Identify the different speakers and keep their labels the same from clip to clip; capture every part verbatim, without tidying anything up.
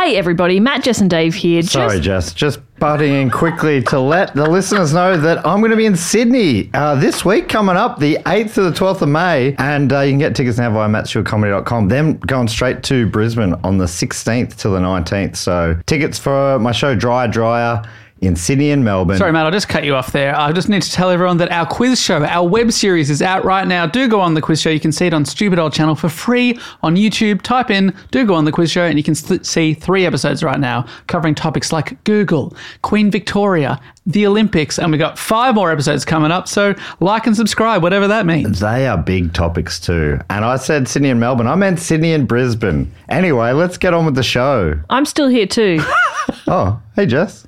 Speaker 1: Hey everybody, Matt, Jess and Dave here.
Speaker 2: Sorry, Jess, just butting in quickly to let the listeners know that I'm going to be in Sydney uh, this week coming up, the eighth to the twelfth of May, and uh, you can get tickets now via matt stewart comedy dot com. Then going straight to Brisbane on the sixteenth to the nineteenth. So tickets for my show Dryer Dryer in Sydney and Melbourne.
Speaker 3: Sorry, Matt, I'll just cut you off there. I just need to tell everyone that our quiz show, our web series is out right now. Do go on the quiz show. You can see it on Stupid Old Channel for free on YouTube. Type in, do go on the quiz show, and you can th- see three episodes right now covering topics like Google, Queen Victoria, the Olympics, and we've got five more episodes coming up. So like and subscribe, whatever that means.
Speaker 2: They are big topics too. And I said Sydney and Melbourne. I meant Sydney and Brisbane. Anyway, let's get on with the show.
Speaker 1: I'm still here too.
Speaker 2: Oh, hey, Jess.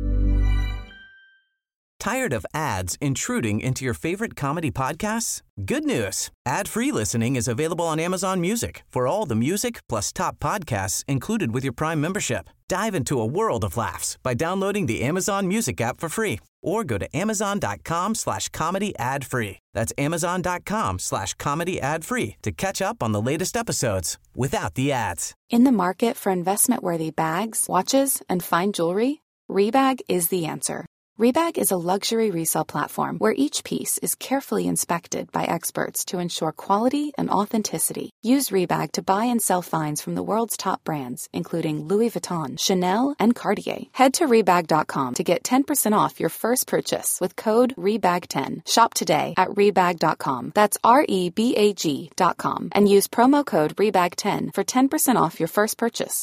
Speaker 4: Tired of ads intruding into your favorite comedy podcasts? Good news. Ad-free listening is available on Amazon Music for all the music plus top podcasts included with your Prime membership. Dive into a world of laughs by downloading the Amazon Music app for free or go to amazon.com slash comedy ad free. That's amazon.com slash comedy ad free to catch up on the latest episodes without the ads.
Speaker 5: In the market for investment-worthy bags, watches, and fine jewelry, Rebag is the answer. Rebag is a luxury resale platform where each piece is carefully inspected by experts to ensure quality and authenticity. Use Rebag to buy and sell finds from the world's top brands, including Louis Vuitton, Chanel, and Cartier. Head to Rebag dot com to get ten percent off your first purchase with code rebag ten. Shop today at Rebag dot com. That's R E B A G dot com. And use promo code rebag ten for ten percent off your first purchase.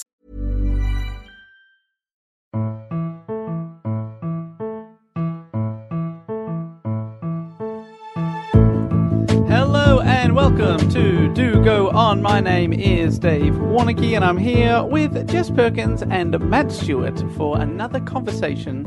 Speaker 3: Hello and welcome to Do Go On. My name is Dave Warnicky and I'm here with Jess Perkins and Matt Stewart for another conversation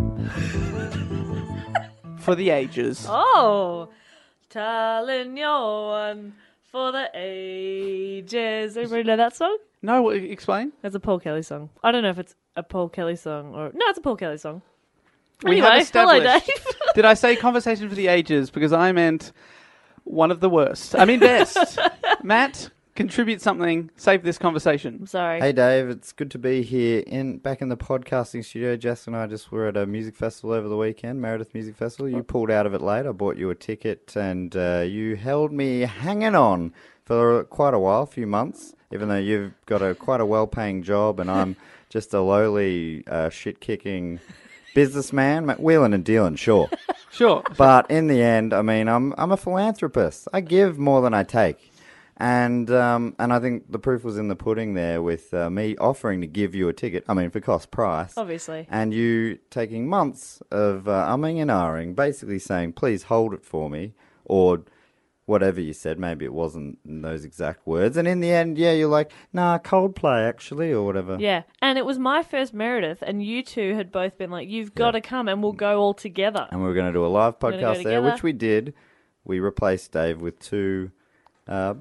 Speaker 3: for the ages.
Speaker 1: Oh, telling your one for the ages. Everybody know that song?
Speaker 3: No, what- explain.
Speaker 1: That's a Paul Kelly song. I don't know if it's a Paul Kelly song or... No, it's a Paul Kelly song.
Speaker 3: We
Speaker 1: Anyway,
Speaker 3: have
Speaker 1: hello,
Speaker 3: established-
Speaker 1: Dave.
Speaker 3: Did I say conversation for the ages? Because I meant one of the worst. I mean best. Matt, contribute something. Save this conversation.
Speaker 1: I'm sorry.
Speaker 2: Hey Dave, it's good to be here in back in the podcasting studio. Jess and I just were at a music festival over the weekend, Meredith Music Festival. You pulled out of it late. I bought you a ticket and uh, you held me hanging on for quite a while, a few months, even though you've got a quite a well-paying job and I'm just a lowly uh, shit-kicking businessman. Wheeling and dealing, sure.
Speaker 3: Sure.
Speaker 2: But in the end, I mean, I'm I'm a philanthropist. I give more than I take. And um, and I think the proof was in the pudding there with uh, me offering to give you a ticket, I mean, for cost price.
Speaker 1: Obviously.
Speaker 2: And you taking months of uh, umming and ahhing, basically saying, please hold it for me, or whatever you said. Maybe it wasn't in those exact words. And in the end, yeah, you're like, nah, Coldplay, actually, or whatever.
Speaker 1: Yeah, and it was my first Meredith, and you two had both been like, you've got to come, and we'll go all together.
Speaker 2: And we were going to do a live
Speaker 1: We're gonna go
Speaker 2: podcast there,
Speaker 1: together.
Speaker 2: which we did. We replaced Dave with two uh,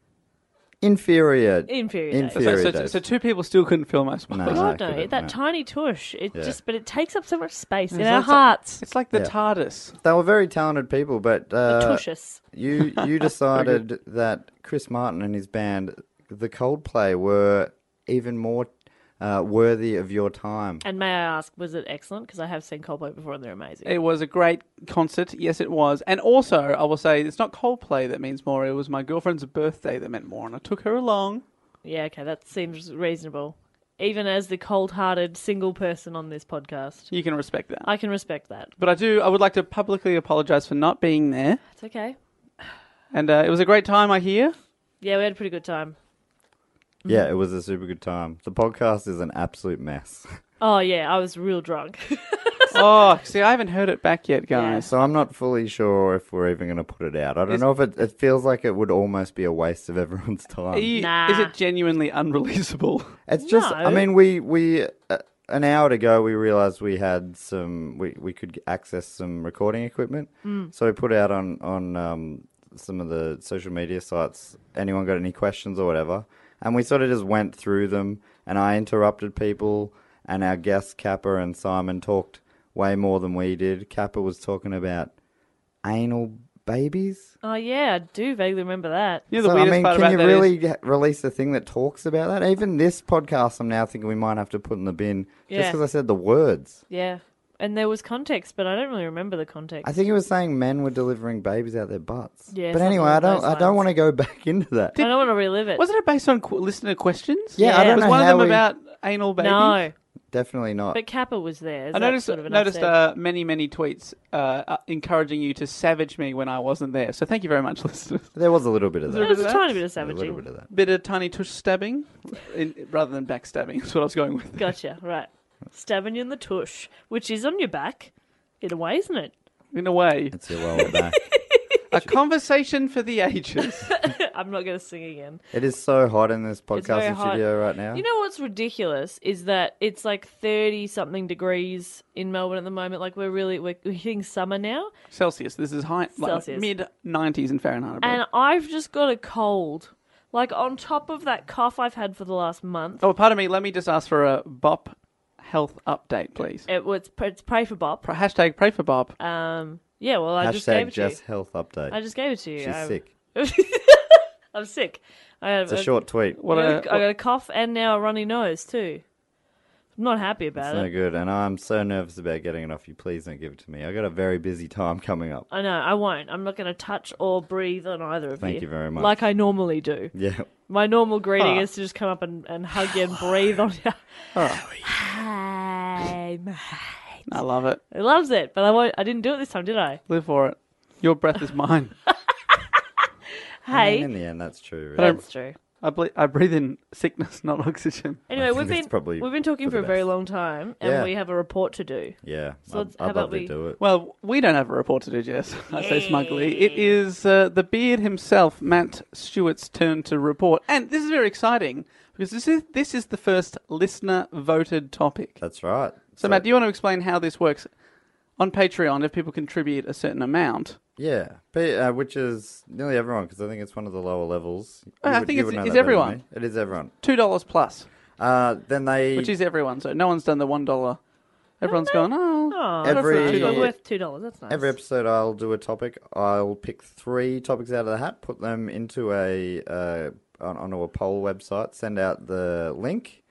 Speaker 2: inferior...
Speaker 1: Inferior Dave.
Speaker 3: So,
Speaker 2: Inferior
Speaker 3: so,
Speaker 2: Dave.
Speaker 3: so two people still couldn't film us.
Speaker 2: No.
Speaker 1: God,
Speaker 2: I
Speaker 1: no,
Speaker 2: couldn't,
Speaker 1: that
Speaker 2: no.
Speaker 1: tiny tush. It
Speaker 2: Yeah.
Speaker 1: just, but it takes up so much space in
Speaker 3: It's
Speaker 1: our
Speaker 3: like-
Speaker 1: hearts.
Speaker 3: It's like the
Speaker 2: Yeah.
Speaker 3: TARDIS.
Speaker 2: They were very talented people, but
Speaker 1: The
Speaker 2: uh,
Speaker 1: tushus.
Speaker 2: you you decided that Chris Martin and his band, the Coldplay, were even more uh, worthy of your time.
Speaker 1: And may I ask, was it excellent? Because I have seen Coldplay before, and they're amazing.
Speaker 3: It was a great concert. Yes, it was. And also, I will say, it's not Coldplay that means more. It was my girlfriend's birthday that meant more, and I took her along.
Speaker 1: Yeah, okay, that seems reasonable. Even as the cold-hearted single person on this podcast,
Speaker 3: You can respect that.
Speaker 1: I can respect that.
Speaker 3: But I do. I would like to publicly apologise for not being there.
Speaker 1: It's okay.
Speaker 3: And uh, it was a great time, I hear.
Speaker 1: Yeah, we had a pretty good time.
Speaker 2: Yeah, it was a super good time. The podcast is an absolute mess.
Speaker 1: Oh, yeah, I was real drunk.
Speaker 3: Oh, see, I haven't heard it back yet, guys.
Speaker 2: So I'm not fully sure if we're even going to put it out. I don't
Speaker 3: Is-
Speaker 2: know if it, it feels like it would almost be a waste of everyone's
Speaker 3: Are
Speaker 2: time.
Speaker 3: you-
Speaker 1: Nah.
Speaker 3: Is it genuinely unreleasable?
Speaker 2: It's just,
Speaker 1: No.
Speaker 2: I mean, we, we uh, an hour ago, we realised we had some, we, we could access some recording equipment.
Speaker 1: Mm.
Speaker 2: So we put out on, on um, some of the social media sites, anyone got any questions or whatever. And we sort of just went through them, and I interrupted people, and our guests, Kappa and Simon, talked way more than we did. Kappa was talking about anal babies.
Speaker 1: Oh, yeah, I do vaguely remember that.
Speaker 3: You know, the
Speaker 2: So, I
Speaker 3: weirdest
Speaker 2: mean,
Speaker 3: part
Speaker 2: can
Speaker 3: about
Speaker 2: you
Speaker 3: that
Speaker 2: really
Speaker 3: is-
Speaker 2: g- release a thing that talks about that? Even this podcast, I'm now thinking we might have to put in the bin just
Speaker 1: Yeah.
Speaker 2: because I said the words.
Speaker 1: Yeah. And there was context, but I don't really remember the context.
Speaker 2: I think it was saying men were delivering babies out their butts.
Speaker 1: Yeah,
Speaker 2: but
Speaker 1: something
Speaker 2: anyway, I
Speaker 1: along
Speaker 2: don't.
Speaker 1: those
Speaker 2: I don't
Speaker 1: lines.
Speaker 2: want to go back into that.
Speaker 1: I don't want to relive it.
Speaker 3: Wasn't it based on qu- listener questions?
Speaker 2: Yeah, I
Speaker 1: Yeah.
Speaker 2: don't
Speaker 3: Was
Speaker 2: know
Speaker 3: one of
Speaker 2: how
Speaker 3: them
Speaker 2: we-
Speaker 3: about anal babies?
Speaker 1: No,
Speaker 2: Definitely not.
Speaker 1: but Kappa was there. Is
Speaker 3: I
Speaker 1: that
Speaker 3: noticed
Speaker 1: sort of enough
Speaker 3: noticed
Speaker 1: said?
Speaker 3: uh, many many tweets uh, uh, encouraging you to savage me when I wasn't there. So thank you very much, listeners.
Speaker 2: There was a little bit of
Speaker 3: there
Speaker 2: that.
Speaker 1: There was
Speaker 3: bit
Speaker 1: a
Speaker 3: of that?
Speaker 1: tiny bit of
Speaker 2: A little
Speaker 1: savaging.
Speaker 2: bit of that.
Speaker 3: Bit of tiny tush stabbing, in, rather than backstabbing. That's what I was going with.
Speaker 1: Gotcha, right. Stabbing you in the tush, which is on your back, in a way, isn't it?
Speaker 3: In a way,
Speaker 2: It's your lower back.
Speaker 3: a conversation for the ages.
Speaker 1: I'm not going to sing again.
Speaker 2: It is so hot in this
Speaker 1: It's very
Speaker 2: podcasting
Speaker 1: hot.
Speaker 2: studio right now.
Speaker 1: You know what's ridiculous is that it's like thirty something degrees in Melbourne at the moment. Like we're really we're, we're hitting summer now,
Speaker 3: Celsius. This is high, like
Speaker 1: Celsius.
Speaker 3: mid nineties in Fahrenheit.
Speaker 1: and I've just got a cold. Like on top of that cough I've had for the last month.
Speaker 3: Oh, pardon me. Let me just ask for a B O P health update, please.
Speaker 1: It was it's pray for Bob.
Speaker 3: Pro- hashtag pray for Bob.
Speaker 1: Um, yeah, well I just gave
Speaker 2: Hashtag
Speaker 1: it to
Speaker 2: just
Speaker 1: you.
Speaker 2: health update.
Speaker 1: I just gave it to you.
Speaker 2: She's
Speaker 1: I'm,
Speaker 2: sick.
Speaker 1: I'm sick. I have
Speaker 2: It's a short tweet.
Speaker 3: What
Speaker 1: I
Speaker 3: a,
Speaker 1: got, I got a cough and now a runny nose too. I'm not happy
Speaker 2: It's
Speaker 1: about
Speaker 2: no
Speaker 1: it.
Speaker 2: good, and I'm so nervous about getting it off you. Please don't give it to me. I got a very busy time coming up.
Speaker 1: I know, I won't. I'm not going to touch or breathe on either of you.
Speaker 2: Thank you very much.
Speaker 1: Like I normally do.
Speaker 2: Yeah.
Speaker 1: My normal greeting
Speaker 3: Huh.
Speaker 1: is to just come up and, and hug you and breathe on you.
Speaker 3: Oh.
Speaker 1: Hi, mate.
Speaker 3: I love it.
Speaker 1: It loves it, but I won't, I didn't do it this time, did I?
Speaker 3: Live for it. Your breath is mine.
Speaker 2: I mean,
Speaker 1: Hey,
Speaker 2: in the end, that's true. Really.
Speaker 3: But I'm-
Speaker 1: that's true.
Speaker 3: I, ble- I breathe in sickness, not oxygen.
Speaker 1: Anyway,
Speaker 2: think
Speaker 1: we've
Speaker 2: that's
Speaker 1: been
Speaker 2: probably
Speaker 1: we've been talking
Speaker 2: for
Speaker 1: for,
Speaker 2: the
Speaker 1: a very
Speaker 2: best.
Speaker 1: long time, and
Speaker 2: Yeah.
Speaker 1: we have a report to do.
Speaker 2: Yeah.
Speaker 1: So
Speaker 2: I'd,
Speaker 1: let's- how
Speaker 2: I'd
Speaker 1: about
Speaker 2: love to
Speaker 1: we-
Speaker 2: do it.
Speaker 3: Well, we don't have a report to do, Jess. I say smugly. It is uh, the beard himself, Matt Stewart's turn to report. And this is very exciting because this is this is the first listener voted topic.
Speaker 2: That's right.
Speaker 3: So, Matt, do you want to explain how this works? On Patreon, if people contribute a certain amount,
Speaker 2: Yeah, but, uh, which is nearly everyone, because I think it's one of the lower levels. You
Speaker 3: I
Speaker 2: would-
Speaker 3: think
Speaker 2: you
Speaker 3: it's-
Speaker 2: would know
Speaker 3: it's
Speaker 2: that better than
Speaker 3: everyone.
Speaker 2: me. It is everyone.
Speaker 3: two dollars plus,
Speaker 2: Uh, then they...
Speaker 3: which is everyone. So no one's done the one dollar. Everyone's gone, oh,
Speaker 1: Oh,
Speaker 2: Every-
Speaker 1: that's
Speaker 2: Two
Speaker 1: not
Speaker 2: dollars.
Speaker 1: worth two dollars. That's nice.
Speaker 2: Every episode I'll do a topic. I'll pick three topics out of the hat, put them into a uh, on, onto a poll website, send out the link.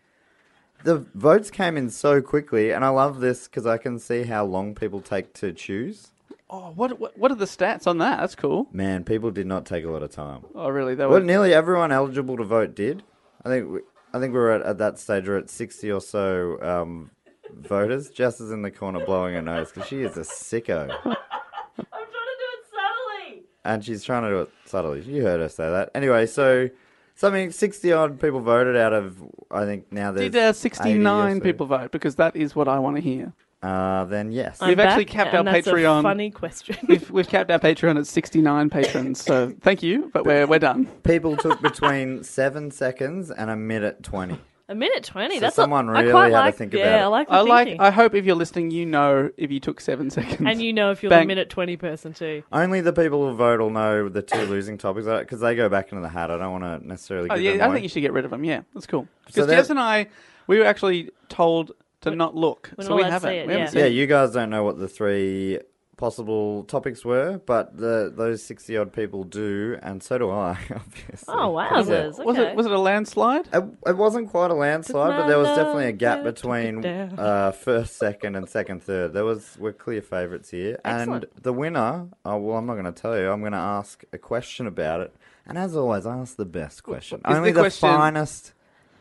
Speaker 2: The votes came in so quickly, and I love this because I can see how long people take to choose.
Speaker 3: oh what, what what are the stats on that? That's cool.
Speaker 2: Man, people did not take a lot of time.
Speaker 3: Oh, really? They
Speaker 2: Well,
Speaker 3: were.
Speaker 2: nearly everyone eligible to vote did. I think we, I think we're at, at that stage. We're at sixty or so um, voters. Jess is in the corner blowing her nose because she is a sicko,
Speaker 1: I'm trying to do it subtly.
Speaker 2: and she's trying to do it subtly. You heard her say that. Anyway, so something sixty odd people voted out of. I think now there's
Speaker 3: Did uh,
Speaker 2: eighty or
Speaker 3: sixty-nine
Speaker 2: so.
Speaker 3: people vote? Because that is what I want to hear.
Speaker 2: Uh, then yes.
Speaker 1: I'm
Speaker 3: We've actually
Speaker 1: back,
Speaker 3: capped
Speaker 1: and
Speaker 3: our
Speaker 1: that's
Speaker 3: Patreon.
Speaker 1: A funny question.
Speaker 3: We've we've capped our Patreon at sixty-nine patrons. So thank you, but we're we're done.
Speaker 2: People took between seven seconds and a minute twenty.
Speaker 1: A minute twenty.
Speaker 2: So
Speaker 1: that's
Speaker 2: someone
Speaker 1: what,
Speaker 2: really
Speaker 1: I quite
Speaker 2: had to
Speaker 1: like,
Speaker 2: think
Speaker 1: yeah,
Speaker 2: about it.
Speaker 1: I like the
Speaker 3: I like.
Speaker 1: thinking.
Speaker 3: I hope if you're listening, you know if you took seven seconds.
Speaker 1: And you know if you're
Speaker 3: Bang.
Speaker 1: the minute twenty person too.
Speaker 2: Only the people who vote will know the two losing topics because they go back into the hat. I don't want to necessarily.
Speaker 3: Oh
Speaker 2: give
Speaker 3: yeah,
Speaker 2: them
Speaker 3: I
Speaker 2: away.
Speaker 3: think you should get rid of them. Yeah, that's cool.
Speaker 2: So
Speaker 3: Because
Speaker 2: that-
Speaker 3: Jess and I, we were actually told to
Speaker 1: We're-
Speaker 3: not look,
Speaker 1: we're
Speaker 3: so
Speaker 1: not
Speaker 3: we
Speaker 1: allowed to
Speaker 3: haven't.
Speaker 1: see it,
Speaker 3: we haven't
Speaker 1: yeah.
Speaker 3: seen
Speaker 2: Yeah,
Speaker 3: it.
Speaker 2: you guys don't know what the three possible topics were, but the those sixty odd people do, and so do I, obviously.
Speaker 1: Oh,
Speaker 3: Was it,
Speaker 1: wowzers.
Speaker 3: was
Speaker 1: okay.
Speaker 3: it was it a landslide?
Speaker 2: It, it wasn't quite a landslide,
Speaker 1: Took
Speaker 2: but there was
Speaker 1: my
Speaker 2: definitely a
Speaker 1: love
Speaker 2: gap
Speaker 1: and took
Speaker 2: between
Speaker 1: it down.
Speaker 2: uh, first, second, and second, third. There was we're clear favourites here,
Speaker 1: Excellent.
Speaker 2: and the winner. Oh well, I'm not going to tell you. I'm going to ask a question about it, and as always, I ask the best question,
Speaker 3: Is the
Speaker 2: only the,
Speaker 3: question-
Speaker 2: finest,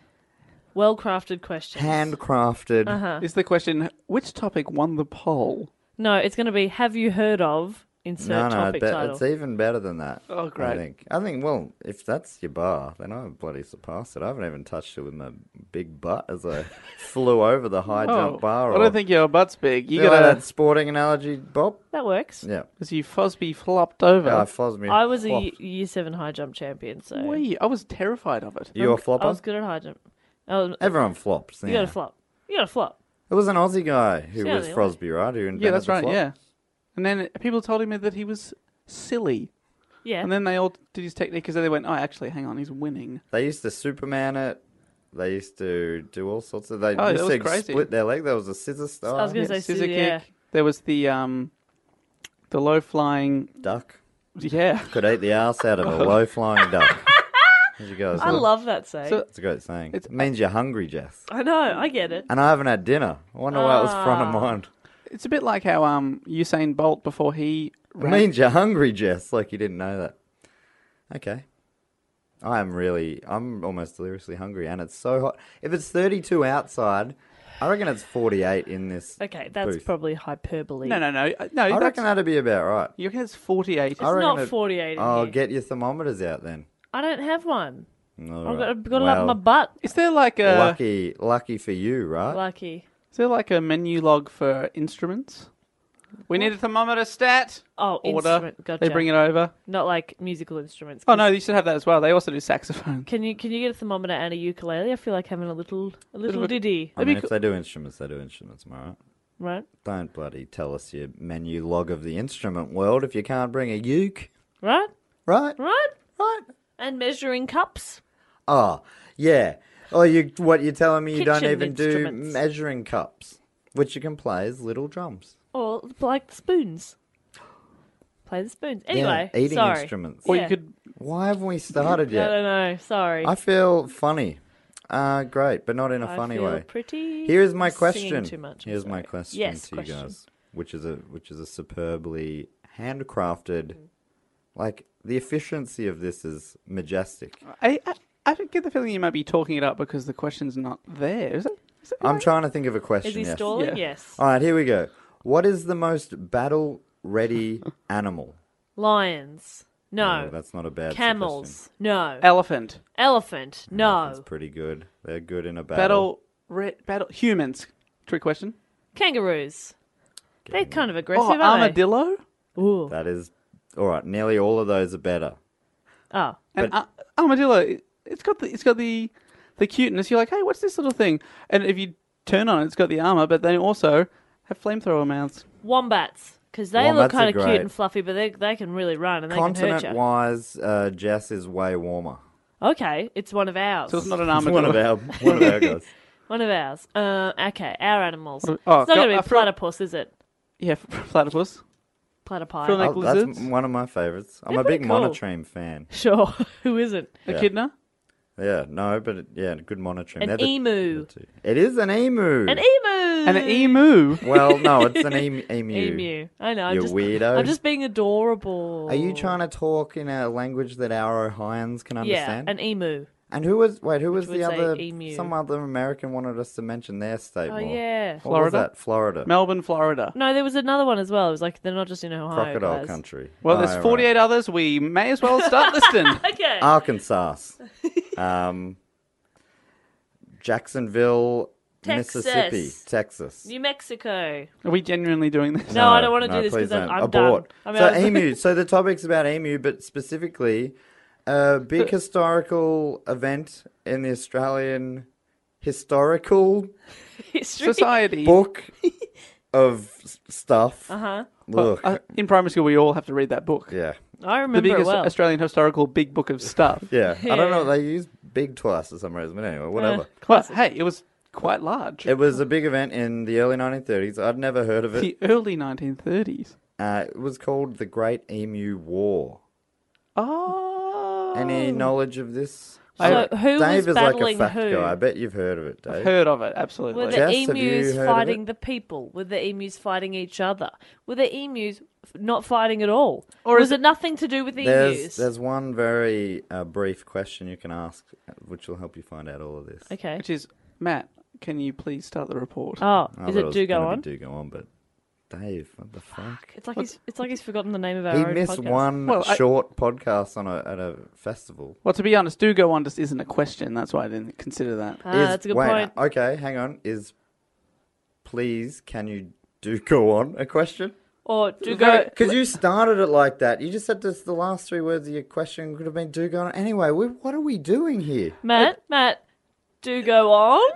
Speaker 1: Well-crafted questions.
Speaker 2: handcrafted.
Speaker 1: Uh-huh.
Speaker 3: Is the question which topic won the poll?
Speaker 1: No, it's going to be, have you heard of insert
Speaker 2: No, no,
Speaker 1: topic
Speaker 2: be-
Speaker 1: title?
Speaker 2: it's even better than that.
Speaker 3: Oh, great.
Speaker 2: I think. I think. Well, if that's your bar, then I've bloody surpassed it. I haven't even touched it with my big butt as I flew over the high jump bar.
Speaker 3: I
Speaker 2: or-
Speaker 3: don't think your butt's big. You
Speaker 2: Feel like
Speaker 3: got
Speaker 2: that sporting analogy, Bob.
Speaker 1: That works.
Speaker 2: Yeah.
Speaker 3: as you Fosby flopped over.
Speaker 2: Yeah, I fuzz me.
Speaker 1: I was a
Speaker 2: Flop.
Speaker 1: y- year seven high jump champion, so
Speaker 3: Wee, I was terrified of it.
Speaker 2: You a
Speaker 1: I
Speaker 2: flopper?
Speaker 1: was good at high jump. Oh,
Speaker 2: Everyone flops.
Speaker 1: you
Speaker 2: Yeah.
Speaker 1: got to flop. You got to flop.
Speaker 2: It was an Aussie guy who
Speaker 1: Yeah,
Speaker 2: was
Speaker 1: the
Speaker 2: Frosby, right? Who invented
Speaker 3: Yeah, that's
Speaker 2: the
Speaker 3: right.
Speaker 2: flop?
Speaker 3: Yeah, and then people told him that he was silly,
Speaker 1: Yeah.
Speaker 3: and then they all did his technique because they went, "Oh, actually, hang on, he's winning."
Speaker 2: They used to Superman it. They used to do all sorts of. They
Speaker 3: Oh, that
Speaker 2: used
Speaker 3: was
Speaker 2: to
Speaker 3: crazy.
Speaker 2: split their leg. There was a scissor star.
Speaker 1: I was gonna
Speaker 3: Yeah,
Speaker 1: say
Speaker 3: scissor
Speaker 1: scissor,
Speaker 3: kick.
Speaker 1: yeah.
Speaker 3: There was the um, the low flying
Speaker 2: duck.
Speaker 6: Yeah.
Speaker 2: Could eat the arse out of a low-flying duck. As you guys
Speaker 1: I
Speaker 2: know.
Speaker 1: love that saying.
Speaker 6: So-
Speaker 2: It's a great saying.
Speaker 6: It's-
Speaker 2: It means you're hungry, Jess.
Speaker 1: I know, I get it.
Speaker 2: And I haven't had dinner. I wonder why it was front of
Speaker 1: Ah.
Speaker 2: mind.
Speaker 6: It's a bit like how um Usain Bolt, before he
Speaker 2: It
Speaker 6: ran...
Speaker 2: means you're hungry, Jess. Like you didn't know that. Okay. I am really, I'm almost deliriously hungry, and it's so hot. If it's thirty-two outside, I reckon it's forty-eight in this.
Speaker 1: Okay, that's
Speaker 2: booth.
Speaker 1: probably hyperbole.
Speaker 6: No, no, no. uh, No,
Speaker 2: I
Speaker 6: that's...
Speaker 2: reckon that'd be about right.
Speaker 6: You reckon it's forty-eight?
Speaker 1: It's
Speaker 2: I reckon
Speaker 1: not
Speaker 2: it-
Speaker 1: forty-eight in
Speaker 2: Oh,
Speaker 1: here.
Speaker 2: get your thermometers out then.
Speaker 1: I don't have one.
Speaker 2: All
Speaker 1: I've
Speaker 2: right.
Speaker 1: got, I've got it up
Speaker 2: Well,
Speaker 1: my butt.
Speaker 6: Is there like a...
Speaker 2: Lucky, lucky for you, right?
Speaker 1: Lucky.
Speaker 6: Is there like a menu log for instruments? We need a thermometer stat.
Speaker 1: Oh,
Speaker 6: Order.
Speaker 1: instrument. Gotcha.
Speaker 6: They bring it over.
Speaker 1: Not like musical instruments.
Speaker 6: Oh
Speaker 1: 'cause
Speaker 6: no, you should have that as well. They also do saxophone.
Speaker 1: Can you can you get a thermometer and a ukulele? I feel like having a little a little
Speaker 6: bit-
Speaker 1: ditty,
Speaker 2: I
Speaker 6: That'd
Speaker 2: mean,
Speaker 6: be
Speaker 2: if
Speaker 6: cool.
Speaker 2: they do instruments, they do instruments, am I right?
Speaker 1: right?
Speaker 2: Don't bloody tell us your menu log of the instrument world if you can't bring a uke.
Speaker 1: Right?
Speaker 2: Right?
Speaker 1: Right?
Speaker 2: Right?
Speaker 1: And measuring cups.
Speaker 2: Oh, yeah. Oh, you what you're telling me you don't
Speaker 1: Kitchen
Speaker 2: even do
Speaker 1: instruments.
Speaker 2: measuring cups, which you can play as little drums.
Speaker 1: Or like the spoons. Play the spoons. Anyway,
Speaker 2: yeah, eating
Speaker 1: sorry.
Speaker 2: instruments.
Speaker 6: Or
Speaker 1: Yeah.
Speaker 6: you could...
Speaker 2: Why haven't we started
Speaker 1: I
Speaker 2: yet?
Speaker 1: don't know. Sorry.
Speaker 2: I feel funny. Uh, great, but not in a
Speaker 1: I
Speaker 2: funny
Speaker 1: feel
Speaker 2: way.
Speaker 1: pretty.
Speaker 2: Here is my
Speaker 1: singing
Speaker 2: question.
Speaker 1: Too much. I'm
Speaker 2: Here's my
Speaker 1: sorry.
Speaker 2: question
Speaker 1: Yes,
Speaker 2: to
Speaker 1: question.
Speaker 2: you guys, which is a which is a superbly handcrafted. Like the efficiency of this is majestic.
Speaker 6: I, I, I get the feeling you might be talking it up because the question's not there. Is it? Is it
Speaker 2: I'm
Speaker 6: right?
Speaker 2: trying to think of a question.
Speaker 1: Is he
Speaker 2: yes.
Speaker 1: stalling?
Speaker 6: Yeah.
Speaker 1: Yes.
Speaker 2: All right, here we go. What is the most battle-ready animal?
Speaker 1: Lions. No.
Speaker 2: Oh, that's not a bad
Speaker 1: Camels. No.
Speaker 6: Elephant.
Speaker 1: Elephant.
Speaker 2: suggestion.
Speaker 1: No.
Speaker 2: That's pretty good. They're good in a battle.
Speaker 6: Battle. Re, battle. Humans. Trick question.
Speaker 1: Kangaroos. They're kind of
Speaker 6: Oh,
Speaker 1: aggressive, aren't
Speaker 6: armadillo.
Speaker 1: they? Ooh.
Speaker 2: That is all right. Nearly all of those are better.
Speaker 1: Oh.
Speaker 6: And ar- armadillo. it- It's got the. It's got the. The cuteness. You're like, hey, what's this little thing? And if you turn on it, it's got the armor, but they also have flamethrower mouths.
Speaker 1: Wombats. Because they
Speaker 2: Wombats
Speaker 1: look
Speaker 2: are
Speaker 1: kind of
Speaker 2: great.
Speaker 1: cute and fluffy, but they they can really run and they can hurt you.
Speaker 2: Continent-wise, uh, Jess is way warmer.
Speaker 1: Okay, it's one of ours.
Speaker 6: So it's not an
Speaker 2: It's
Speaker 6: armadillo.
Speaker 2: one of our one of our guys.
Speaker 1: One of ours. Uh, okay, our animals.
Speaker 6: Oh,
Speaker 1: it's not
Speaker 6: go-
Speaker 1: going to be
Speaker 6: uh,
Speaker 1: a
Speaker 6: for-
Speaker 1: platypus, is it?
Speaker 6: Yeah, platypus.
Speaker 1: Platypi.
Speaker 6: Feel like-
Speaker 2: Oh, that's
Speaker 6: lizards?
Speaker 2: one of my favorites. I'm
Speaker 1: They're
Speaker 2: a big
Speaker 1: pretty cool.
Speaker 2: monotremes fan.
Speaker 1: Sure. Who isn't?
Speaker 6: A
Speaker 2: Yeah.
Speaker 6: Echidna.
Speaker 2: Yeah, no, but it, yeah, good monotremes.
Speaker 1: An
Speaker 2: They're the-
Speaker 1: emu.
Speaker 2: the two. It is an emu.
Speaker 1: An emu.
Speaker 6: And an emu.
Speaker 2: Well, no, it's an emu. emu.
Speaker 1: Emu. I know. I'm
Speaker 2: You
Speaker 1: just,
Speaker 2: weirdo.
Speaker 1: I'm just being adorable.
Speaker 2: Are you trying to talk in a language that our Ohioans can
Speaker 1: Yeah,
Speaker 2: understand?
Speaker 1: an emu.
Speaker 2: And who was wait? Who was
Speaker 1: Which
Speaker 2: the
Speaker 1: would say
Speaker 2: other?
Speaker 1: emu.
Speaker 2: Some other American wanted us to mention their state
Speaker 1: Oh,
Speaker 2: more.
Speaker 1: yeah.
Speaker 2: What
Speaker 6: Florida?
Speaker 2: was that? Florida.
Speaker 6: Melbourne, Florida.
Speaker 1: No, there was another one as well. It was like they're not just in Ohio.
Speaker 2: Crocodile
Speaker 1: guys.
Speaker 2: country.
Speaker 6: Well,
Speaker 2: Oh,
Speaker 6: there's
Speaker 2: right.
Speaker 6: forty-eight others. We may as well start listing.
Speaker 1: Okay.
Speaker 2: Arkansas, um, Jacksonville,
Speaker 1: Texas.
Speaker 2: Mississippi, Texas.
Speaker 1: New Mexico.
Speaker 6: Are we genuinely doing this?
Speaker 1: No, I don't want to
Speaker 2: no,
Speaker 1: do this
Speaker 2: please
Speaker 1: because I'm,
Speaker 2: don't.
Speaker 1: I'm
Speaker 2: Abort.
Speaker 1: done. I'm
Speaker 2: so
Speaker 1: out of-
Speaker 2: emu. So the topic's about emu, but specifically a big historical event in the Australian historical
Speaker 1: history.
Speaker 6: Society.
Speaker 2: book of s- stuff.
Speaker 1: Uh huh.
Speaker 2: Look,
Speaker 6: Uh, in primary school, we all have to read that book.
Speaker 2: yeah,
Speaker 1: I
Speaker 6: The
Speaker 1: remember it
Speaker 6: biggest
Speaker 1: well.
Speaker 6: Australian historical big book of stuff.
Speaker 2: yeah. I don't know.
Speaker 1: Yeah.
Speaker 2: They use big twice for some reason, but anyway, whatever.
Speaker 6: Well, hey, it was quite large.
Speaker 2: It was a big event in the early nineteen thirties. I'd never heard of it.
Speaker 6: The early nineteen thirties.
Speaker 2: Uh, it was called the Great Emu War.
Speaker 6: Oh.
Speaker 2: Any knowledge of this?
Speaker 1: So
Speaker 2: I-
Speaker 1: who
Speaker 2: Dave
Speaker 1: was
Speaker 2: is like a
Speaker 1: battling
Speaker 2: fact
Speaker 1: who?
Speaker 2: guy. I bet you've heard of it, Dave.
Speaker 6: I've heard of it, absolutely.
Speaker 1: Were the
Speaker 2: Jess, have
Speaker 1: emus
Speaker 2: you heard of
Speaker 1: fighting
Speaker 2: it?
Speaker 1: the people? Were the emus fighting each other? Were the emus f- not fighting at all?
Speaker 6: Or
Speaker 1: Or
Speaker 6: is
Speaker 1: was it nothing to do with the
Speaker 2: There's,
Speaker 1: emus?
Speaker 2: there's one very uh, brief question you can ask, uh, which will help you find out all of this.
Speaker 1: Okay.
Speaker 6: Which is, Matt, can you please start the report?
Speaker 1: Oh,
Speaker 2: I
Speaker 1: is
Speaker 2: thought
Speaker 1: it
Speaker 2: was
Speaker 1: do go
Speaker 2: gonna
Speaker 1: on?
Speaker 2: be Do go on, but Dave, what the fuck?
Speaker 1: It's like he's it's like he's forgotten the name of our
Speaker 2: He
Speaker 1: own
Speaker 2: missed
Speaker 1: podcast.
Speaker 2: one
Speaker 6: Well, I-
Speaker 2: short podcast on a at a festival.
Speaker 6: Well, to be honest, do go on just isn't a question. That's why I didn't consider that.
Speaker 1: Ah,
Speaker 2: Is-
Speaker 1: that's a good
Speaker 2: wait,
Speaker 1: point.
Speaker 2: Okay, hang on. Is please can you do go on a question?
Speaker 1: Or do go.
Speaker 2: Because you started it like that. You just said this, the last three words of your question could have been do go on. Anyway, we, what are we doing here?
Speaker 1: Matt, Matt, do go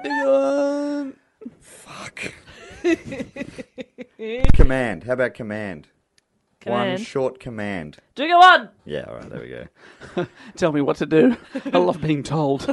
Speaker 1: on.
Speaker 2: Fuck. Command. How about command? One
Speaker 1: Command.
Speaker 2: short command.
Speaker 1: Do go on.
Speaker 2: Yeah, all right, there we go.
Speaker 6: Tell me what to do. I love being told.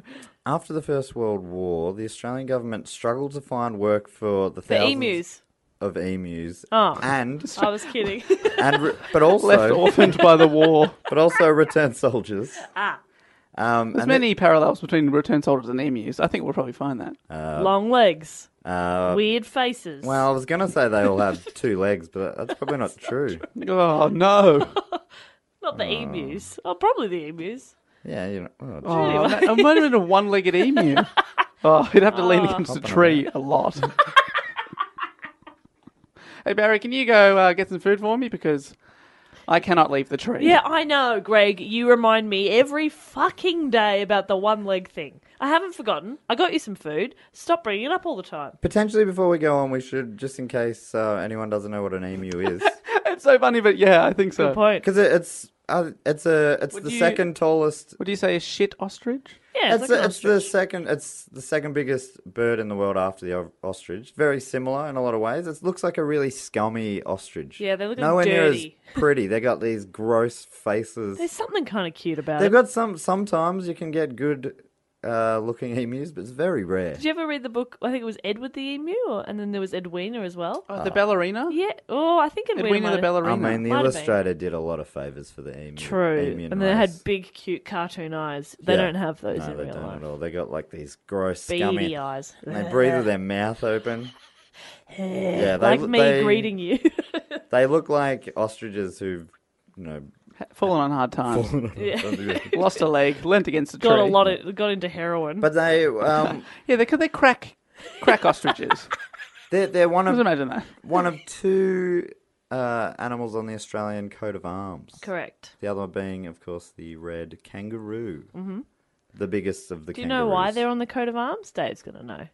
Speaker 2: After the First World War, the Australian government struggled to find work for the
Speaker 1: For
Speaker 2: thousands...
Speaker 1: emus.
Speaker 2: of emus,
Speaker 1: Oh.
Speaker 2: and
Speaker 1: I was kidding.
Speaker 2: and re- but also
Speaker 6: Left orphaned by the war.
Speaker 2: but also returned soldiers.
Speaker 1: ah,
Speaker 2: Um,
Speaker 6: There's
Speaker 2: and
Speaker 6: many parallels between returned soldiers and emus. I think we'll probably find that.
Speaker 1: long legs,
Speaker 2: They, uh,
Speaker 1: weird faces.
Speaker 2: well, I was gonna say they all have two legs, but that's probably not true.
Speaker 6: Oh, no.
Speaker 1: not the emus. Oh, probably the emus.
Speaker 2: Yeah, you know. Oh,
Speaker 6: Oh, that- I might have been a one-legged emu. Oh, he'd have to lean against a tree a lot. Hey, Barry, can you go uh, get some food for me? Because I cannot leave the tree.
Speaker 1: Yeah, I know, Greg. You remind me every fucking day about the one leg thing. I haven't forgotten. I got you some food. Stop bringing it up all the time.
Speaker 2: Potentially, before we go on, we should, just in case uh, anyone doesn't know what an emu is,
Speaker 6: It's so funny, but yeah, I think so.
Speaker 1: Good point.
Speaker 2: because it, it's uh, it's a it's
Speaker 6: Would
Speaker 2: the
Speaker 6: you-
Speaker 2: second tallest.
Speaker 6: Would you say a shit ostrich?
Speaker 1: Yeah, it's,
Speaker 2: It's,
Speaker 1: like
Speaker 2: the,
Speaker 1: an
Speaker 2: it's the
Speaker 1: ostrich.
Speaker 2: second. It's the second biggest bird in the world after the o- ostrich. Very similar in a lot of ways. It looks like a really scummy ostrich.
Speaker 1: Yeah, they look
Speaker 2: nowhere near as
Speaker 1: dirty.
Speaker 2: pretty. They got these gross faces.
Speaker 1: There's something kind of cute about
Speaker 2: They've
Speaker 1: it.
Speaker 2: got some. Sometimes you can get good uh, looking emus, but it's very rare.
Speaker 1: Did you ever read the book? I think it was Edward the Emu, or, and then there was Edwina as well.
Speaker 6: Oh, the ballerina?
Speaker 1: Yeah. Oh, I think Edwina.
Speaker 6: Edwina
Speaker 1: might
Speaker 6: the
Speaker 1: have-
Speaker 6: ballerina.
Speaker 2: I mean, the
Speaker 1: Might have been.
Speaker 2: illustrator did a lot of favors for the emu.
Speaker 1: True.
Speaker 2: emu
Speaker 1: And they had
Speaker 2: race.
Speaker 1: big, cute cartoon eyes. They
Speaker 2: Yeah.
Speaker 1: don't have those
Speaker 2: No,
Speaker 1: in
Speaker 2: they
Speaker 1: real
Speaker 2: don't
Speaker 1: life.
Speaker 2: at all. They got like these gross,
Speaker 1: Beady
Speaker 2: scummy.
Speaker 1: eyes.
Speaker 2: And they breathe with their mouth open. Yeah, they,
Speaker 1: like me
Speaker 2: they,
Speaker 1: greeting you.
Speaker 2: They look like ostriches who've, you know,
Speaker 6: Fallen on hard times.
Speaker 1: Yeah.
Speaker 6: Lost a leg, leant against a tree.
Speaker 1: got a lot of got into heroin.
Speaker 2: but they, um,
Speaker 6: Yeah, they, they crack crack ostriches.
Speaker 2: they're they're one
Speaker 6: Just
Speaker 2: of
Speaker 6: imagine that.
Speaker 2: one of two uh, animals on the Australian coat of arms.
Speaker 1: Correct.
Speaker 2: The other being, of course, the red kangaroo. Mm-hmm. The biggest of the
Speaker 1: Do you
Speaker 2: kangaroos.
Speaker 1: know why they're on the coat of arms? Dave's gonna know.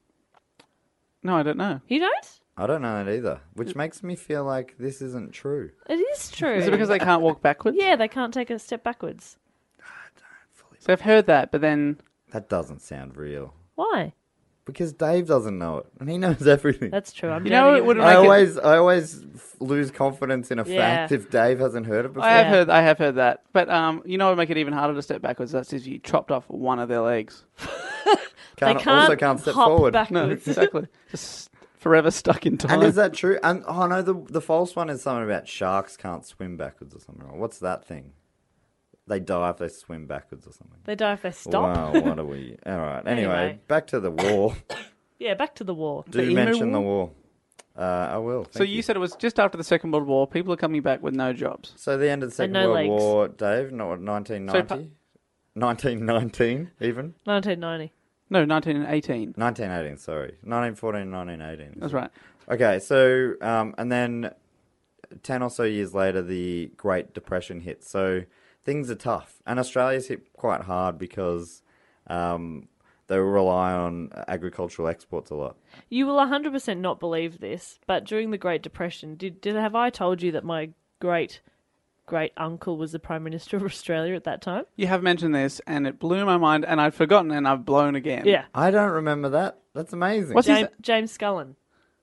Speaker 6: No, I don't know.
Speaker 1: You don't?
Speaker 2: I don't know that either, which makes me feel like this isn't true.
Speaker 1: It is true.
Speaker 6: Is it because they can't walk backwards?
Speaker 1: Yeah, they can't take a step backwards.
Speaker 6: So I've heard that, but then
Speaker 2: That doesn't sound real.
Speaker 1: Why?
Speaker 2: Because Dave doesn't know it, and he knows everything.
Speaker 1: That's true. I'm
Speaker 6: You know,
Speaker 1: doubting
Speaker 6: it wouldn't
Speaker 2: I
Speaker 6: make it-
Speaker 2: always, I always f- lose confidence in a
Speaker 1: Yeah.
Speaker 2: fact if Dave hasn't heard it before.
Speaker 6: I have
Speaker 1: Yeah.
Speaker 6: heard I have heard that. But um, you know what would make it even harder to step backwards? That's if you chopped off one of their legs.
Speaker 2: Can't,
Speaker 1: they can't
Speaker 2: also can't step
Speaker 1: hop
Speaker 2: forward.
Speaker 6: No,
Speaker 1: backwards.
Speaker 6: exactly. Just forever stuck in time.
Speaker 2: And is that true? And oh no, the the false one is something about sharks can't swim backwards or something. What's that thing? They die if they swim backwards or something.
Speaker 1: They die if they stop.
Speaker 2: Wow, what are we? All right. Anyway,
Speaker 1: Anyway.
Speaker 2: back to the war.
Speaker 1: Yeah, back to the war.
Speaker 2: Do
Speaker 6: emu
Speaker 2: mention the
Speaker 6: war?
Speaker 2: war. Uh, I will.
Speaker 6: so
Speaker 2: thank
Speaker 6: you, said it was just after the Second World War. People are coming back with no jobs.
Speaker 2: So the end of the Second
Speaker 1: no
Speaker 2: World
Speaker 1: legs.
Speaker 2: War, Dave. Not what, nineteen
Speaker 6: So pa-
Speaker 2: ninety, nineteen nineteen, even
Speaker 1: nineteen ninety.
Speaker 6: No, nineteen eighteen.
Speaker 2: nineteen eighteen. Sorry, nineteen fourteen, nineteen eighteen.
Speaker 6: That's right.
Speaker 2: Okay, so um, and then ten or so years later, the Great Depression hit. So things are tough, and Australia's hit quite hard because um, they rely on agricultural exports a lot.
Speaker 1: You will one hundred percent not believe this, but during the Great Depression, did did have I told you that my great great uncle was the Prime Minister of Australia at that time?
Speaker 6: You have mentioned this, and it blew my mind, and I'd forgotten, and I've blown again.
Speaker 1: Yeah.
Speaker 2: I don't remember that. That's amazing.
Speaker 6: What's his-
Speaker 1: James, James Scullin.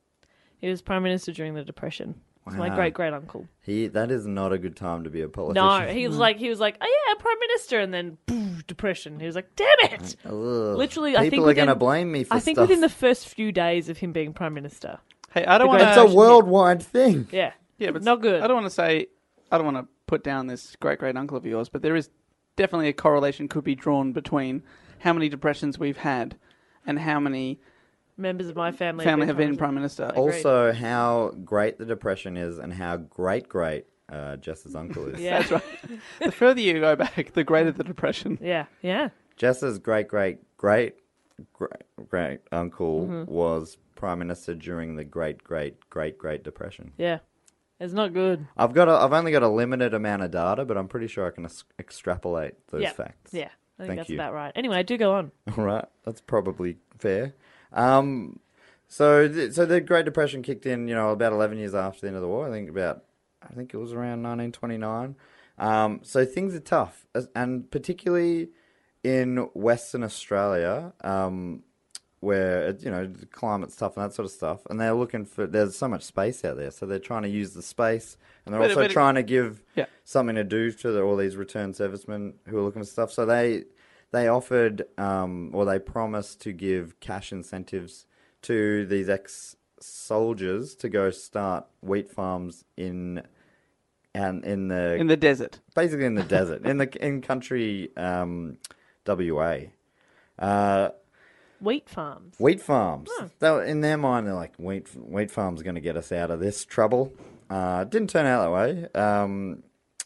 Speaker 1: He was Prime Minister during the Depression. It's my
Speaker 2: Wow.
Speaker 1: great great uncle.
Speaker 2: He? That is not a good time to be a politician.
Speaker 1: No, he was like he was like, oh yeah, Prime Minister, and then poof, depression. He was like, damn it!
Speaker 2: Ugh.
Speaker 1: Literally,
Speaker 2: people
Speaker 1: I think
Speaker 2: are
Speaker 1: within,
Speaker 2: going to blame me for
Speaker 1: I think
Speaker 2: stuff.
Speaker 1: within the first few days of him being Prime Minister.
Speaker 6: Hey, I don't want
Speaker 2: It's
Speaker 6: to.
Speaker 2: a worldwide thing.
Speaker 1: Yeah,
Speaker 6: Yeah, but
Speaker 1: not good.
Speaker 6: I don't want to say. I don't want to put down this great great uncle of yours, but there is definitely a correlation could be drawn between how many depressions we've had and how many
Speaker 1: Members of my family,
Speaker 6: family have been
Speaker 1: Prime
Speaker 6: prime minister.
Speaker 1: Agreed.
Speaker 2: Also, how great the Depression is and how great, great uh, Jess's uncle is.
Speaker 1: Yeah,
Speaker 6: That's right. The further you go back, the greater the depression.
Speaker 1: yeah, yeah.
Speaker 2: Jess's great, great, great, great, great uncle
Speaker 1: Mm-hmm.
Speaker 2: was Prime Minister during the great, great, great, great Depression.
Speaker 1: Yeah, it's not good.
Speaker 2: I've got a, I've only got a limited amount of data, but I'm pretty sure I can es- extrapolate those
Speaker 1: yeah,
Speaker 2: facts.
Speaker 1: yeah. I think
Speaker 2: Thank
Speaker 1: that's
Speaker 2: you.
Speaker 1: about right. Anyway, do go on.
Speaker 2: All right, that's probably fair. Um, so, th- so the Great Depression kicked in, you know, about eleven years after the end of the war. I think about, I think it was around nineteen twenty-nine. Um, so things are tough, as- and particularly in Western Australia, um, where it, you know the climate's tough and that sort of stuff. And they're looking for there's so much space out there, so they're trying to use the space, and they're
Speaker 6: But-
Speaker 2: also
Speaker 6: but it-
Speaker 2: trying to give
Speaker 6: Yeah.
Speaker 2: something to do to the, all these returned servicemen who are looking for stuff. So they they offered um, or they promised to give cash incentives to these ex soldiers to go start wheat farms in and in the
Speaker 6: In the desert.
Speaker 2: basically in the desert in the in country um, W A. Uh,
Speaker 1: Wheat farms.
Speaker 2: Wheat farms. They were, in their mind, they're like, wheat wheat farms are going to get us out of this trouble. Uh, didn't turn out that way. Um,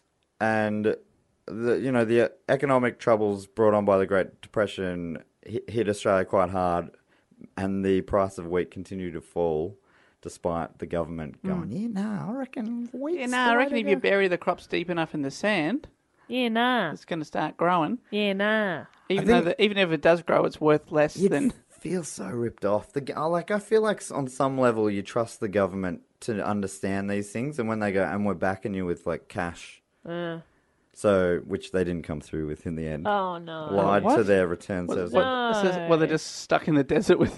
Speaker 2: and the you know the economic troubles brought on by the Great Depression hit, hit Australia quite hard, and the price of wheat continued to fall, despite the government going, yeah, no, I reckon wheat.
Speaker 6: Yeah, no, I reckon if you bury the crops deep enough in the sand,
Speaker 1: Yeah, nah.
Speaker 6: it's going to start growing.
Speaker 1: Yeah, nah.
Speaker 6: Even
Speaker 2: think-
Speaker 6: though the, even if it does grow, it's worth less
Speaker 2: You'd
Speaker 6: than.
Speaker 2: feel so ripped off. The g- I like I feel like on some level you trust the government to understand these things, and when they go, and we're backing you with like cash,
Speaker 1: Uh,
Speaker 2: so which they didn't come through with in the end.
Speaker 1: oh, no.
Speaker 2: Lied
Speaker 6: What?
Speaker 2: to their return
Speaker 6: What,
Speaker 2: service.
Speaker 6: what, it says, well, they're just stuck in the desert with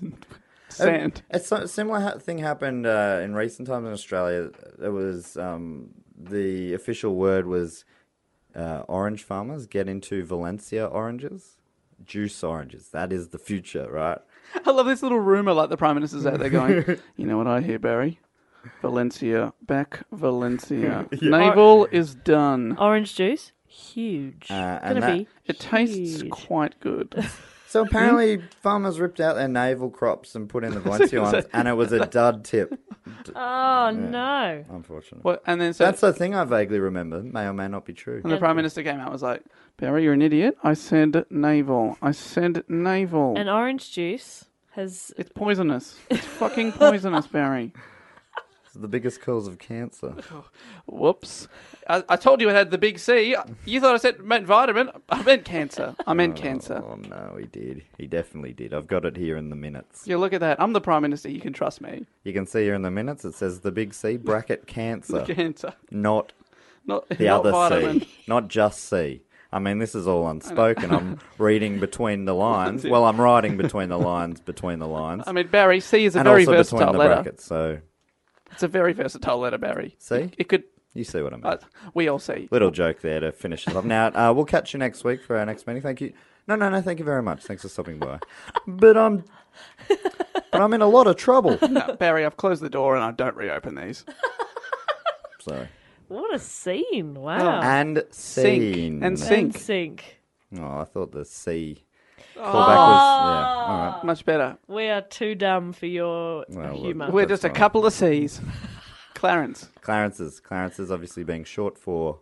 Speaker 6: sand.
Speaker 2: A so- similar ha- thing happened uh, in recent times in Australia. There was um, the official word was uh, orange farmers get into Valencia oranges, juice oranges. That is the future, right?
Speaker 6: I love this little rumour like the Prime Minister's out there going, you know what I hear, Barry? Valencia, back Valencia. Naval is done.
Speaker 1: Orange juice? Huge.
Speaker 2: Uh, and
Speaker 1: Gonna
Speaker 2: that-
Speaker 1: be
Speaker 6: It tastes
Speaker 1: huge.
Speaker 6: quite good.
Speaker 2: So apparently farmers ripped out their navel crops and put in the Valencia ones, and it was a dud tip,
Speaker 1: Oh, no.
Speaker 2: unfortunately.
Speaker 6: What, and then so
Speaker 2: That's the thing I vaguely remember. May or may not be true.
Speaker 6: and the Prime Minister came out and was like, Barry, you're an idiot. I said naval. I said naval.
Speaker 1: And orange juice has...
Speaker 6: It's poisonous. It's fucking poisonous, Barry.
Speaker 2: It's the biggest cause of cancer.
Speaker 6: Whoops. I, I told you it had the big C. You thought I said meant vitamin. I meant cancer. I meant cancer.
Speaker 2: Oh no, he did. He definitely did. I've got it here in the minutes.
Speaker 6: Yeah, look at that. I'm the Prime Minister. You can trust me.
Speaker 2: You can see here in the minutes it says the big C bracket cancer,
Speaker 6: Cancer.
Speaker 2: not
Speaker 6: Not
Speaker 2: the
Speaker 6: not
Speaker 2: other
Speaker 6: vitamin.
Speaker 2: C, not just C. I mean, this is all unspoken. I'm reading between the lines. Well, I'm writing between the lines, between the lines,
Speaker 6: I mean, Barry, C is a
Speaker 2: and
Speaker 6: very
Speaker 2: also
Speaker 6: versatile
Speaker 2: between the
Speaker 6: letter.
Speaker 2: brackets. So,
Speaker 6: It's a very versatile letter, Barry.
Speaker 2: see,
Speaker 6: It could.
Speaker 2: you see what I mean.
Speaker 6: Uh, we all see.
Speaker 2: Little joke there to finish it off. Now, uh, we'll catch you next week for our next meeting. Thank you. No, no, no. Thank you very much. Thanks for stopping by. But I'm, but I'm in a lot of trouble.
Speaker 6: No, Barry, I've closed the door and I don't reopen these.
Speaker 2: Sorry.
Speaker 1: What a scene. Wow.
Speaker 2: And
Speaker 6: Sink.
Speaker 2: scene.
Speaker 6: And sink.
Speaker 1: And sink.
Speaker 2: Oh, I thought the C
Speaker 6: Oh.
Speaker 2: callback was yeah. All right.
Speaker 6: Much better.
Speaker 1: We are too dumb for your
Speaker 2: Well, look,
Speaker 1: humour.
Speaker 6: We're
Speaker 2: That's
Speaker 6: just a
Speaker 2: fine.
Speaker 6: couple of C's. Clarence.
Speaker 2: Clarence's. Clarence is obviously being short for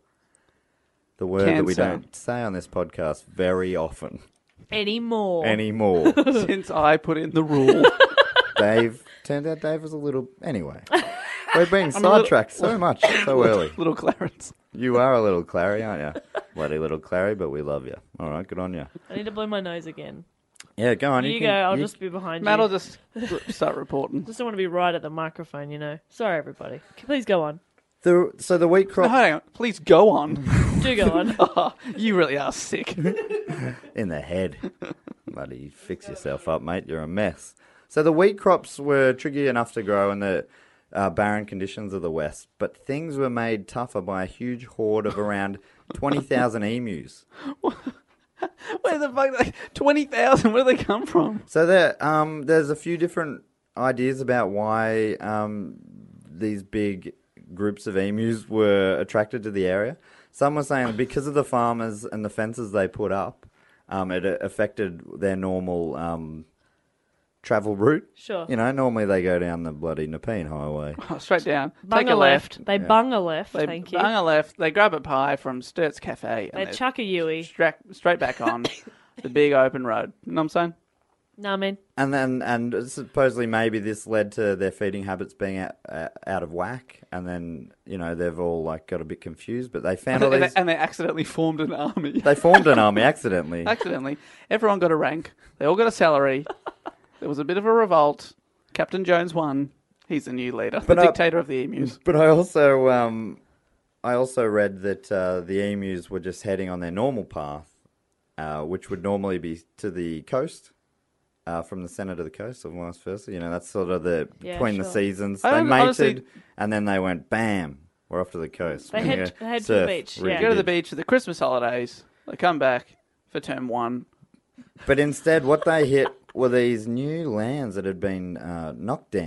Speaker 2: the word that we
Speaker 6: Cancer.
Speaker 2: don't say on this podcast very often
Speaker 1: Anymore.
Speaker 2: anymore.
Speaker 6: Since I put in the rule.
Speaker 2: Dave, turned out Dave was a little. Anyway, we're being
Speaker 6: I'm a little-
Speaker 2: sidetracked so much so early.
Speaker 6: Little Clarence.
Speaker 2: You are a little Clary, aren't you? Bloody little Clary, but we love you. All right, good on you.
Speaker 1: I need to blow my nose again.
Speaker 2: Yeah, go on.
Speaker 1: You,
Speaker 2: can-
Speaker 1: go. I'll
Speaker 2: you-
Speaker 1: just be behind
Speaker 6: Matt
Speaker 1: you.
Speaker 6: will just start reporting.
Speaker 1: Just don't want to be right at the microphone, you know. Sorry, everybody. Please go on.
Speaker 2: The, so the wheat
Speaker 6: No,
Speaker 2: crop
Speaker 6: hang on. Please go on.
Speaker 1: Do go on.
Speaker 6: Oh, you really are sick.
Speaker 2: in the head. Bloody fix yourself up, mate. You're a mess. So the wheat crops were tricky enough to grow in the uh, barren conditions of the West, but things were made tougher by a huge horde of around twenty thousand emus.
Speaker 6: Where the fuck? Like, twenty thousand? Where do they come from?
Speaker 2: So there, um, there's a few different ideas about why um, these big groups of emus were attracted to the area. Some were saying because of the farmers and the fences they put up, um, it uh, affected their normal um, travel route.
Speaker 1: Sure.
Speaker 2: You know, normally they go down the bloody Nepean Highway.
Speaker 6: Oh, straight down.
Speaker 1: Bung
Speaker 6: Take a left.
Speaker 1: They bung a left,
Speaker 6: They
Speaker 1: thank you.
Speaker 6: bung a left. They grab a pie from Sturt's Cafe.
Speaker 1: They
Speaker 6: And they
Speaker 1: chuck a Yui.
Speaker 6: straight, straight back on the big open road. You know what I'm saying?
Speaker 1: No, I mean,
Speaker 2: And then, and supposedly maybe this led to their feeding habits being out, uh, out of whack. And then, you know, they've all like got a bit confused, but they found all
Speaker 6: And they,
Speaker 2: these.
Speaker 6: and they accidentally formed an army.
Speaker 2: They formed an army accidentally.
Speaker 6: Accidentally. Everyone got a rank. They all got a salary. There was a bit of a revolt. Captain Jones won. He's the new leader, the
Speaker 2: But, uh,
Speaker 6: dictator of the emus.
Speaker 2: But I also, um, I also read that uh, the emus were just heading on their normal path, uh, which would normally be to the coast, uh, from the centre to the coast, or vice versa. You know, that's sort of the
Speaker 1: Yeah,
Speaker 2: between the
Speaker 1: sure.
Speaker 2: seasons.
Speaker 6: I
Speaker 2: They
Speaker 6: don't-
Speaker 2: mated,
Speaker 6: honestly-
Speaker 2: and then they went bam. We're off to the coast.
Speaker 1: They
Speaker 2: We're
Speaker 1: head-
Speaker 2: gonna
Speaker 1: they head to the
Speaker 2: surf,
Speaker 1: beach,
Speaker 2: really
Speaker 1: yeah.
Speaker 6: Go to the
Speaker 2: good.
Speaker 6: beach for the Christmas holidays. They come back for term one.
Speaker 2: But instead, what they hit were these new lands that had been uh, knocked down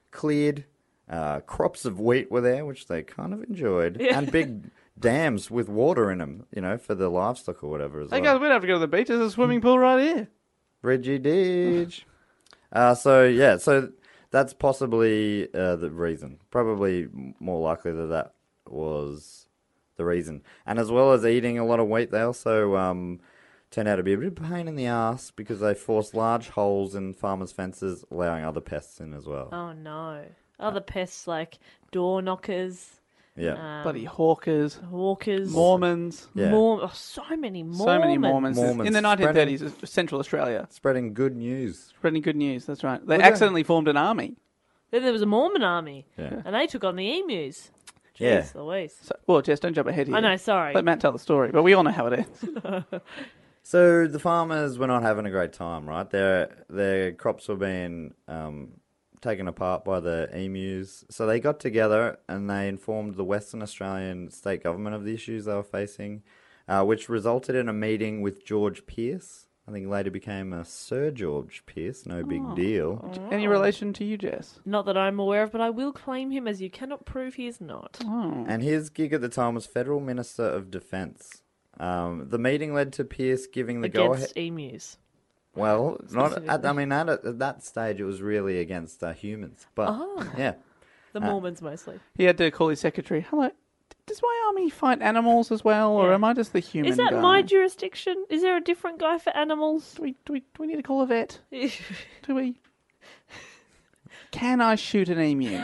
Speaker 2: cleared. Uh, crops of wheat were there, which they kind of enjoyed,
Speaker 1: Yeah.
Speaker 2: and big dams with water in them, you know, for the livestock or whatever as
Speaker 6: Hey
Speaker 2: well.
Speaker 6: guys, we don't have to go to the beach. There's a swimming pool right here.
Speaker 2: Reggie Didge. uh, so, yeah, so that's possibly uh, the reason. Probably m- more likely that that was the reason. And as well as eating a lot of wheat, they also um, turned out to be a bit of a pain in the ass because they forced large holes in farmers' fences, allowing other pests in as well.
Speaker 1: Oh no. Other pests like door knockers,
Speaker 2: Yeah.
Speaker 1: um,
Speaker 6: Bloody hawkers,
Speaker 1: hawkers,
Speaker 6: Mormons.
Speaker 2: Yeah.
Speaker 1: Mor- oh, so many Mormons.
Speaker 6: So many Mormons.
Speaker 2: Mormons
Speaker 6: In the nineteen thirties, Central Australia.
Speaker 2: Spreading good news.
Speaker 6: Spreading good news, that's right. They
Speaker 2: Was that-
Speaker 6: accidentally formed an army.
Speaker 1: Then there was a Mormon army,
Speaker 2: Yeah.
Speaker 1: and they took on the emus.
Speaker 2: Yeah.
Speaker 1: Jeez Louise.
Speaker 6: So, well, Jess, don't jump ahead here.
Speaker 1: I know, sorry.
Speaker 6: Let Matt tell the story, but we all know how it ends.
Speaker 2: So the farmers were not having a great time, right? Their their crops were being um, taken apart by the emus. So they got together and they informed the Western Australian state government of the issues they were facing, uh, which resulted in a meeting with George Pearce. I think later became a Sir George Pearce, no big deal.
Speaker 6: Any relation to you, Jess?
Speaker 1: Not that I'm aware of, but I will claim him as you cannot prove he is not.
Speaker 6: Oh.
Speaker 2: And his gig at the time was Federal Minister of Defence. Um, the meeting led to Pearce giving the go-ahead.
Speaker 1: Against emus.
Speaker 2: Well, not at, I mean, at, at that stage, it was really against uh, humans. But,
Speaker 1: Oh.
Speaker 2: yeah.
Speaker 1: The
Speaker 2: Uh,
Speaker 1: Mormons mostly.
Speaker 6: He had to call his secretary. Hello, d- does my army fight animals as well, or
Speaker 1: Yeah.
Speaker 6: am I just the human
Speaker 1: Is that
Speaker 6: guy?
Speaker 1: my jurisdiction? Is there a different guy for animals?
Speaker 6: Do we, do, we, do we need to call a vet? Do we? Can I shoot an emu?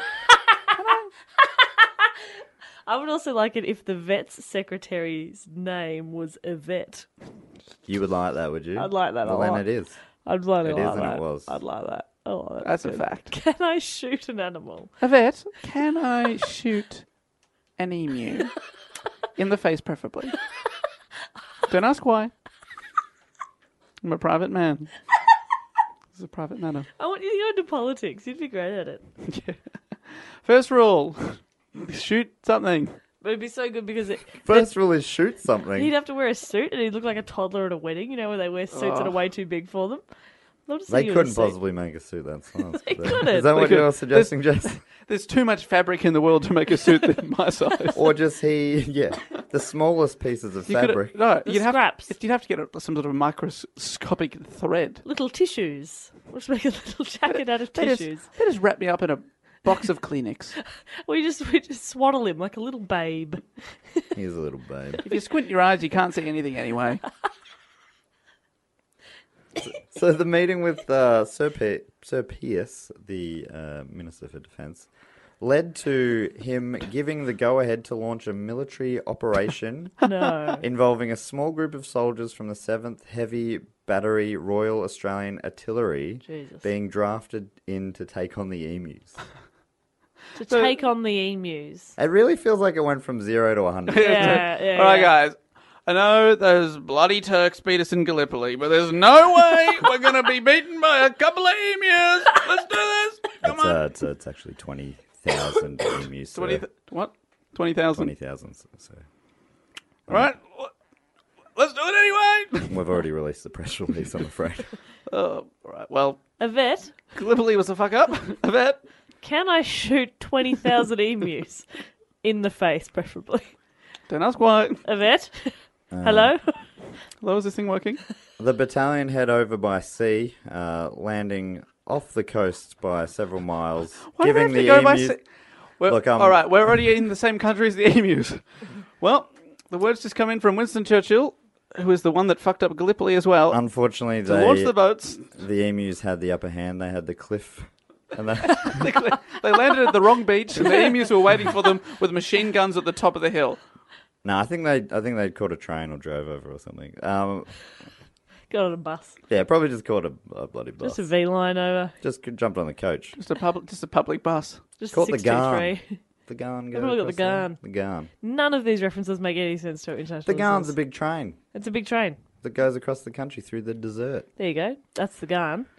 Speaker 1: I would also like it if the vet's secretary's name was Yvette.
Speaker 2: You would like that, would you?
Speaker 1: I'd like that a
Speaker 2: well, then
Speaker 1: lot.
Speaker 2: it is.
Speaker 1: I'd like
Speaker 2: It
Speaker 1: it
Speaker 2: is
Speaker 1: like
Speaker 2: and it
Speaker 1: that.
Speaker 2: was.
Speaker 1: I'd like that. Oh,
Speaker 6: That's a fact.
Speaker 1: Can I shoot an animal?
Speaker 6: A vet? Can I shoot an emu? In the face, preferably. Don't ask why. I'm a private man. This is a private matter.
Speaker 1: I want you to go into politics. You'd be great at it.
Speaker 6: First rule. Shoot something.
Speaker 1: But it'd be so good because it,
Speaker 2: First rule is shoot something.
Speaker 1: he'd have to wear a suit and he'd look like a toddler at a wedding, you know, where they wear suits that are
Speaker 6: Oh.
Speaker 1: way too big for them. Love to see
Speaker 2: They
Speaker 1: you in a
Speaker 2: couldn't
Speaker 1: suit.
Speaker 2: possibly make a suit that size.
Speaker 1: They
Speaker 2: could
Speaker 1: couldn't.
Speaker 2: Is that
Speaker 1: They
Speaker 2: what
Speaker 6: could-
Speaker 2: you're suggesting, Jess?
Speaker 6: There's too much fabric in the world to make a suit that my size.
Speaker 2: Or just he, yeah, the smallest pieces of
Speaker 6: You could-
Speaker 2: fabric.
Speaker 6: no,
Speaker 1: The
Speaker 6: you'd have,
Speaker 1: scraps.
Speaker 6: you'd have to get a, some sort of microscopic thread.
Speaker 1: Little tissues. We'll just make a little jacket out of
Speaker 6: They just,
Speaker 1: tissues.
Speaker 6: they just wrap me up in a box of Kleenex.
Speaker 1: We just we just swaddle him like a little babe.
Speaker 2: He's a little babe.
Speaker 6: If you squint your eyes, you can't see anything anyway.
Speaker 2: So the meeting with uh, Sir, Pe- Sir Pearce, the uh, Minister for Defence, led to him giving the go-ahead to launch a military operation
Speaker 1: No.
Speaker 2: involving a small group of soldiers from the seventh Heavy Battery Royal Australian Artillery
Speaker 1: Jesus.
Speaker 2: being drafted in to take on the emus.
Speaker 1: To
Speaker 6: So-
Speaker 1: take on the emus.
Speaker 2: It really feels like it went from zero to one hundred.
Speaker 1: Yeah, yeah.
Speaker 6: All right,
Speaker 1: yeah.
Speaker 6: guys. I know those bloody Turks beat us in Gallipoli, but there's no way we're going to be beaten by a couple of emus. Let's do this. Come
Speaker 2: It's,
Speaker 6: on.
Speaker 2: uh, it's, uh, it's actually twenty thousand emus. So
Speaker 6: twenty th- what? twenty thousand.
Speaker 2: twenty thousand. So, so
Speaker 6: All right. Let's do it anyway.
Speaker 2: we've already released the press release, I'm afraid.
Speaker 6: Oh, all right. Well,
Speaker 1: Yvette,
Speaker 6: Gallipoli was a fuck up. I bet.
Speaker 1: can I shoot twenty thousand emus? In the face, preferably.
Speaker 6: Don't ask why.
Speaker 1: Yvette? Hello?
Speaker 6: Hello, is this thing working?
Speaker 2: The battalion head over by sea, uh, landing off the coast by several miles,
Speaker 6: Why do we
Speaker 2: giving
Speaker 6: have to
Speaker 2: the
Speaker 6: go by
Speaker 2: emus.
Speaker 6: sea? We're,
Speaker 2: Look, um,
Speaker 6: all right, we're already in the same country as the emus. Well, the words just come in from Winston Churchill, who is the one that fucked up Gallipoli as well.
Speaker 2: Unfortunately,
Speaker 6: to launch
Speaker 2: they,
Speaker 6: the boats,
Speaker 2: the emus had the upper hand. They had the cliff. And they,
Speaker 6: they, they landed at the wrong beach, and the emus were waiting for them with machine guns at the top of the hill.
Speaker 2: no, I think they, I think they'd caught a train or drove over or something. Um,
Speaker 1: Got on a bus.
Speaker 2: yeah, probably just caught a, a bloody bus.
Speaker 1: Just a V line over.
Speaker 2: Just jumped on the coach.
Speaker 6: Just a public, just a public bus.
Speaker 1: Just
Speaker 2: Caught the
Speaker 1: six two
Speaker 2: gun.
Speaker 1: three.
Speaker 2: The gun.
Speaker 1: They've probably got the gun.
Speaker 2: The gun.
Speaker 1: None of these references make any sense to international
Speaker 2: The gun's a
Speaker 1: listeners.
Speaker 2: big train
Speaker 1: It's a big train.
Speaker 2: that goes across the country through the desert.
Speaker 1: There you go. That's the gun.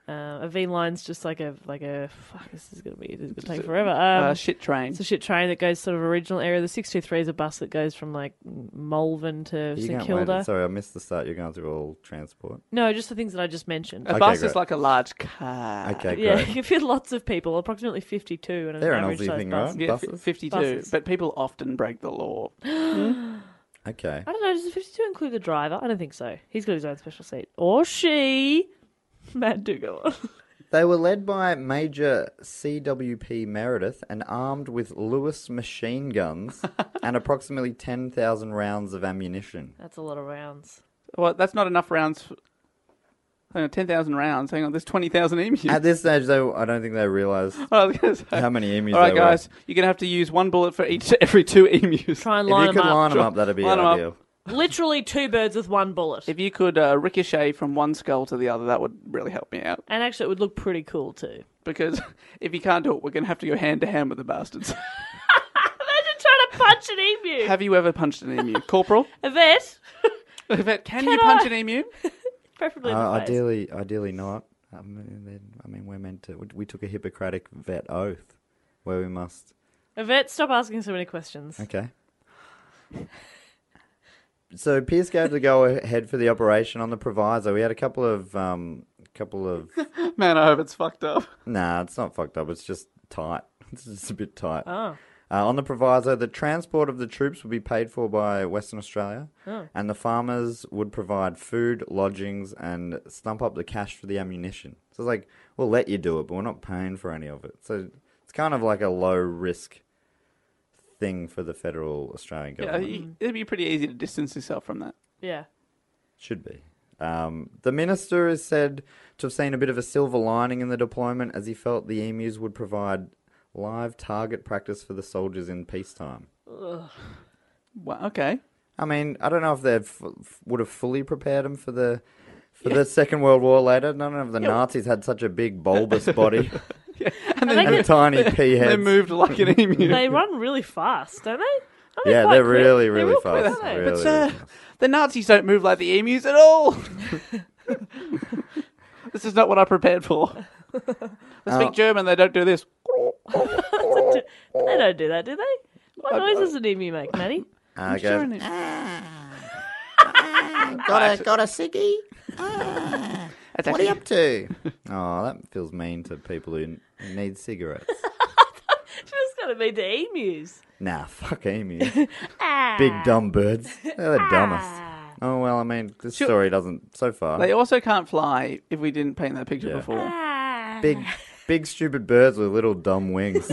Speaker 1: Uh, a V line's just like a like a fuck. This is gonna be this is gonna take forever. Um,
Speaker 6: uh, shit train.
Speaker 1: It's a shit train that goes sort of original area. The six two three is a bus that goes from like Malvern to
Speaker 2: You
Speaker 1: St
Speaker 2: can't
Speaker 1: Kilda.
Speaker 2: wait. Sorry, I missed the start. You're going through all transport.
Speaker 1: No, just the things that I just mentioned.
Speaker 6: A
Speaker 2: Okay,
Speaker 6: bus
Speaker 2: great.
Speaker 6: is like a large car.
Speaker 2: Okay,
Speaker 1: Yeah,
Speaker 2: great.
Speaker 1: you fit lots of people, approximately fifty-two in an
Speaker 2: They're an
Speaker 1: average
Speaker 2: Aussie
Speaker 1: size
Speaker 2: thing,
Speaker 1: bus.
Speaker 2: right?
Speaker 6: Yeah, f-
Speaker 2: Buses?
Speaker 6: fifty-two.
Speaker 1: Buses.
Speaker 6: But people often break the law.
Speaker 2: Okay.
Speaker 1: I don't know, does the fifty-two include the driver? I don't think so. He's got his own special seat. Or she. Matt, do go on.
Speaker 2: They were led by Major C W P Meredith and armed with Lewis machine guns and approximately ten thousand rounds of ammunition.
Speaker 1: That's a lot of rounds.
Speaker 6: Well, that's not enough rounds. For... Hang on, ten thousand rounds. Hang on, there's twenty thousand emus.
Speaker 2: At this stage, though, I don't think they realised
Speaker 6: I was gonna say.
Speaker 2: how many emus
Speaker 6: All right,
Speaker 2: there
Speaker 6: guys, you're going to have to use one bullet for each every two emus.
Speaker 1: Try and
Speaker 2: were.
Speaker 1: line
Speaker 2: If you
Speaker 1: them
Speaker 2: could
Speaker 1: up.
Speaker 2: line them up, that'd be
Speaker 6: Line 'em up.
Speaker 2: ideal.
Speaker 1: Literally two birds with one bullet.
Speaker 6: If you could uh, ricochet from one skull to the other, that would really help me out.
Speaker 1: And actually, it would look pretty cool too.
Speaker 6: Because if you can't do it, we're going to have to go hand to hand with the bastards.
Speaker 1: Imagine trying to punch an emu.
Speaker 6: Have you ever punched an emu? Corporal?
Speaker 1: A vet?
Speaker 6: Yvette, can,
Speaker 1: Can
Speaker 6: you punch
Speaker 1: I?
Speaker 6: an emu?
Speaker 1: Preferably in the
Speaker 2: Uh,
Speaker 1: face.
Speaker 2: ideally, ideally not. I mean, I mean, we're meant to. We took a Hippocratic vet oath, where we must.
Speaker 1: A vet, stop asking so many questions.
Speaker 2: Okay. So Pierce gave the go ahead for the operation on the proviso. We had a couple of, um, couple of.
Speaker 6: Man, I hope it's fucked up.
Speaker 2: Nah, it's not fucked up. It's just tight. It's just a bit tight.
Speaker 1: Oh.
Speaker 2: Uh, on the proviso, the transport of the troops would be paid for by Western Australia,
Speaker 1: Oh.
Speaker 2: and the farmers would provide food, lodgings, and stump up the cash for the ammunition. So it's like, we'll let you do it, but we're not paying for any of it. So it's kind of like a low risk thing for the federal Australian
Speaker 6: Yeah,
Speaker 2: government.
Speaker 6: you, it'd be pretty easy to distance yourself from that.
Speaker 1: Yeah.
Speaker 2: Should be. Um, the minister is said to have seen a bit of a silver lining in the deployment, as he felt the emus would provide live target practice for the soldiers in peacetime.
Speaker 6: Well, okay.
Speaker 2: I mean, I don't know if they f- f- would have fully prepared them for the for the Second World War later. I don't know if the
Speaker 6: Yeah.
Speaker 2: Nazis had such a big bulbous body
Speaker 6: And
Speaker 1: I
Speaker 6: then
Speaker 1: think
Speaker 2: and tiny pea
Speaker 6: they
Speaker 2: heads.
Speaker 6: moved like an emu.
Speaker 1: They run really fast, don't they? Aren't they
Speaker 2: Yeah,
Speaker 1: quite
Speaker 2: they're
Speaker 1: quick?
Speaker 2: really,
Speaker 1: They're
Speaker 2: really
Speaker 1: real
Speaker 2: fast.
Speaker 1: quick, aren't they?
Speaker 2: Really,
Speaker 6: But
Speaker 2: really
Speaker 6: uh,
Speaker 2: fast.
Speaker 6: the Nazis don't move like the emus at all. This is not what I prepared for. They
Speaker 2: Oh.
Speaker 6: speak German, they don't do this.
Speaker 1: They don't do that, do they? What
Speaker 6: I-
Speaker 1: noise does an emu make, Matty?
Speaker 2: Uh,
Speaker 6: Sure
Speaker 2: go,
Speaker 6: it is.
Speaker 2: got a got a ciggy.
Speaker 6: That's
Speaker 2: What are you
Speaker 6: actually-
Speaker 2: up to? Oh, that feels mean to people who n- need cigarettes.
Speaker 1: Just gotta be the emus.
Speaker 2: Nah, fuck emus. Big dumb birds. They're the dumbest. Oh well, I mean, this
Speaker 6: Sure.
Speaker 2: story doesn't so far.
Speaker 6: They also can't fly if we didn't paint that picture
Speaker 2: Yeah.
Speaker 6: before.
Speaker 2: Big, big stupid birds with little dumb wings.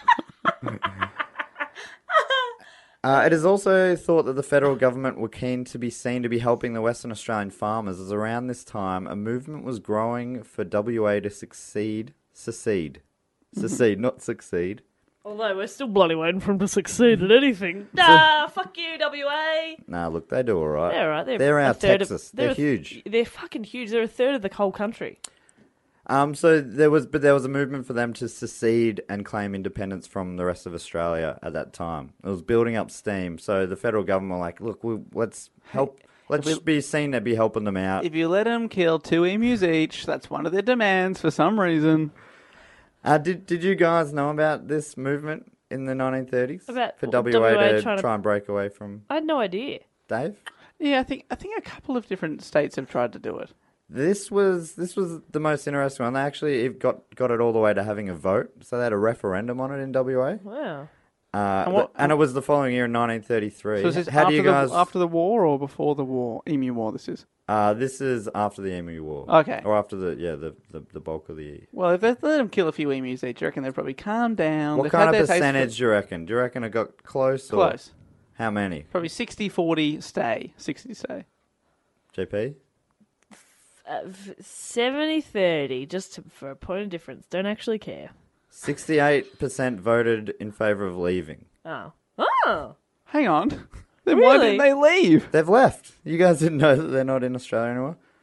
Speaker 2: Uh, it is also thought that the federal government were keen to be seen to be helping the Western Australian farmers, as around this time a movement was growing for W A to succeed, secede, secede, not succeed.
Speaker 1: Although we're still bloody waiting for them to succeed at anything. Nah, fuck you, W A.
Speaker 2: Nah, look, they do all right.
Speaker 1: They're all right. They're,
Speaker 2: They're
Speaker 1: a
Speaker 2: our
Speaker 1: third
Speaker 2: Texas.
Speaker 1: Of,
Speaker 2: They're
Speaker 1: a-
Speaker 2: huge.
Speaker 1: They're fucking huge. They're a third of the whole country.
Speaker 2: Um, so there was, but there was a movement for them to secede and claim independence from the rest of Australia at that time. It was building up steam. So the federal government were like, "Look, we, let's help. Let's
Speaker 6: we-
Speaker 2: be seen to be helping them out."
Speaker 6: If you let them kill two emus each, that's one of their demands for some reason.
Speaker 2: Uh, did Did you guys know about this movement in the nineteen thirties
Speaker 1: About
Speaker 2: for
Speaker 1: W
Speaker 2: W A,
Speaker 1: A
Speaker 2: to
Speaker 1: trying to-
Speaker 2: try and break away from
Speaker 1: I had no idea.
Speaker 2: Dave?
Speaker 6: Yeah, I think I think a couple of different states have tried to do it.
Speaker 2: This was this was the most interesting one. They actually got got it all the way to having a vote. So they had a referendum on it in W A.
Speaker 1: Wow.
Speaker 2: Uh,
Speaker 6: And what-
Speaker 2: and it was the following year in nineteen thirty-three.
Speaker 6: So is this
Speaker 2: How
Speaker 6: after,
Speaker 2: do you guys?
Speaker 6: the, after the war or before the war? Emu war, this is.
Speaker 2: Uh, this is after the Emu War.
Speaker 6: Okay.
Speaker 2: Or after the yeah the, the, the bulk of the.
Speaker 6: Well, if they let them kill a few emus each, I reckon they've probably calmed down.
Speaker 2: What
Speaker 6: They've
Speaker 2: kind
Speaker 6: had
Speaker 2: of
Speaker 6: their taste for-
Speaker 2: percentage do you reckon? Do you reckon it got close? Or
Speaker 6: Close.
Speaker 2: How many?
Speaker 6: Probably sixty forty stay. sixty stay.
Speaker 2: J P.
Speaker 1: Uh, seventy thirty, just to, for a point of difference. Don't actually care.
Speaker 2: Sixty-eight percent voted in favour of leaving.
Speaker 1: Oh. Oh.
Speaker 6: Hang on. Then why
Speaker 1: Really?
Speaker 6: didn't they leave?
Speaker 2: They've left. You guys didn't know that they're not in Australia anymore.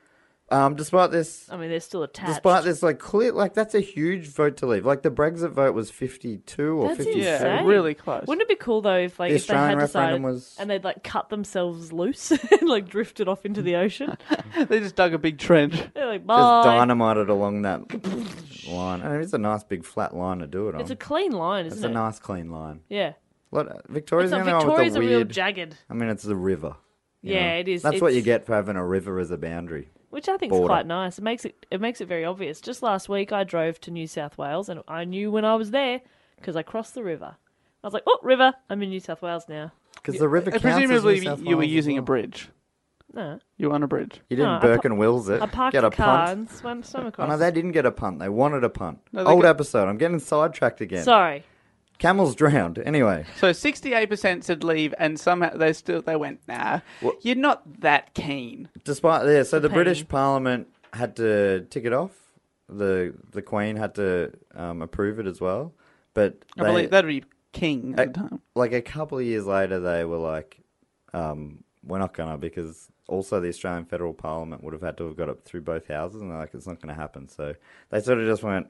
Speaker 2: Um, despite this,
Speaker 1: I mean, they're still attached.
Speaker 2: despite this, like clear, like that's a huge vote to leave. Like the Brexit vote was fifty-two or
Speaker 1: That's
Speaker 2: fifty-three.
Speaker 6: Yeah,
Speaker 1: insane.
Speaker 6: really close.
Speaker 1: Wouldn't it be cool though if like
Speaker 2: The
Speaker 1: if they had
Speaker 2: Australian
Speaker 1: decided
Speaker 2: referendum was-
Speaker 1: and they'd like cut themselves loose and like drifted off into the ocean?
Speaker 6: They just dug a big trench.
Speaker 1: They're like,
Speaker 2: Just
Speaker 1: bye.
Speaker 2: dynamited along that line. And it's a nice big flat line to do it on.
Speaker 1: It's a clean line, isn't
Speaker 2: It's a
Speaker 1: it?
Speaker 2: nice clean line.
Speaker 1: Yeah.
Speaker 2: Lot, Victoria's
Speaker 1: It's
Speaker 2: the
Speaker 1: not,
Speaker 2: only one with
Speaker 1: Victoria's
Speaker 2: the
Speaker 1: a real
Speaker 2: weird.
Speaker 1: jagged,
Speaker 2: I mean, it's the river. you
Speaker 1: Yeah,
Speaker 2: know.
Speaker 1: it is.
Speaker 2: That's what you
Speaker 1: It's-
Speaker 2: get for having a river as a boundary.
Speaker 1: which I think is
Speaker 2: border.
Speaker 1: quite nice. It makes it it makes it very obvious. Just last week, I drove to New South Wales, and I knew when I was there because I crossed the river. I was like, "Oh, river! I'm in New South Wales now."
Speaker 2: Because the river
Speaker 6: Uh,
Speaker 2: counts as
Speaker 6: Presumably,
Speaker 2: New South
Speaker 6: you were
Speaker 2: Wales as
Speaker 6: using a
Speaker 2: well.
Speaker 6: bridge.
Speaker 1: No,
Speaker 6: You were on a bridge.
Speaker 2: You didn't
Speaker 1: No, I
Speaker 2: Burke
Speaker 1: pa-
Speaker 2: and Wills it.
Speaker 1: I parked
Speaker 2: Get
Speaker 1: the
Speaker 2: a
Speaker 1: car
Speaker 2: punt.
Speaker 1: and swam, swam
Speaker 2: Oh,
Speaker 1: across.
Speaker 2: no, they didn't get a punt. They wanted a punt.
Speaker 6: No, they
Speaker 2: Old
Speaker 6: got-
Speaker 2: episode. I'm getting sidetracked again.
Speaker 1: Sorry.
Speaker 2: Camels drowned. Anyway,
Speaker 6: So sixty-eight percent said leave, and somehow they still they went, nah, you're not that keen.
Speaker 2: despite yeah, so the
Speaker 1: pain.
Speaker 2: British Parliament had to tick it off. The the Queen had to um, approve it as well. But
Speaker 6: I
Speaker 2: they,
Speaker 6: believe that'd be king at
Speaker 2: a-
Speaker 6: the time.
Speaker 2: like a couple of years later, they were like, um, "We're not gonna," because also the Australian Federal Parliament would have had to have got it through both houses, and they're like, "It's not going to happen." So they sort of just went,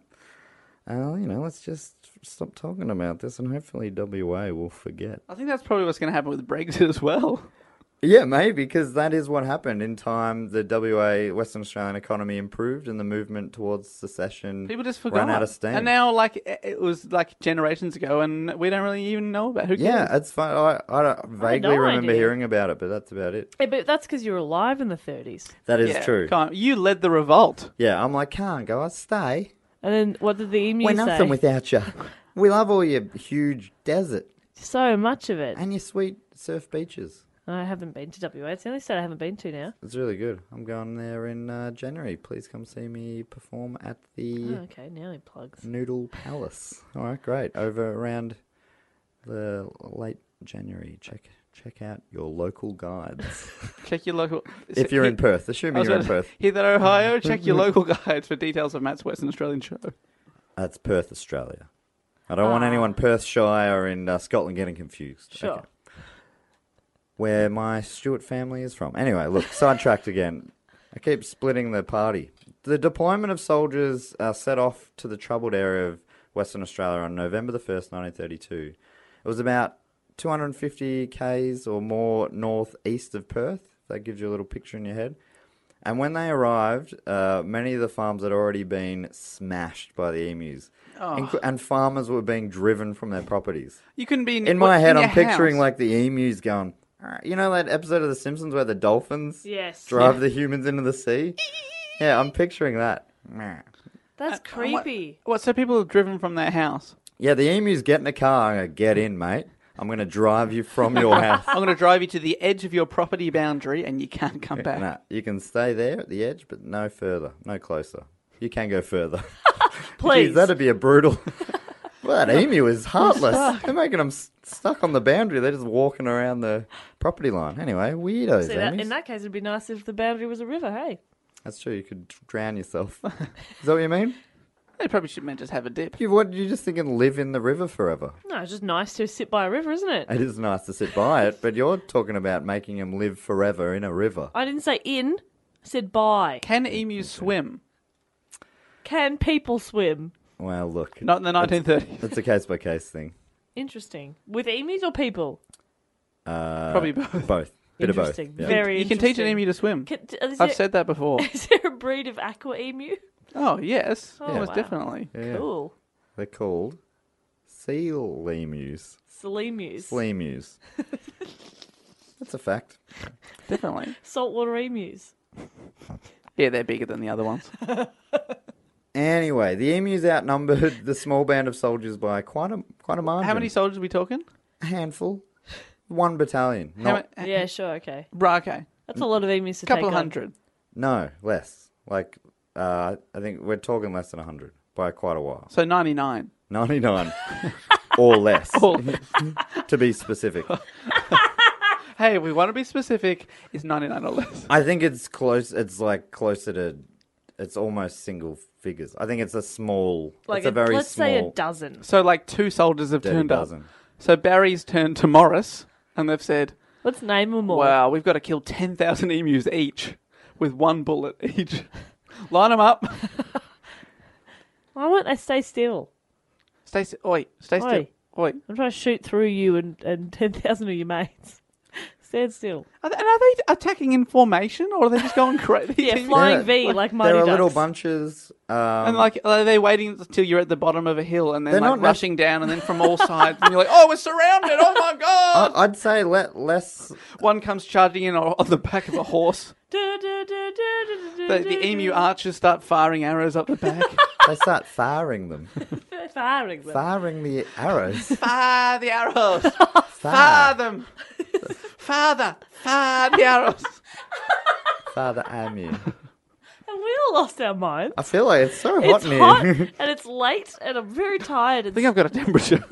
Speaker 2: "Oh, you know, let's just stop talking about this, and hopefully W A will forget."
Speaker 6: I think that's probably what's going to happen with Brexit as well.
Speaker 2: Yeah, maybe, because that is what happened. In time, the W A, Western Australian economy improved, and the movement towards secession
Speaker 6: People just forgot.
Speaker 2: ran out of steam.
Speaker 6: And now, like, it it was like generations ago, and we don't really even know about it. Who cares?
Speaker 2: yeah, it's fun. I, I don't- vaguely
Speaker 1: no
Speaker 2: remember
Speaker 1: idea.
Speaker 2: hearing about it, but that's about it.
Speaker 1: Yeah, but that's because you were alive in the thirties.
Speaker 2: That is
Speaker 6: Yeah,
Speaker 2: true.
Speaker 6: come on, you led the revolt.
Speaker 2: Yeah, I'm like, can't go, I'll stay.
Speaker 1: And then what did the emu
Speaker 2: We're
Speaker 1: say?
Speaker 2: nothing without you. We love all your huge desert
Speaker 1: So much of it.
Speaker 2: and your sweet surf beaches.
Speaker 1: I haven't been to W A. It's the only state I haven't been to now.
Speaker 2: It's really good. I'm going there in uh, January. Please come see me perform at the
Speaker 1: Oh, okay, now he plugs.
Speaker 2: Noodle Palace. All right, great. Over around the late January. Check check out your local guides.
Speaker 6: Check your local.
Speaker 2: If you're in Perth,
Speaker 6: I
Speaker 2: assuming
Speaker 6: was
Speaker 2: you're in
Speaker 6: gonna-
Speaker 2: Perth.
Speaker 6: Hear that, Ohio? Check your local guides for details of Matt's Western Australian show.
Speaker 2: That's Perth, Australia. I don't want
Speaker 1: Ah.
Speaker 2: anyone Perthshire or in uh, Scotland getting confused.
Speaker 1: Sure.
Speaker 2: Okay. Where my Stuart family is from. Anyway, look, sidetracked again. I keep splitting the party. The deployment of soldiers uh, set off to the troubled area of Western Australia on November the first, nineteen thirty-two. It was about two hundred fifty kays or more northeast of Perth. That gives you a little picture in your head. And when they arrived, uh, many of the farms had already been smashed by the emus. Inc- and farmers were being driven from their properties.
Speaker 6: You couldn't be in,
Speaker 2: In
Speaker 6: what,
Speaker 2: my head,
Speaker 6: in
Speaker 2: I'm
Speaker 6: your
Speaker 2: picturing
Speaker 6: house.
Speaker 2: like the emus going, "Alright," you know that episode of The Simpsons where the dolphins
Speaker 1: Yes.
Speaker 2: drive the humans into the sea? Yeah, I'm picturing that.
Speaker 1: That's
Speaker 6: Uh, and what- creepy.
Speaker 1: creepy.
Speaker 6: What? So people are driven from their house.
Speaker 2: Yeah, the emus get in a car and go, "Get in, mate. I'm going to drive you from your house."
Speaker 6: I'm going to drive you to the edge of your property boundary, and you can't come back.
Speaker 2: Nah, you can stay there at the edge, but no further, no closer. You can go further.
Speaker 1: Please.
Speaker 2: Jeez, that'd be a brutal... Well, that emu is heartless. They're making them s- stuck on the boundary. They're just walking around the property line. Anyway, weirdos,
Speaker 1: See, that,
Speaker 2: emus.
Speaker 1: in that case, it'd be nice if the boundary was a river, hey?
Speaker 2: That's true. You could drown yourself. Is that what you mean?
Speaker 6: They probably should meant just have a dip.
Speaker 2: You what? You just thinking live in the river forever?
Speaker 1: No, it's just nice to sit by a river, isn't it?
Speaker 2: It is nice to sit by it, but you're talking about making them live forever in a river.
Speaker 1: I didn't say in, I said by.
Speaker 6: Can emus swim?
Speaker 1: Can people swim?
Speaker 2: Well, look,
Speaker 6: Not in the nineteen thirties.
Speaker 2: it's a case by case thing.
Speaker 1: Interesting. With emus or people?
Speaker 2: Uh,
Speaker 6: Probably both.
Speaker 2: Both. Bit of both.
Speaker 1: Interesting.
Speaker 2: Yeah.
Speaker 1: Very
Speaker 6: You can teach an
Speaker 1: interesting.
Speaker 6: emu to swim.
Speaker 1: Can, is,
Speaker 6: I've
Speaker 1: there,
Speaker 6: said that before.
Speaker 1: is there a breed of aqua emu?
Speaker 6: Oh, yes.
Speaker 1: Oh,
Speaker 6: Most
Speaker 1: wow.
Speaker 6: definitely.
Speaker 2: Yeah.
Speaker 1: Cool.
Speaker 2: They're called seal emus.
Speaker 1: Selemus.
Speaker 2: Sleemus. That's a fact.
Speaker 6: Definitely.
Speaker 1: Saltwater emus.
Speaker 6: Yeah, they're bigger than the other ones.
Speaker 2: Anyway, the emus outnumbered the small band of soldiers by quite a quite a margin.
Speaker 6: How many soldiers are we talking?
Speaker 2: A handful. One battalion.
Speaker 6: How
Speaker 2: Not,
Speaker 6: ma-
Speaker 1: Yeah, sure, okay.
Speaker 6: Right, okay.
Speaker 1: That's a lot of emus to
Speaker 6: A couple
Speaker 1: take on.
Speaker 6: hundred.
Speaker 2: no, less. Like, uh, I think we're talking less than one hundred by quite a while.
Speaker 6: So ninety-nine.
Speaker 2: ninety-nine or less,
Speaker 6: Or-
Speaker 2: to be specific.
Speaker 6: Hey, we want to be specific. It's ninety-nine or less.
Speaker 2: I think it's close. It's like closer to. It's almost single figures. I think it's a small.
Speaker 1: Like
Speaker 2: it's a, very
Speaker 1: let's
Speaker 2: small.
Speaker 1: say a dozen.
Speaker 6: So like two soldiers have
Speaker 2: dirty
Speaker 6: turned
Speaker 2: dozen.
Speaker 6: up. So Barry's turned to Morris, and they've said,
Speaker 1: Let's name them all.
Speaker 6: "Wow, we've got to kill ten thousand emus each. with one bullet each. Line them up.
Speaker 1: Why won't they stay still?
Speaker 6: Stay still. Oi, stay still.
Speaker 1: Oi.
Speaker 6: Oi.
Speaker 1: I'm trying to shoot through you and, and ten thousand of your mates. Stand still.
Speaker 6: Are they, and are they attacking in formation, or are they just going crazy?
Speaker 1: Yeah, flying
Speaker 2: Yeah,
Speaker 1: V like Mighty
Speaker 2: There are
Speaker 1: Ducks.
Speaker 2: little bunches. Um,
Speaker 6: And like, are they waiting until you're at the bottom of a hill and then
Speaker 2: They're
Speaker 6: like
Speaker 2: not nec-
Speaker 6: rushing down and then from all sides and you're like, oh, we're surrounded! Oh my god!
Speaker 2: I- I'd say let less.
Speaker 6: One comes charging in on on the back of a horse.
Speaker 1: Du- du- du- du- du- du-
Speaker 6: The,
Speaker 1: du-
Speaker 6: the emu
Speaker 1: du-
Speaker 6: archers start firing arrows up the back.
Speaker 2: They start firing them.
Speaker 1: Firing them.
Speaker 2: Firing the arrows.
Speaker 6: Fire the arrows! Fire
Speaker 2: Fire.
Speaker 6: them! Father! Fire the arrows!
Speaker 2: Father Amu.
Speaker 1: And we all lost our minds.
Speaker 2: I feel like it's so hot
Speaker 1: It's
Speaker 2: in
Speaker 1: hot
Speaker 2: here.
Speaker 1: and it's late and I'm very tired.
Speaker 6: I think I've got a temperature.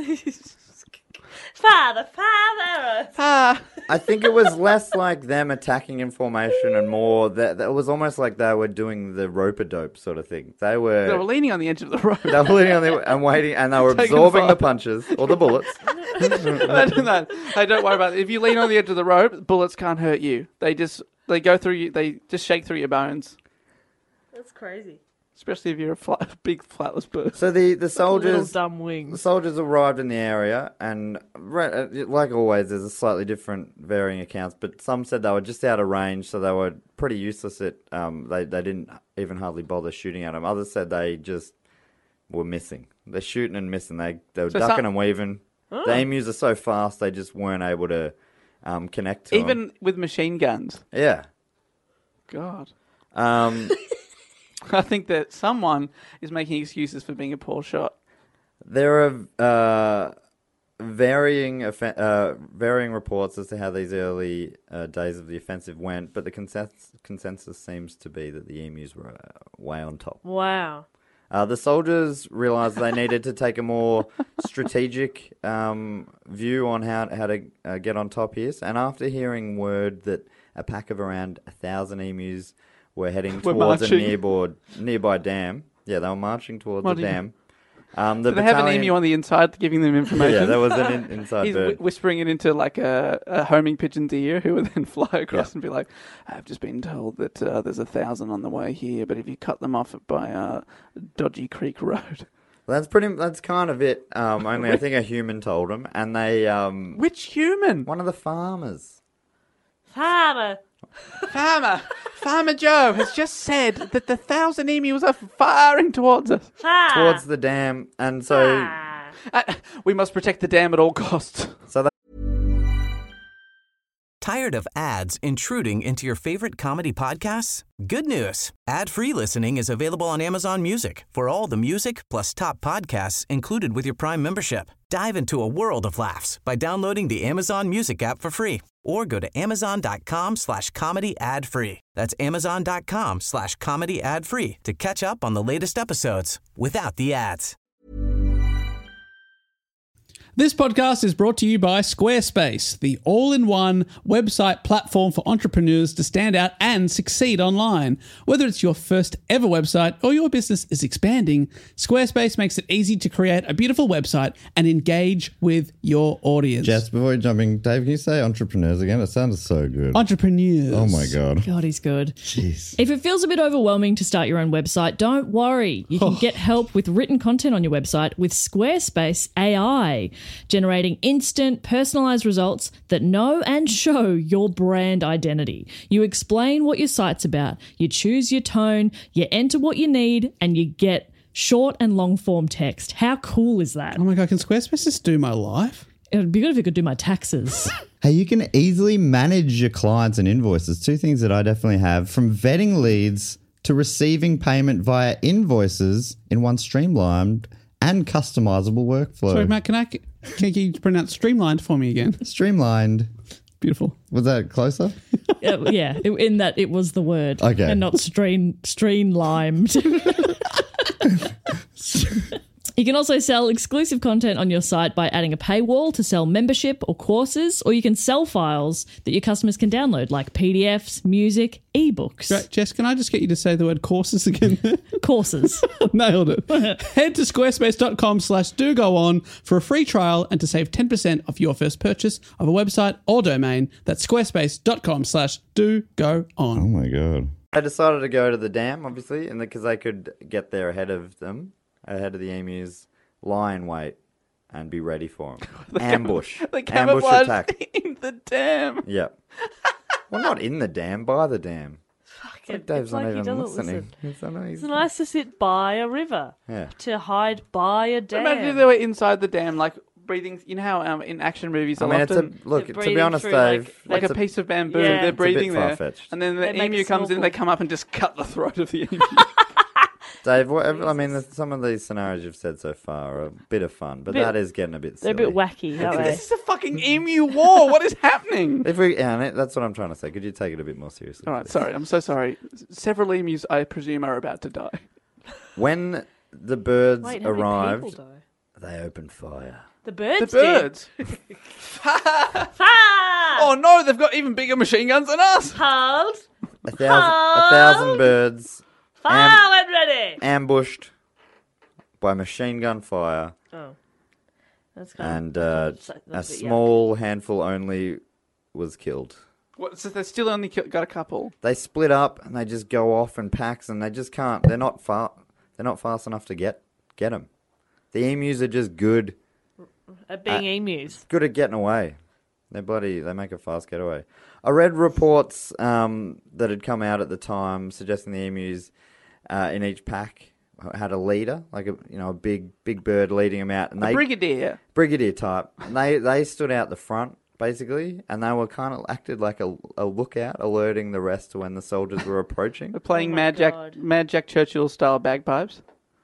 Speaker 1: Father, father.
Speaker 6: Ah.
Speaker 2: I think it was less like them attacking in formation and more that, that it was almost like they were doing the rope-a-dope sort of thing. They were,
Speaker 6: They were leaning on the edge of the road.
Speaker 2: they were leaning on the, and waiting, and they were
Speaker 6: Taking
Speaker 2: absorbing
Speaker 6: fire.
Speaker 2: the punches or the bullets.
Speaker 6: Imagine that. Hey, don't worry about it. If you lean on the edge of the rope, bullets can't hurt you. They just they go through you. They just shake through your bones.
Speaker 1: That's crazy.
Speaker 6: Especially if you're a flat, big flatless bird.
Speaker 2: So the, the
Speaker 1: Little
Speaker 2: soldiers
Speaker 1: dumb
Speaker 2: the
Speaker 1: wings.
Speaker 2: soldiers arrived in the area, and re- uh, like always, there's a slightly different varying accounts. But some said they were just out of range, so they were pretty useless at. Um, they they didn't even hardly bother shooting at them. Others said they just were missing. They're shooting and missing. They they were
Speaker 6: So
Speaker 2: ducking
Speaker 6: some-
Speaker 2: and weaving. The emus are so fast, they just weren't able to um, connect to 'em.
Speaker 6: Even with machine guns.
Speaker 2: Yeah.
Speaker 6: God.
Speaker 2: Um,
Speaker 6: I think that someone is making excuses for being a poor shot.
Speaker 2: there are uh, varying offen- uh, varying reports as to how these early uh, days of the offensive went, but the consensus, consensus seems to be that the emus were uh, way on top.
Speaker 1: Wow.
Speaker 2: Uh, the soldiers realised they needed to take a more strategic um, view on how how to uh, get on top here. And after hearing word that a pack of around a thousand emus were heading
Speaker 6: Were
Speaker 2: towards a
Speaker 6: marching.
Speaker 2: nearby nearby dam, yeah, they were marching towards
Speaker 6: What
Speaker 2: the
Speaker 6: do you-
Speaker 2: dam. Um, the
Speaker 6: Do they have an
Speaker 2: battalion-
Speaker 6: emu on the inside giving them information?
Speaker 2: Yeah, there was an in- inside
Speaker 6: He's
Speaker 2: bird.
Speaker 6: whi- whispering it into like a, a homing pigeon's ear, who would then fly across
Speaker 2: Yeah.
Speaker 6: and be like, "I've just been told that uh, there's a thousand on the way here, but if you cut them off by uh, Dodgy Creek Road."
Speaker 2: That's pretty. That's kind of it. Um, only I think a human told them, and they um,
Speaker 6: Which human?
Speaker 2: one of the farmers.
Speaker 1: Father.
Speaker 6: Farmer, Farmer Joe has just said that the thousand emus are firing towards us.
Speaker 1: Father.
Speaker 2: Towards the dam, and so
Speaker 1: Ah.
Speaker 6: Uh, we must protect the dam at all costs.
Speaker 2: so they
Speaker 4: Tired of ads intruding into your favorite comedy podcasts? Good news. Ad-free listening is available on Amazon Music for all the music plus top podcasts included with your Prime membership. Dive into a world of laughs by downloading the Amazon Music app for free or go to amazon.com slash comedy ad free. That's amazon.com slash comedy ad free to catch up on the latest episodes without the ads.
Speaker 3: This podcast is brought to you by Squarespace, the all-in-one website platform for entrepreneurs to stand out and succeed online. Whether it's your first ever website or your business is expanding, Squarespace makes it easy to create a beautiful website and engage with your audience.
Speaker 2: Jess, before you jump in, Dave, can you say entrepreneurs again? It sounded so good.
Speaker 3: Entrepreneurs.
Speaker 2: Oh my god.
Speaker 7: God, he's good.
Speaker 2: Jeez.
Speaker 7: If it feels a bit overwhelming to start your own website, don't worry. You can get help with written content on your website with Squarespace A I, generating instant, personalized results that know and show your brand identity. You explain what your site's about, you choose your tone, you enter what you need, and you get short and long form text. How cool is that?
Speaker 3: Oh my God, can Squarespace just do my life?
Speaker 7: It would be good if it could do my taxes.
Speaker 2: Hey, you can easily manage your clients and invoices. Two things that I definitely have, from vetting leads to receiving payment via invoices in one streamlined and customizable workflow.
Speaker 3: Sorry, Matt, can I can you pronounce streamlined for me again?
Speaker 2: Streamlined.
Speaker 3: Beautiful.
Speaker 2: Was that closer?
Speaker 7: Uh, yeah, it- in that it was the word.
Speaker 2: Okay.
Speaker 7: And not stream, streamlined. You can also sell exclusive content on your site by adding a paywall to sell membership or courses, or you can sell files that your customers can download, like P D Fs, music, ebooks.
Speaker 3: Great, Jess, can I just get you to say the word courses again?
Speaker 7: Courses.
Speaker 3: Nailed it. Head to squarespace.com slash do go on for a free trial and to save ten percent off your first purchase of a website or domain. That's squarespace.com slash do go
Speaker 2: Oh
Speaker 3: on.
Speaker 2: my god. They decided to go to the dam, obviously, and because they could get there ahead of them, ahead of the emus, lie in wait, and be ready for them. Ambush.
Speaker 6: They
Speaker 2: Ambush
Speaker 6: camouflaged
Speaker 2: attack.
Speaker 6: in the dam.
Speaker 2: Yep. Well, not in the dam, by the dam.
Speaker 1: Fuck
Speaker 2: Like
Speaker 1: it.
Speaker 2: Dave's
Speaker 1: It's
Speaker 2: not
Speaker 1: like he
Speaker 2: even
Speaker 1: doesn't
Speaker 2: listening.
Speaker 1: listen.
Speaker 2: He's not, he's
Speaker 1: It's nice to sit by a river.
Speaker 2: Yeah.
Speaker 1: To hide by a dam.
Speaker 6: Imagine if they were inside the dam, like breathing. You know how um, in action movies,
Speaker 2: I
Speaker 6: they'll
Speaker 2: mean, it's a
Speaker 6: often
Speaker 2: look.
Speaker 1: They're
Speaker 2: To be
Speaker 1: breathing
Speaker 2: honest,
Speaker 1: through,
Speaker 2: Dave,
Speaker 1: like-
Speaker 6: like
Speaker 2: it's
Speaker 6: a piece of bamboo.
Speaker 1: Yeah.
Speaker 6: They're
Speaker 1: It's a
Speaker 2: bit
Speaker 6: breathing there,
Speaker 2: far-fetched.
Speaker 6: and then the
Speaker 1: They make
Speaker 6: emu
Speaker 1: a
Speaker 6: comes in.
Speaker 1: snorkel.
Speaker 6: They come up and just cut the throat of the emu.
Speaker 2: Dave, whatever, I mean, some of these scenarios you've said so far are a bit of fun, but
Speaker 1: Bit-
Speaker 2: that is getting a bit
Speaker 1: They're
Speaker 2: silly.
Speaker 1: a bit wacky, aren't they?
Speaker 6: This is a fucking emu war. What is happening?
Speaker 2: If we, yeah, that's what I'm trying to say. Could you take it a bit more seriously?
Speaker 6: All right,
Speaker 2: please?
Speaker 6: sorry. I'm so sorry. Several emus, I presume, are about to die.
Speaker 2: When the birds
Speaker 1: Wait, how many
Speaker 2: arrived,
Speaker 1: people die?
Speaker 2: they opened fire.
Speaker 1: The
Speaker 6: The
Speaker 1: birds
Speaker 6: birds.
Speaker 1: Ah!
Speaker 6: Oh no, they've got even bigger machine guns than us.
Speaker 1: Hold.
Speaker 2: A thousand, a thousand birds
Speaker 1: Fire
Speaker 2: Am-
Speaker 1: when ready.
Speaker 2: ambushed by machine gun fire,
Speaker 1: Oh. That's kind
Speaker 2: and
Speaker 1: of,
Speaker 2: uh,
Speaker 1: that's
Speaker 2: a
Speaker 1: bit
Speaker 2: small handful only was killed.
Speaker 6: What, so they've still only ki- got a couple.
Speaker 2: They split up and they just go off in packs, and they just can't. They're not far. They're not fast enough to get get them. The emus are just good,
Speaker 1: yucky. At being
Speaker 2: uh,
Speaker 1: emus.
Speaker 2: good at getting away. They bloody. They make a fast getaway. I read reports um, that had come out at the time suggesting the emus uh, in each pack had a leader, like a you know a big big bird leading them out, and
Speaker 6: A
Speaker 2: they
Speaker 6: brigadier.
Speaker 2: brigadier type. And they they stood out the front basically, and they were kind of acted like a, a lookout, alerting the rest when the soldiers were approaching.
Speaker 6: They're playing
Speaker 1: Oh my
Speaker 6: Mad Jack,
Speaker 1: God.
Speaker 6: Mad Jack Churchill style bagpipes.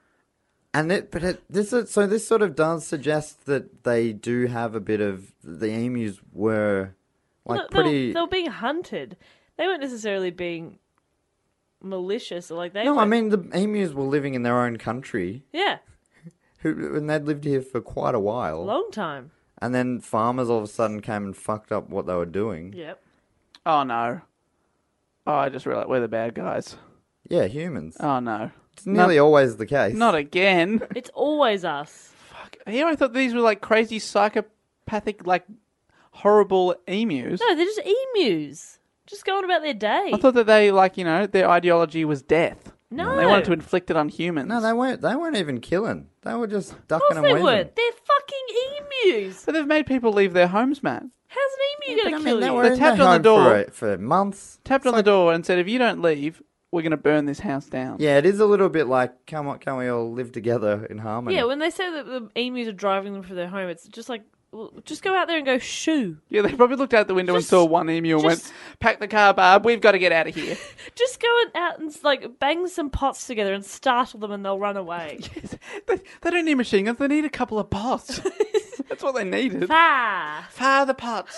Speaker 2: And it, but it, this is, so this sort of does suggest that they do have a bit of the emus were like
Speaker 1: Well, they were-
Speaker 2: pretty.
Speaker 1: They were being hunted. They weren't necessarily being malicious or like they.
Speaker 2: No,
Speaker 1: were,
Speaker 2: I mean the emus were living in their own country,
Speaker 1: yeah,
Speaker 2: who and they'd lived here for quite a while.
Speaker 1: long time.
Speaker 2: And then farmers all of a sudden came and fucked up what they were doing.
Speaker 1: Yep.
Speaker 6: Oh no. Oh, I just realized we're the bad guys.
Speaker 2: Yeah, humans.
Speaker 6: Oh no.
Speaker 2: It's nearly always the case.
Speaker 6: Not again.
Speaker 1: It's always us.
Speaker 6: Fuck. Here I thought these were like crazy psychopathic, like horrible emus.
Speaker 1: No, they're just emus. Just going about their day.
Speaker 6: I thought that they, like, you know, their ideology was death.
Speaker 1: No.
Speaker 6: They wanted to inflict it on humans.
Speaker 2: No, they weren't. They weren't even killing. They were just
Speaker 1: Of
Speaker 2: ducking
Speaker 1: course
Speaker 2: and
Speaker 1: they
Speaker 2: weaving.
Speaker 1: weren't. They're fucking emus.
Speaker 6: But they've made people leave their homes, man.
Speaker 1: How's an emu
Speaker 2: But
Speaker 1: going
Speaker 2: I
Speaker 1: to
Speaker 2: mean,
Speaker 1: kill
Speaker 2: they
Speaker 1: you?
Speaker 2: were
Speaker 6: They
Speaker 2: in
Speaker 6: tapped
Speaker 2: their
Speaker 6: on the
Speaker 2: home
Speaker 6: door.
Speaker 2: for, for months.
Speaker 6: Tapped
Speaker 2: It's
Speaker 6: on the
Speaker 2: like-
Speaker 6: door and said, if you don't leave, we're going to burn this house down.
Speaker 2: Yeah, it is a little bit like, come on, can we all live together in harmony?
Speaker 1: Yeah, when they say that the emus are driving them from their home, it's just like, well, just go out there and go shoo.
Speaker 6: Yeah, they probably looked out the window
Speaker 1: Just-
Speaker 6: and saw one emu and went,
Speaker 1: just-
Speaker 6: pack the car, Barb, we've got to get out of here.
Speaker 1: Just go and out and like bang some pots together and startle them, and they'll run away.
Speaker 6: they, they don't need machine guns, they need a couple of pots. That's what they needed.
Speaker 1: Fire.
Speaker 6: Fire the pots.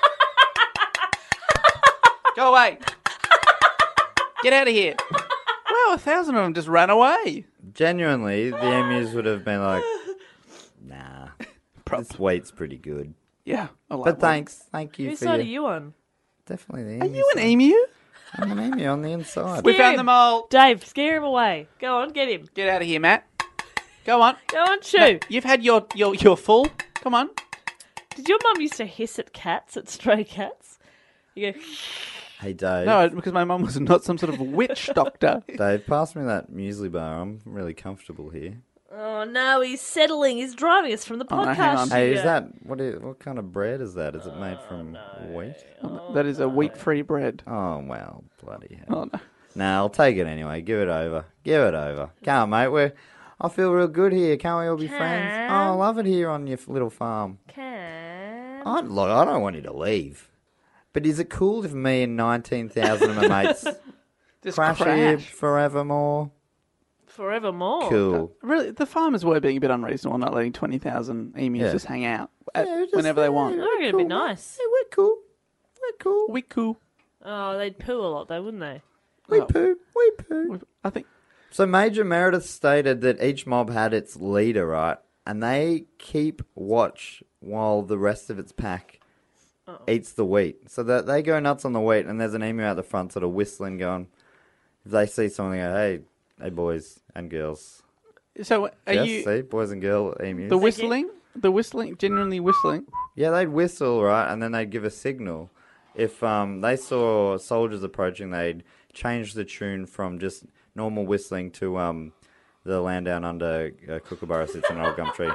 Speaker 6: Go away. Get out of here. Wow, a thousand of them just ran away.
Speaker 2: Genuinely, the emus would have been like, nah, this weight's pretty good.
Speaker 6: Yeah. I like
Speaker 2: But
Speaker 6: one.
Speaker 2: thanks, thank you
Speaker 1: Whose
Speaker 2: for
Speaker 1: side
Speaker 2: your,
Speaker 1: are you on?
Speaker 2: Definitely the
Speaker 6: Are
Speaker 2: emu
Speaker 6: you an
Speaker 2: side.
Speaker 6: emu?
Speaker 2: I'm an emu on the inside.
Speaker 6: We
Speaker 1: Scare
Speaker 6: found
Speaker 1: him.
Speaker 6: the mole.
Speaker 1: Dave, scare him away. Go on, get him.
Speaker 6: Get out of here, Matt. Go on.
Speaker 1: Go on, shoo.
Speaker 6: No, you've had your, your, your full. Come on.
Speaker 1: Did your mum used to hiss at cats, at stray cats? You go,
Speaker 2: Hey Dave,
Speaker 6: No, because my mum was not some sort of witch doctor.
Speaker 2: Dave, pass me that muesli bar. I'm really comfortable here.
Speaker 1: oh no, he's settling. He's driving us from the
Speaker 6: Oh, no,
Speaker 1: podcast.
Speaker 6: hang on.
Speaker 2: Hey, is
Speaker 1: studio.
Speaker 2: that what? Is, what kind of bread is that? Is it made from wheat?
Speaker 6: That is a wheat-free bread.
Speaker 2: Oh well, bloody hell.
Speaker 6: Oh, no.
Speaker 2: Nah, I'll take it anyway. Give it over. Give it over. Come on, mate. We're, I feel real good here. Can't we all be friends?
Speaker 1: Can.
Speaker 2: Oh, I love it here on your f- little farm.
Speaker 1: Can.
Speaker 2: I, look, I don't want you to leave. But is it cool if me and nineteen thousand of my mates
Speaker 6: Just
Speaker 2: crash,
Speaker 6: crash.
Speaker 2: here forevermore?
Speaker 1: Forevermore.
Speaker 2: Cool.
Speaker 6: Really, the farmers were being a bit unreasonable, not letting twenty thousand emus
Speaker 2: Yeah.
Speaker 6: just hang out at,
Speaker 2: Yeah, just-
Speaker 6: whenever they want.
Speaker 2: yeah,
Speaker 1: I reckon it'd be nice.
Speaker 2: Yeah, we're cool. We're cool.
Speaker 6: We cool.
Speaker 1: Oh, they'd poo a lot though, wouldn't they?
Speaker 2: We
Speaker 6: Oh.
Speaker 2: poo. We poo.
Speaker 6: We- I think
Speaker 2: So Major Meredith stated that each mob had its leader, right? And they keep watch while the rest of its pack eats the wheat. So that they go nuts on the wheat, and there's an emu out the front sort of whistling, going, if they see something, they go, hey, hey boys and girls.
Speaker 6: so. Are
Speaker 2: yes,
Speaker 6: you
Speaker 2: see, boys and girl emus.
Speaker 6: the whistling? The whistling, genuinely whistling.
Speaker 2: Yeah, they'd whistle, right? And then they'd give a signal. if um, they saw soldiers approaching, they'd change the tune from just normal whistling to um, the land down under uh, Kookaburra sits in an old gum tree.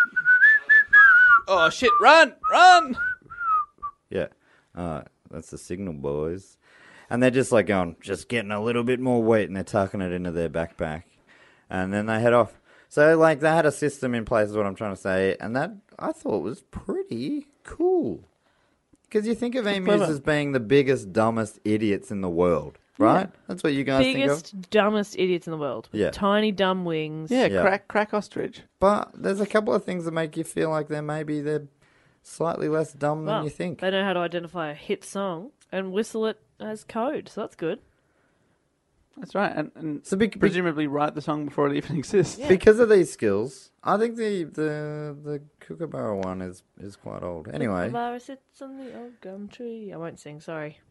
Speaker 6: Oh, shit, run, run!
Speaker 2: Yeah, uh, that's the signal, boys. And they're just like going, just getting a little bit more weight, and they're tucking it into their backpack. And then they head off. So, like, they had a system in place, is what I'm trying to say, and that I thought was pretty cool. Because you think of emus
Speaker 6: clever.
Speaker 2: as being the biggest, dumbest idiots in the world, right? Yeah. That's what you guys
Speaker 1: Biggest,
Speaker 2: think of.
Speaker 1: dumbest idiots in the world. With
Speaker 2: Yeah.
Speaker 1: Tiny, dumb wings.
Speaker 6: Yeah,
Speaker 2: Yeah.
Speaker 6: crack crack ostrich.
Speaker 2: But there's a couple of things that make you feel like they're maybe they're slightly less dumb
Speaker 1: Well,
Speaker 2: than you think.
Speaker 1: They know how to identify a hit song and whistle it as code, so that's good.
Speaker 6: That's right, and, and
Speaker 2: So be- be-
Speaker 6: presumably write the song before it even exists.
Speaker 1: Yeah.
Speaker 2: Because of these skills, I think the the the Kookaburra one is, is quite old. Anyway,
Speaker 1: Kookaburra sits on the old gum tree. I won't sing, sorry.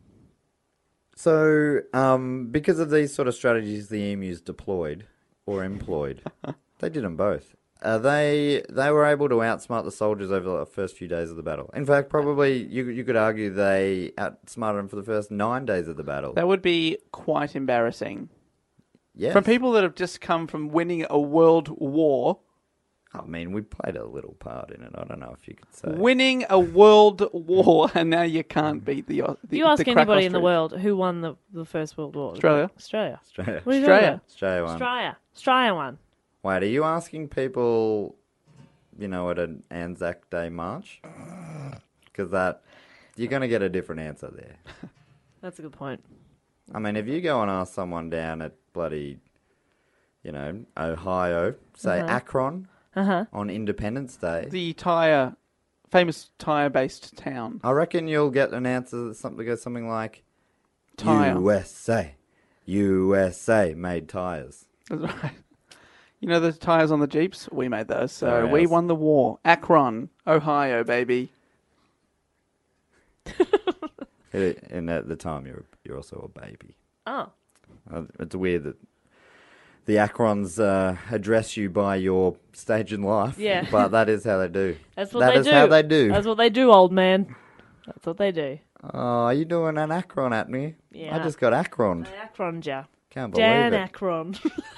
Speaker 2: so um, because of these sort of strategies the emus deployed or employed, they did them both. Uh, they they were able to outsmart the soldiers over the first few days of the battle. In fact, probably you you could argue they outsmarted them for the first nine days of the battle.
Speaker 6: That would be quite embarrassing.
Speaker 2: Yes.
Speaker 6: From people that have just come from winning a world war,
Speaker 2: I mean, we played a little part in it. I don't know if you could say.
Speaker 6: winning a world war, and now you can't beat the. the
Speaker 1: You ask
Speaker 6: the crack
Speaker 1: anybody in the
Speaker 6: ostrich.
Speaker 1: world who won the, the First World War.
Speaker 6: Australia.
Speaker 1: Australia.
Speaker 2: Australia.
Speaker 1: What are you
Speaker 6: Australia.
Speaker 1: talking about?
Speaker 2: Australia one.
Speaker 1: Australia. Australia won.
Speaker 2: Wait, are you asking people, you know, at an Anzac Day march? Because that, you're going to get a different answer there.
Speaker 1: That's a good point.
Speaker 2: I mean, if you go and ask someone down at bloody, you know, Ohio, say
Speaker 1: Uh-huh.
Speaker 2: Akron,
Speaker 1: Uh-huh.
Speaker 2: on Independence Day,
Speaker 6: The tire, famous tire-based town.
Speaker 2: I reckon you'll get an answer that something goes something like,
Speaker 6: Tire.
Speaker 2: U S A, U S A made tires.
Speaker 6: That's right. You know the tires on the Jeeps? We made those. So
Speaker 2: They're
Speaker 6: we
Speaker 2: ours.
Speaker 6: won the war. Akron, Ohio, baby.
Speaker 2: And at the time, you're you're also a baby.
Speaker 1: Oh.
Speaker 2: Uh, it's weird that the Acrons uh, address you by your stage in life.
Speaker 1: Yeah.
Speaker 2: But that is how they do.
Speaker 1: That's what
Speaker 2: That
Speaker 1: they
Speaker 2: is
Speaker 1: do.
Speaker 2: how they do.
Speaker 1: That's what they do, old man. That's what they do.
Speaker 2: Oh, are you doing an Akron at me?
Speaker 1: Yeah.
Speaker 2: I just got Akroned.
Speaker 1: They Akron ja.
Speaker 2: Can't believe
Speaker 1: Dan
Speaker 2: it.
Speaker 1: Akron.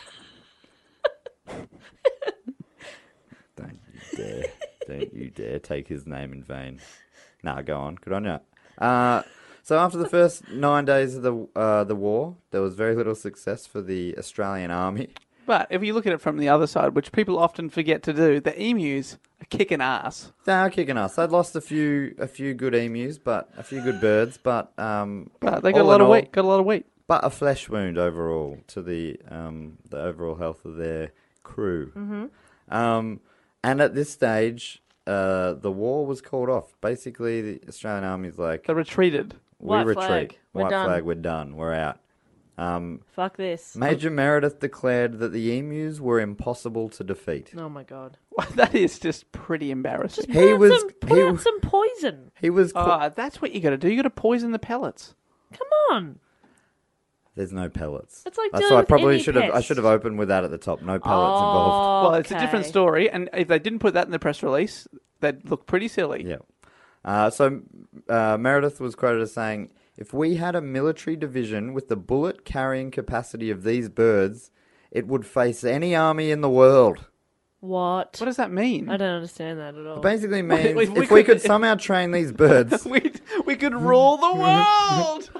Speaker 2: Don't you dare. Don't you dare take his name in vain. Nah, go on. Good on you. Uh, so after the first nine days of the uh, the war, there was very little success for the Australian army.
Speaker 6: But if you look at it from the other side, which people often forget to do, the emus are kicking ass.
Speaker 2: They are kicking us. They'd lost a few a few good emus, but a few good birds, but um,
Speaker 6: But they got
Speaker 2: all
Speaker 6: a lot
Speaker 2: in
Speaker 6: of
Speaker 2: all,
Speaker 6: weight. Got a lot of weight.
Speaker 2: But a flesh wound overall to the um, the overall health of their crew.
Speaker 1: Mm-hmm.
Speaker 2: Um, and at this stage, uh, the war was called off. Basically, the Australian Army's like,
Speaker 6: They retreated.
Speaker 2: we
Speaker 1: White
Speaker 2: retreat.
Speaker 1: flag. We're
Speaker 2: White
Speaker 1: done.
Speaker 2: flag, we're done. We're out. Um,
Speaker 1: Fuck this.
Speaker 2: Major Meredith declared that the emus were impossible to defeat.
Speaker 1: Oh my god.
Speaker 6: That is just pretty embarrassing.
Speaker 1: Just
Speaker 2: He
Speaker 1: put out
Speaker 2: was-
Speaker 1: some, put
Speaker 2: he
Speaker 1: out
Speaker 2: w-
Speaker 1: some poison.
Speaker 2: He was. qu-
Speaker 6: Ah, that's what you got to do. You got to poison the pellets.
Speaker 1: Come on.
Speaker 2: There's no pellets.
Speaker 1: It's like
Speaker 2: That's
Speaker 1: dealing
Speaker 2: why I
Speaker 1: with
Speaker 2: probably
Speaker 1: any
Speaker 2: should have. I
Speaker 1: pest.
Speaker 2: should have opened with that at the top. No pellets involved.
Speaker 1: Oh,
Speaker 6: Well, it's a different
Speaker 1: okay.
Speaker 6: story, and if they didn't put that in the press release, they'd look pretty silly.
Speaker 2: Yeah. Uh, so uh, Meredith was quoted as saying, "If we had a military division with the bullet carrying capacity of these birds, it would face any army in the world."
Speaker 1: What?
Speaker 6: What does that mean?
Speaker 1: I don't understand that at all.
Speaker 2: It basically
Speaker 6: Wait,
Speaker 2: means
Speaker 6: wait, we
Speaker 2: if we
Speaker 6: could-
Speaker 2: could somehow train these birds,
Speaker 6: we we could rule the world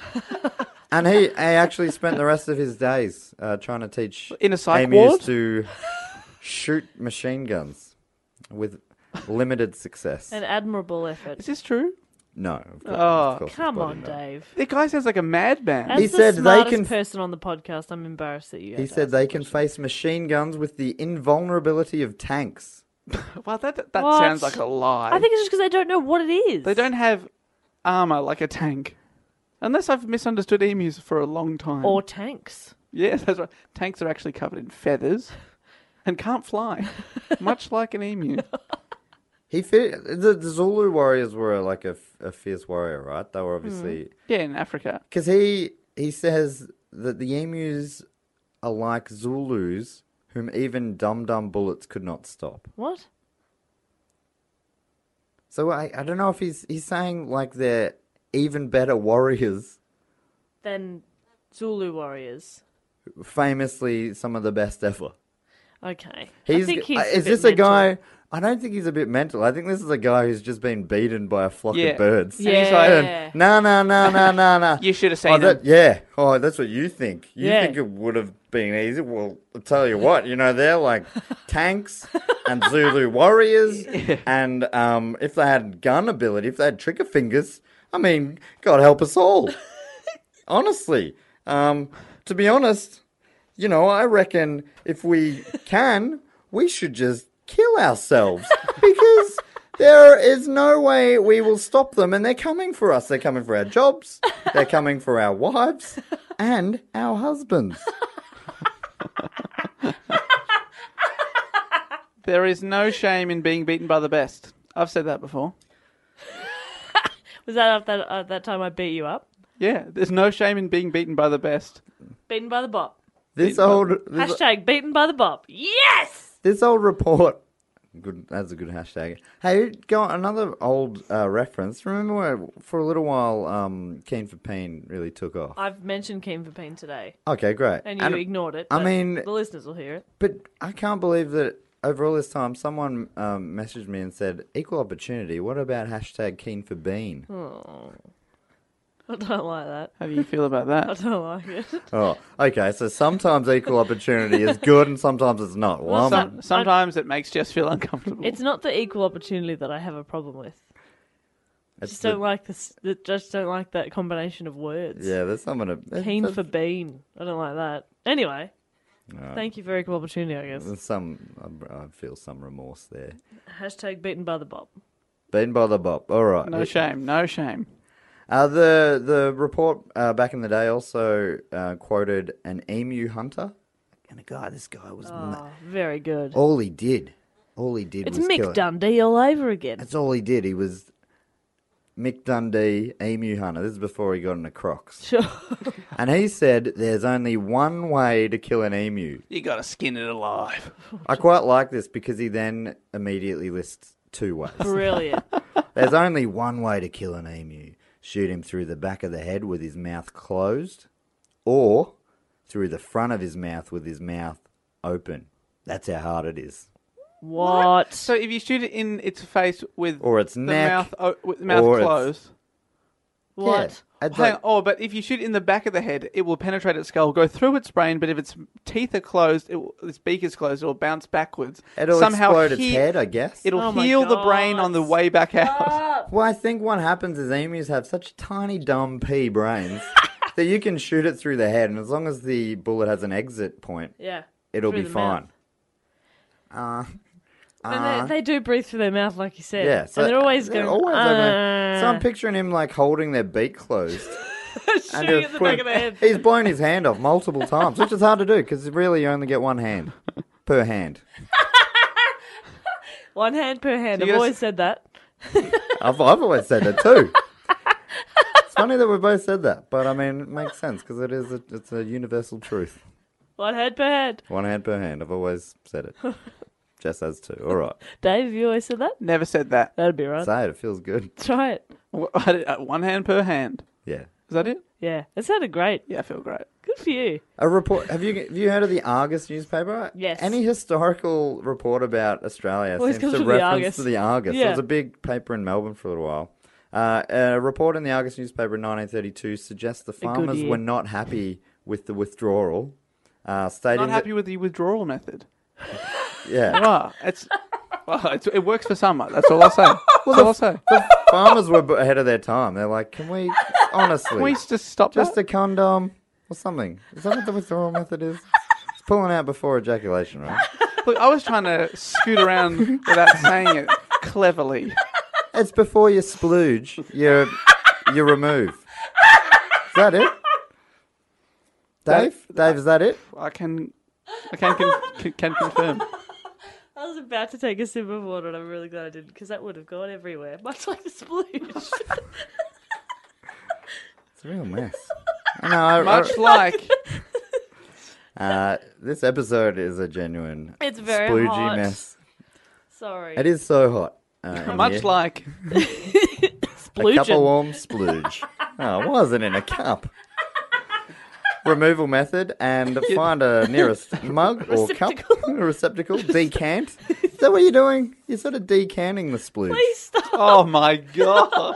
Speaker 2: and he, he actually spent the rest of his days uh, trying to teach
Speaker 6: in a psych
Speaker 2: emus
Speaker 6: ward.
Speaker 2: to shoot machine guns with limited success.
Speaker 1: An admirable effort.
Speaker 6: Is this true?
Speaker 2: No, of course,
Speaker 6: Oh,
Speaker 2: of course it's
Speaker 1: Come
Speaker 2: bloody
Speaker 1: on,
Speaker 2: not.
Speaker 1: Dave.
Speaker 6: The guy sounds like a madman.
Speaker 1: As
Speaker 2: He
Speaker 1: the
Speaker 2: said they
Speaker 1: smartest
Speaker 2: can-
Speaker 1: person on the podcast, I'm embarrassed that you.
Speaker 2: He
Speaker 1: had to
Speaker 2: said
Speaker 1: ask
Speaker 2: they
Speaker 1: that
Speaker 2: can
Speaker 1: question.
Speaker 2: face machine guns with the invulnerability of tanks.
Speaker 6: Well, that that
Speaker 1: What?
Speaker 6: sounds like a lie.
Speaker 1: I think it's just because they don't know what it is.
Speaker 6: they don't have armor like a tank. Unless I've misunderstood emus for a long time.
Speaker 1: Or tanks.
Speaker 6: Yes, that's right. Tanks are actually covered in feathers and can't fly, much like an emu.
Speaker 2: He fe- the, the Zulu warriors were like a, f- a fierce warrior, right? They were obviously
Speaker 6: Yeah, in Africa.
Speaker 2: because he he says that the emus are like Zulus, whom even dum dum bullets could not stop.
Speaker 1: What?
Speaker 2: So I, I don't know if he's he's saying like they're even better warriors.
Speaker 1: Then Zulu warriors.
Speaker 2: Famously, some of the best ever.
Speaker 1: Okay.
Speaker 2: He's,
Speaker 1: I think he's
Speaker 2: uh,
Speaker 1: a
Speaker 2: is
Speaker 1: bit
Speaker 2: this a
Speaker 1: mental.
Speaker 2: guy? I don't think he's a bit mental. I think this is a guy who's just been beaten by a flock
Speaker 6: Yeah.
Speaker 2: of birds.
Speaker 6: And he's
Speaker 1: Yeah.
Speaker 6: like,
Speaker 2: No, no, no, no, no, no.
Speaker 6: you should have seen
Speaker 2: Oh,
Speaker 6: him.
Speaker 2: that, yeah. Oh, that's what you think. You
Speaker 1: Yeah.
Speaker 2: think it would have been easy. Well, I'll tell you what. You know, they're like tanks and Zulu warriors. And um, if they had gun ability, if they had trigger fingers, I mean, God help us all. Honestly. Um, to be honest, you know, I reckon if we can, we should just kill ourselves. Because there is no way we will stop them, and they're coming for us. They're coming for our jobs, they're coming for our wives, and our husbands.
Speaker 6: There is no shame in being beaten by the best. I've said that before.
Speaker 1: Was that at that, at that time I beat you up?
Speaker 6: Yeah, there's no shame in being beaten by the best.
Speaker 1: Beaten by the bop.
Speaker 2: This old this,
Speaker 1: Hashtag beaten by the bop. Yes!
Speaker 2: this old report. Good, that's a good hashtag. Hey, go on, another old uh, reference. Remember where, for a little while, um, Keen for Pain really took off.
Speaker 1: I've mentioned Keen for Pain today,
Speaker 2: Okay, great.
Speaker 1: and you ignored it.
Speaker 2: I
Speaker 1: but
Speaker 2: mean-
Speaker 1: the listeners will hear it.
Speaker 2: But I can't believe that over all this time, someone um, messaged me and said, equal opportunity, what about hashtag Keen for Bean?
Speaker 1: Oh, I don't like that.
Speaker 6: How do you feel about
Speaker 1: I
Speaker 6: that?
Speaker 1: don't like it.
Speaker 2: Oh, okay, so sometimes equal opportunity is good and sometimes it's not. Well,
Speaker 1: Well,
Speaker 2: I'm-
Speaker 1: some-
Speaker 6: Sometimes it makes Jess feel uncomfortable.
Speaker 1: It's not the equal opportunity that I have a problem with. I
Speaker 2: it's
Speaker 1: just
Speaker 2: the-
Speaker 1: don't like this. I just don't like that combination of words.
Speaker 2: Yeah, there's someone... To,
Speaker 1: Keen
Speaker 2: there's,
Speaker 1: for bean. I don't like that. Anyway,
Speaker 2: Alright.
Speaker 1: thank you for equal opportunity, I guess.
Speaker 2: There's some... I, I feel some remorse there.
Speaker 1: Hashtag beaten by the bop.
Speaker 2: Bean by the bop. All right.
Speaker 6: No shame, no shame.
Speaker 2: Uh, the the report uh, back in the day also uh, quoted an emu hunter, and a guy. This guy was ma-
Speaker 1: Oh, very good.
Speaker 2: all he did. All he did
Speaker 1: It's
Speaker 2: was kill
Speaker 1: Mick
Speaker 2: it.
Speaker 1: Dundee all over again.
Speaker 2: That's all he did. He was Mick Dundee, emu hunter. This is before he got into Crocs,
Speaker 1: Sure.
Speaker 2: and he said there's only one way to kill an emu.
Speaker 6: You gotta skin it alive.
Speaker 2: I quite like this because he then immediately lists two ways.
Speaker 1: Brilliant.
Speaker 2: There's only one way to kill an emu. Shoot him through the back of the head with his mouth closed, or through the front of his mouth with his mouth open. That's how hard it is.
Speaker 1: What?
Speaker 6: So if you shoot it in its face with
Speaker 2: Or its
Speaker 6: the
Speaker 2: neck.
Speaker 6: mouth o- with the mouth
Speaker 2: or it's-
Speaker 6: closed,
Speaker 1: What?
Speaker 2: Yeah. It's
Speaker 6: hang
Speaker 2: like-
Speaker 6: on, oh, but if you shoot it in the back of the head, it will penetrate its skull, go through its brain. But if its teeth are closed, it will, its beak is closed, it will bounce backwards.
Speaker 2: it'll
Speaker 6: Somehow
Speaker 2: explode its
Speaker 6: he-
Speaker 2: head, I guess.
Speaker 6: It'll
Speaker 1: Oh my
Speaker 6: heal the brain
Speaker 1: God.
Speaker 6: on the way back out.
Speaker 2: Well, I think what happens is emus have such tiny, dumb pea brains that you can shoot it through the head, and as long as the bullet has an exit point,
Speaker 1: Yeah.
Speaker 2: it'll
Speaker 1: Through
Speaker 2: be
Speaker 1: the
Speaker 2: fine.
Speaker 1: mouth.
Speaker 2: Uh,
Speaker 1: And they, they do breathe through their mouth, like you said.
Speaker 2: yeah, so
Speaker 1: and they're always
Speaker 2: they're
Speaker 1: going.
Speaker 2: always like that. So I'm
Speaker 1: "Uh,"
Speaker 2: picturing him like holding their beak closed.
Speaker 1: shooting at the back of the head.
Speaker 2: He's blown his hand off multiple times, which is hard to do because really you only get one hand per hand.
Speaker 1: One hand per hand.
Speaker 6: So
Speaker 1: I've
Speaker 6: you
Speaker 1: always
Speaker 6: guys-
Speaker 1: said that.
Speaker 2: I've, I've always said that too. It's funny that we both said that, but I mean, it makes sense because it is a, it's a universal truth.
Speaker 1: One hand per hand.
Speaker 2: One hand per hand. I've always said it. Jess has too. All right.
Speaker 1: Dave, have you always said that?
Speaker 6: Never said that.
Speaker 1: That'd be right.
Speaker 2: Say it. It feels good.
Speaker 1: Try it.
Speaker 6: Wh- I did- uh, One hand per hand.
Speaker 2: Yeah.
Speaker 6: Is that it?
Speaker 1: Yeah. It sounded great.
Speaker 6: Yeah, I feel great.
Speaker 1: Good for you.
Speaker 2: A report. Have you have you heard of the Argus newspaper?
Speaker 1: Yes.
Speaker 2: Any historical report about Australia
Speaker 1: Always
Speaker 2: seems
Speaker 1: comes
Speaker 2: to
Speaker 1: from the
Speaker 2: reference
Speaker 1: Argus.
Speaker 2: to the Argus.
Speaker 1: Yeah.
Speaker 2: It was a big paper in Melbourne for a little while. Uh, a report in the Argus newspaper in nineteen thirty-two suggests the
Speaker 1: good
Speaker 2: farmers
Speaker 1: year.
Speaker 2: were not happy with the withdrawal, uh, stating
Speaker 6: Not happy with the withdrawal method.
Speaker 2: that yeah,
Speaker 6: Ah, it's, well, it's it works for some. That's all I'll say. That's all I'll say.
Speaker 2: the farmers were b- ahead of their time. They're like, can we honestly
Speaker 6: Can we just stop
Speaker 2: just
Speaker 6: that?
Speaker 2: a condom or something? Is that what the withdrawal method is? It's pulling out before ejaculation, right?
Speaker 6: Look, I was trying to scoot around without saying it cleverly.
Speaker 2: It's before you splooge, you you remove. Is that it? Dave? Dave, is that it?
Speaker 6: I can, I can con- can, can confirm.
Speaker 1: I was about to take a sip of water, and I'm really glad I didn't, because that would have gone everywhere, much like the splooge.
Speaker 2: It's a real mess. I know, I- I-
Speaker 6: Much like
Speaker 2: uh, this episode is a genuine
Speaker 1: It's very
Speaker 2: sploogey
Speaker 1: hot.
Speaker 2: mess.
Speaker 1: Sorry.
Speaker 2: It is so hot. Uh, in
Speaker 6: much
Speaker 2: here.
Speaker 6: like
Speaker 1: Splooging.
Speaker 2: A cup of warm splooge. Oh, it wasn't in a cup. Removal method and find a nearest mug or cup, a receptacle, decant. Is that what you're doing? You're sort of decanting the splooge.
Speaker 1: Please stop.
Speaker 6: Oh my god.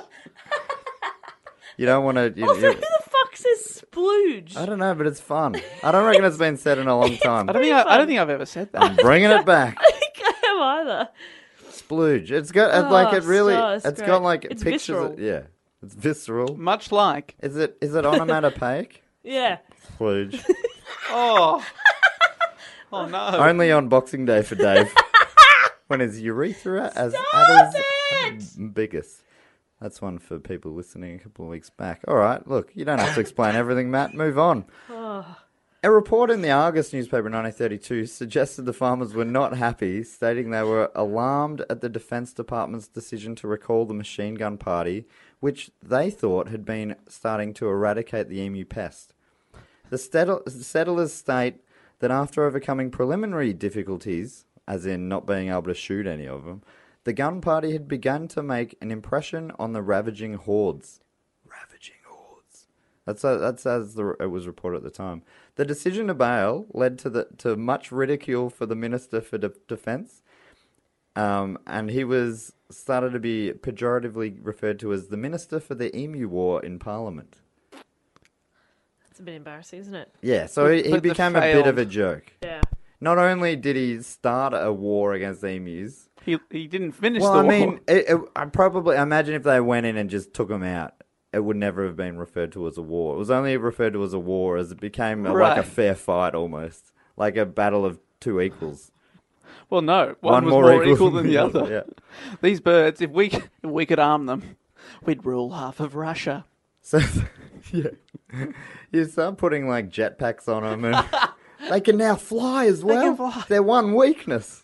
Speaker 2: You don't want to... You,
Speaker 1: Also,
Speaker 2: you,
Speaker 1: who the fuck says splooge?
Speaker 2: I don't know, but it's fun. I don't reckon it's been said in a long time.
Speaker 6: I don't think I, I don't think I've ever said that.
Speaker 2: I'm bringing it back.
Speaker 1: I think I have either.
Speaker 2: Splooge. It's got it's
Speaker 1: Oh,
Speaker 2: like it really.
Speaker 1: so it's
Speaker 2: it's
Speaker 1: great.
Speaker 2: got like
Speaker 1: It's
Speaker 2: pictures.
Speaker 1: visceral.
Speaker 2: Of, yeah, it's visceral.
Speaker 6: Much like.
Speaker 2: Is it? Is it onomatopoeic?
Speaker 1: Yeah.
Speaker 2: Splooge.
Speaker 6: Oh. Oh no.
Speaker 2: Only on Boxing Day for Dave. When his urethra as at his biggest. That's one for people listening a couple of weeks back. All right, look, you don't have to explain everything, Matt. Move on. A report in the Argus newspaper in nineteen thirty-two suggested the farmers were not happy, stating they were alarmed at the Defence Department's decision to recall the machine gun party, which they thought had been starting to eradicate the emu pest. The settlers state that after overcoming preliminary difficulties, as in not being able to shoot any of them, the gun party had begun to make an impression on the ravaging hordes. Ravaging hordes. That's uh, that's as the, it was reported at the time. The decision to bail led to the to much ridicule for the Minister for De- Defence, um, and he was started to be pejoratively referred to as the Minister for the Emu War in Parliament.
Speaker 1: It's a bit embarrassing, isn't it?
Speaker 2: Yeah, so
Speaker 6: But-
Speaker 2: he, he
Speaker 6: but the
Speaker 2: became a bit
Speaker 6: failed-
Speaker 2: of a joke.
Speaker 1: Yeah.
Speaker 2: Not only did he start a war against emus,
Speaker 6: He he didn't finish
Speaker 2: well,
Speaker 6: the
Speaker 2: I
Speaker 6: war.
Speaker 2: mean, it, it, I probably imagine if they went in and just took them out, it would never have been referred to as a war. It was only referred to as a war as it became a, like a
Speaker 6: Right.
Speaker 2: fair fight almost, like a battle of two equals.
Speaker 6: Well, no, one, was more, equal, than the other.
Speaker 2: Yeah.
Speaker 6: These birds, if we if we could arm them, we'd rule half of Russia.
Speaker 2: So, yeah, you start putting like jetpacks on them, and they can now fly as well.
Speaker 6: can fly.
Speaker 2: Their one weakness.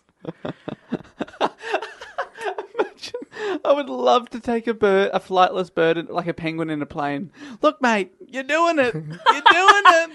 Speaker 6: I would love to take a bird, a flightless bird, and- like a penguin in a plane. Look, mate, you're doing it. You're doing it.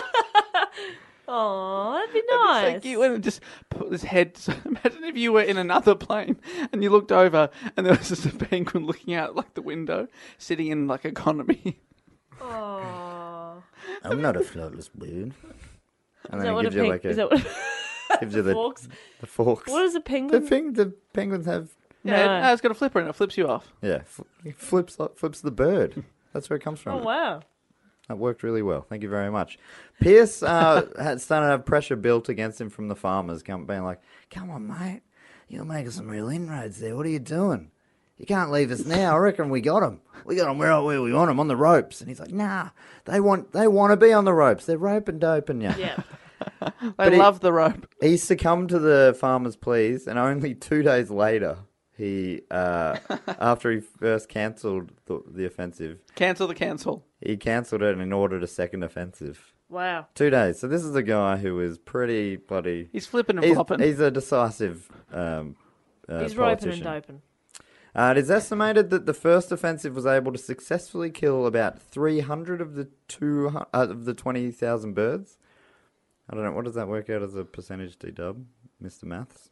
Speaker 1: Oh, that'd be
Speaker 6: That'd
Speaker 1: nice.
Speaker 6: be so cute. And just put this head. So imagine if you were in another plane and you looked over and there was just a penguin looking out like the window, sitting in like economy.
Speaker 1: Oh.
Speaker 2: I'm not a flightless bird. And
Speaker 1: Is
Speaker 2: then
Speaker 1: that
Speaker 2: it
Speaker 1: what a
Speaker 2: gives you
Speaker 1: peng-
Speaker 2: like a
Speaker 1: is that what
Speaker 2: gives you the
Speaker 1: forks?
Speaker 2: the forks.
Speaker 1: What is a
Speaker 2: The
Speaker 1: penguin?
Speaker 2: thing the penguins have.
Speaker 6: Yeah,
Speaker 1: No.
Speaker 6: no, it's got a flipper and it flips you off.
Speaker 2: Yeah, fl- it flips flips the bird. That's where it comes from.
Speaker 1: Oh wow.
Speaker 2: That worked really well. Thank you very much. Pierce uh, had started to have pressure built against him from the farmers, come, being like, "Come on, mate, you're making some real inroads there. What are you doing? You can't leave us now. I reckon we got them. We got them where, where we want them, on the ropes." And he's like, "Nah, they want they want to be on the ropes. They're rope and doping you."
Speaker 1: Yeah.
Speaker 6: They
Speaker 2: But he-
Speaker 6: love the rope.
Speaker 2: He succumbed to the farmers' pleas, and only two days later, he, uh, after he first cancelled the, the offensive,
Speaker 6: Cancel the cancel.
Speaker 2: he cancelled it and ordered a second offensive.
Speaker 1: Wow.
Speaker 2: Two days. So this is a guy who is pretty bloody.
Speaker 6: He's flipping and
Speaker 2: He's,
Speaker 6: flopping.
Speaker 2: he's a decisive um, uh,
Speaker 1: He's roping
Speaker 2: politician.
Speaker 1: and doping.
Speaker 2: Uh, it is estimated that the first offensive was able to successfully kill about three hundred of the two uh, of the twenty thousand birds. I don't know, what does that work out as a percentage, D-Dub, Mister Maths?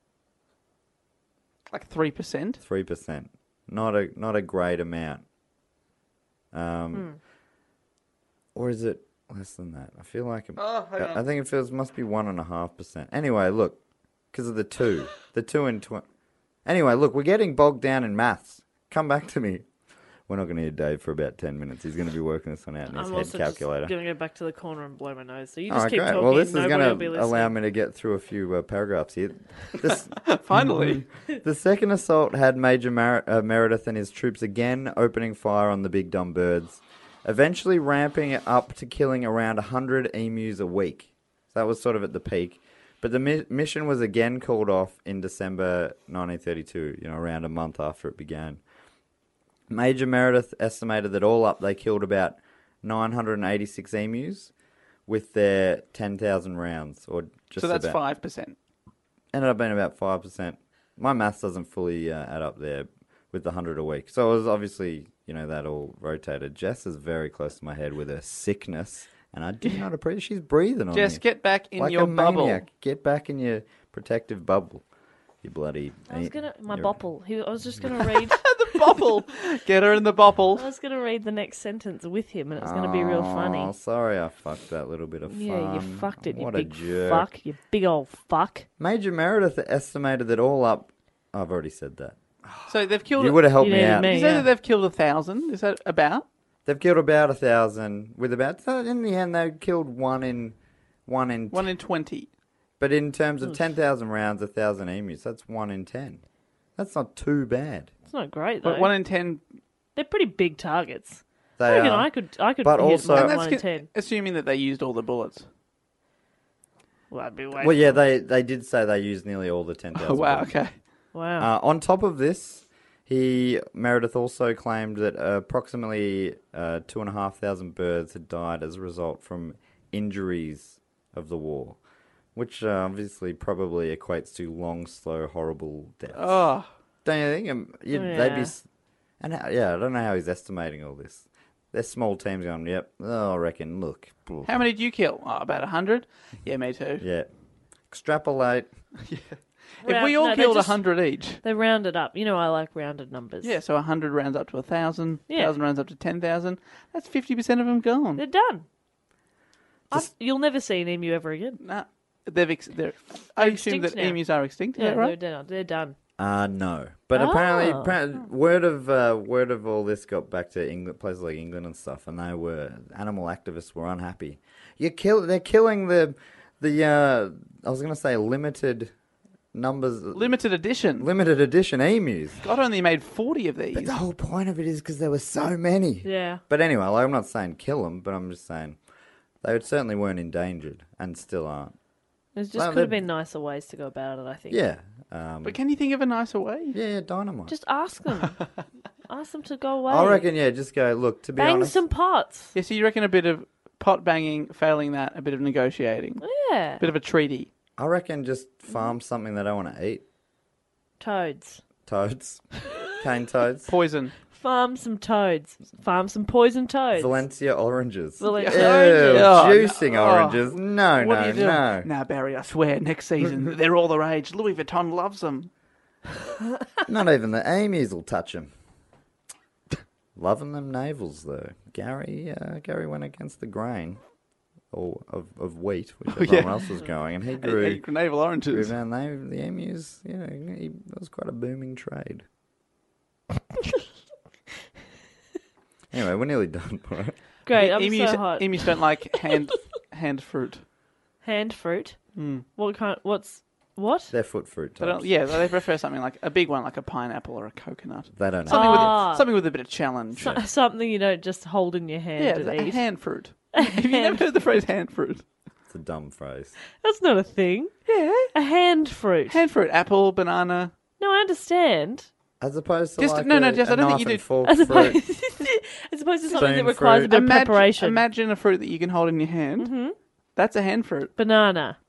Speaker 6: Like three percent.
Speaker 2: Three percent. Not a not a great amount. Um, or is it less than that? I feel like it,
Speaker 6: Oh, hang
Speaker 2: I,
Speaker 6: on.
Speaker 2: I think it feels must be one and a half percent. Anyway, look, because of the two, the two and twenty. Anyway, look, we're getting bogged down in maths. Come back to me. We're not going to hear Dave for about ten minutes. He's going to be working this one out in his
Speaker 1: I'm
Speaker 2: head
Speaker 1: also
Speaker 2: calculator.
Speaker 1: just going to go back to the corner and blow my nose. So you
Speaker 2: All
Speaker 1: just
Speaker 2: right,
Speaker 1: keep
Speaker 2: great.
Speaker 1: talking.
Speaker 2: Well, this is
Speaker 1: Nobody
Speaker 2: going
Speaker 1: will be
Speaker 2: to
Speaker 1: listening.
Speaker 2: allow me to get through a few uh, paragraphs here. This,
Speaker 6: Finally.
Speaker 2: the second assault had Major Mer- uh, Meredith and his troops again opening fire on the big dumb birds, eventually ramping it up to killing around one hundred emus a week. So that was sort of at the peak. But the mi- mission was again called off in December nineteen thirty-two, you know, around a month after it began. Major Meredith estimated that all up they killed about nine hundred eighty-six emus with their ten thousand rounds, or just
Speaker 6: So that's
Speaker 2: about.
Speaker 6: five percent.
Speaker 2: Ended up being about five percent. My maths doesn't fully uh, add up there with the one hundred a week. So it was obviously, you know, that all rotated. Jess is very close to my head with her sickness, and I do not appreciate. She's breathing on
Speaker 6: Jess,
Speaker 2: me.
Speaker 6: get back in
Speaker 2: like
Speaker 6: your
Speaker 2: a
Speaker 6: bubble.
Speaker 2: maniac. Get back in your protective bubble. You bloody.
Speaker 1: I was gonna my
Speaker 2: you're-
Speaker 1: bopple. He, I was just gonna read.
Speaker 6: The bopple. Get her in the bopple.
Speaker 1: I was going to read the next sentence with him, and it's going to be real
Speaker 2: Oh,
Speaker 1: funny.
Speaker 2: sorry I fucked that little bit of fun.
Speaker 1: Yeah, you fucked it, you
Speaker 2: What
Speaker 1: big
Speaker 2: a jerk.
Speaker 1: fuck. You big old fuck.
Speaker 2: Major Meredith estimated that all up... I've already said that.
Speaker 6: So they've killed.
Speaker 2: You would have helped
Speaker 1: You
Speaker 2: me
Speaker 1: needed
Speaker 2: out.
Speaker 1: me.
Speaker 6: You say
Speaker 1: yeah.
Speaker 6: that they've killed a thousand. Is that about?
Speaker 2: They've killed about a thousand with about... So in the end, they killed one in... One in...
Speaker 6: One in twenty.
Speaker 2: But in terms of ten thousand rounds, a thousand emus, that's one in ten. That's not too bad.
Speaker 1: It's not great, though.
Speaker 6: But one in ten.
Speaker 1: They're pretty big targets.
Speaker 2: They
Speaker 1: I reckon
Speaker 2: are.
Speaker 1: I could, I could
Speaker 2: But
Speaker 1: hit
Speaker 2: also-
Speaker 1: more
Speaker 2: And
Speaker 1: than
Speaker 6: That's
Speaker 1: one in
Speaker 6: ca-
Speaker 1: ten.
Speaker 6: assuming that they used all the bullets.
Speaker 1: Well, that'd be way
Speaker 2: Well, yeah, they, they did say they used nearly all the ten thousand.
Speaker 6: Oh, wow. Okay.
Speaker 1: Wow.
Speaker 2: Uh, on top of this, he Meredith also claimed that uh, approximately uh, two and a half thousand birds had died as a result from injuries of the war, which uh, obviously probably equates to long, slow, horrible deaths.
Speaker 6: Oh.
Speaker 2: Don't you think? Um, you'd,
Speaker 1: Yeah.
Speaker 2: They'd be, s- and how, yeah, I don't know how he's estimating all this. They're small teams going, yep. Oh, I reckon. Look, poof.
Speaker 6: How many did you kill? Oh, about a hundred. Yeah, me too.
Speaker 2: yeah. Extrapolate.
Speaker 6: If
Speaker 1: Round-
Speaker 6: we all
Speaker 1: no, they
Speaker 6: killed a
Speaker 1: just-
Speaker 6: hundred each.
Speaker 1: They rounded up. You know, I like rounded numbers.
Speaker 6: Yeah, so a hundred rounds up to a thousand.
Speaker 1: Yeah.
Speaker 6: Thousand rounds up to ten thousand. That's fifty percent of them gone.
Speaker 1: They're done. I've-
Speaker 2: Just-
Speaker 1: you'll never see an emu ever again.
Speaker 6: Nah, they've ex- they're. I
Speaker 1: They're
Speaker 6: assume
Speaker 1: extinct
Speaker 6: that
Speaker 1: now.
Speaker 6: emus are extinct. Is
Speaker 1: Yeah,
Speaker 6: that
Speaker 1: they're
Speaker 6: right?
Speaker 1: done. They're done.
Speaker 2: Uh, no. But apparently,
Speaker 1: Oh.
Speaker 2: apparently, word of uh, word of all this got back to England, places like England and stuff, and they were animal activists were unhappy. You kill, they're killing the the. Uh, I was going to say limited numbers,
Speaker 6: Limited edition.
Speaker 2: limited edition emus.
Speaker 6: God only made forty of these.
Speaker 2: But the whole point of it is because there were so many.
Speaker 1: Yeah.
Speaker 2: But anyway, like, I'm not saying kill them, but I'm just saying they would certainly weren't endangered and still aren't.
Speaker 1: There just
Speaker 2: Well,
Speaker 1: could have
Speaker 2: they're-
Speaker 1: been nicer ways to go about it, I think.
Speaker 2: Yeah. Um,
Speaker 6: But can you think of a nicer way?
Speaker 2: yeah, yeah, dynamite.
Speaker 1: Just ask them. Ask them to go away.
Speaker 2: I reckon, yeah, just go, look, to be
Speaker 1: Bang
Speaker 2: honest.
Speaker 1: some pots.
Speaker 6: Yeah, so you reckon a bit of pot banging, failing that, a bit of negotiating,
Speaker 1: Yeah.
Speaker 6: a bit of a treaty.
Speaker 2: I reckon just farm something they don't want to eat.
Speaker 1: Toads.
Speaker 2: Toads. Cane toads.
Speaker 6: Poison.
Speaker 1: Farm some toads. Farm some poison toads.
Speaker 2: Valencia oranges.
Speaker 1: Valencia
Speaker 2: Ew,
Speaker 1: oranges.
Speaker 6: Oh,
Speaker 2: juicing
Speaker 6: no.
Speaker 2: oranges. No,
Speaker 6: What
Speaker 2: no,
Speaker 6: are you doing?
Speaker 2: no.
Speaker 6: Nah, Barry, I swear, next season, they're all the rage. Louis Vuitton loves them.
Speaker 2: Not even the emus will touch them. Loving them navels, though. Gary uh, Gary went against the grain or of, of wheat, which
Speaker 6: Oh, yeah.
Speaker 2: everyone else was going, and he grew...
Speaker 6: Hey, hey, navel
Speaker 2: grew
Speaker 6: oranges.
Speaker 2: down they, the emus, you know, he, that was quite a booming trade. Anyway, we're nearly done, right?
Speaker 1: Great. I'm
Speaker 6: emus,
Speaker 1: so hot.
Speaker 6: emus don't like hand hand fruit.
Speaker 1: Hand fruit.
Speaker 6: Mm.
Speaker 1: What kind? What's what?
Speaker 2: They're foot fruit
Speaker 6: They
Speaker 2: types.
Speaker 6: don't, yeah, they prefer something like a big one, like a pineapple or a coconut.
Speaker 2: They don't know.
Speaker 6: Something
Speaker 1: Ah.
Speaker 6: with something with a bit of challenge.
Speaker 1: So- something you don't just hold in your hand
Speaker 6: Yeah,
Speaker 1: and
Speaker 6: the-
Speaker 1: eat.
Speaker 6: hand fruit. Have you never heard the phrase hand fruit?
Speaker 2: It's a dumb phrase.
Speaker 1: That's not a thing.
Speaker 6: Yeah,
Speaker 1: A hand fruit.
Speaker 6: hand fruit, apple, banana.
Speaker 1: No, I understand.
Speaker 2: As opposed to
Speaker 6: Just-
Speaker 2: like
Speaker 6: no,
Speaker 2: a,
Speaker 6: no, just-
Speaker 2: a
Speaker 6: I don't think
Speaker 2: knife
Speaker 6: you
Speaker 2: and
Speaker 6: do-
Speaker 2: fork
Speaker 1: As
Speaker 2: fruit.
Speaker 1: opposed, as opposed to something that
Speaker 2: Spoon
Speaker 1: requires a
Speaker 2: fruit.
Speaker 1: bit of
Speaker 6: Imagine,
Speaker 1: preparation.
Speaker 6: imagine a fruit that you can hold in your hand.
Speaker 1: Mm-hmm.
Speaker 6: That's a hand fruit.
Speaker 1: Banana.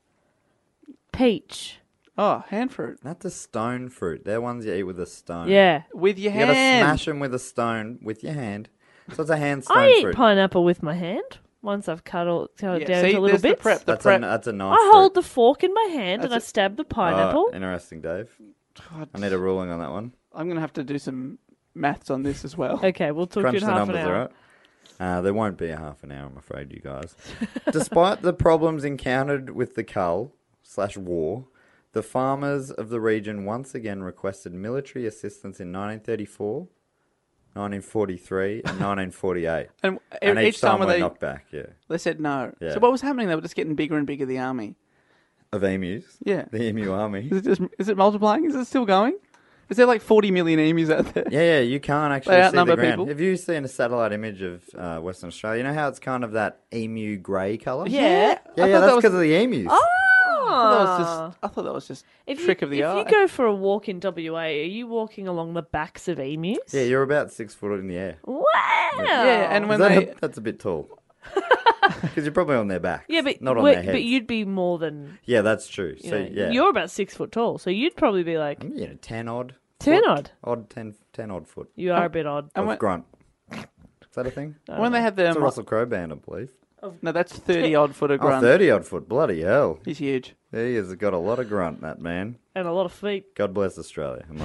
Speaker 1: Peach.
Speaker 6: Oh, hand fruit.
Speaker 2: That's a stone fruit. They're ones you eat with a stone.
Speaker 1: Yeah.
Speaker 6: With your
Speaker 2: You gotta
Speaker 6: hand.
Speaker 2: smash them with a stone with your hand. So it's a hand stone
Speaker 1: I eat
Speaker 2: fruit.
Speaker 1: pineapple with my hand once I've cut, all, cut it
Speaker 6: Yeah,
Speaker 1: down
Speaker 6: see,
Speaker 1: to little
Speaker 6: there's the
Speaker 1: bits.
Speaker 6: prep. The
Speaker 2: that's,
Speaker 6: prep.
Speaker 2: a, that's a nice
Speaker 1: I hold the fork in my hand and I
Speaker 6: That's a-
Speaker 1: stab the
Speaker 2: fruit.
Speaker 1: pineapple.
Speaker 2: Oh, interesting, Dave.
Speaker 6: God,
Speaker 2: I need a ruling on that one.
Speaker 6: I'm going to have to do some maths on this as well.
Speaker 1: Okay, we'll talk to
Speaker 2: Crunch
Speaker 1: you
Speaker 2: the
Speaker 1: in half
Speaker 2: numbers,
Speaker 1: an hour.
Speaker 2: all right? Uh, there won't be a half an hour, I'm afraid, you guys. Despite the problems encountered with the cull slash war, the farmers of the region once again requested military assistance in nineteen thirty-four, nineteen forty-three, and nineteen forty-eight.
Speaker 6: And,
Speaker 2: And
Speaker 6: each,
Speaker 2: each time
Speaker 6: time
Speaker 2: we
Speaker 6: they,
Speaker 2: knocked back, yeah.
Speaker 6: they said no.
Speaker 2: Yeah.
Speaker 6: So what was happening? They were just getting bigger and bigger, the army.
Speaker 2: Of emus.
Speaker 6: Yeah.
Speaker 2: The emu army.
Speaker 6: Is it just is it multiplying? Is it still going? Is there like forty million emus out there?
Speaker 2: Yeah, yeah, you can't actually
Speaker 6: They
Speaker 2: see the
Speaker 6: outnumber
Speaker 2: ground.
Speaker 6: people.
Speaker 2: Have you seen a satellite image of uh, Western Australia? You know how it's kind of that emu grey colour?
Speaker 1: Yeah.
Speaker 2: Yeah,
Speaker 6: I
Speaker 2: yeah,
Speaker 6: thought
Speaker 2: that's
Speaker 6: that was-
Speaker 2: because of the emus.
Speaker 6: I thought that was
Speaker 1: Ah.
Speaker 6: just, I thought that was just
Speaker 1: If
Speaker 6: trick
Speaker 1: you,
Speaker 6: of the
Speaker 1: if
Speaker 6: eye.
Speaker 1: you go for a walk in W A, are you walking along the backs of emus?
Speaker 2: Yeah, you're about six foot in the air.
Speaker 1: Wow.
Speaker 6: Yeah, and
Speaker 2: Is
Speaker 6: when
Speaker 2: that
Speaker 6: they
Speaker 2: a- that's a bit tall. Because you're probably on their backs.
Speaker 1: Yeah, but
Speaker 2: not on
Speaker 1: wait,
Speaker 2: their heads.
Speaker 1: but you'd be more than
Speaker 2: Yeah, that's true.
Speaker 1: you
Speaker 2: So
Speaker 1: know,
Speaker 2: yeah,
Speaker 1: you're about six foot tall, so you'd probably be like
Speaker 2: I'm, you know, ten odd.
Speaker 1: ten
Speaker 2: foot.
Speaker 1: odd.
Speaker 2: Odd ten, ten odd foot.
Speaker 1: You are a bit odd.
Speaker 6: And
Speaker 2: Of
Speaker 6: when-
Speaker 2: grunt. Is that a thing?
Speaker 6: when they had the
Speaker 2: It's a Russell Crowe band, I believe.
Speaker 6: no, that's thirty odd foot of
Speaker 2: Oh,
Speaker 6: grunt.
Speaker 2: thirty odd foot. Bloody hell.
Speaker 6: He's huge.
Speaker 2: He has got a lot of grunt, that man.
Speaker 1: And a lot of feet.
Speaker 2: God bless Australia. Am I right?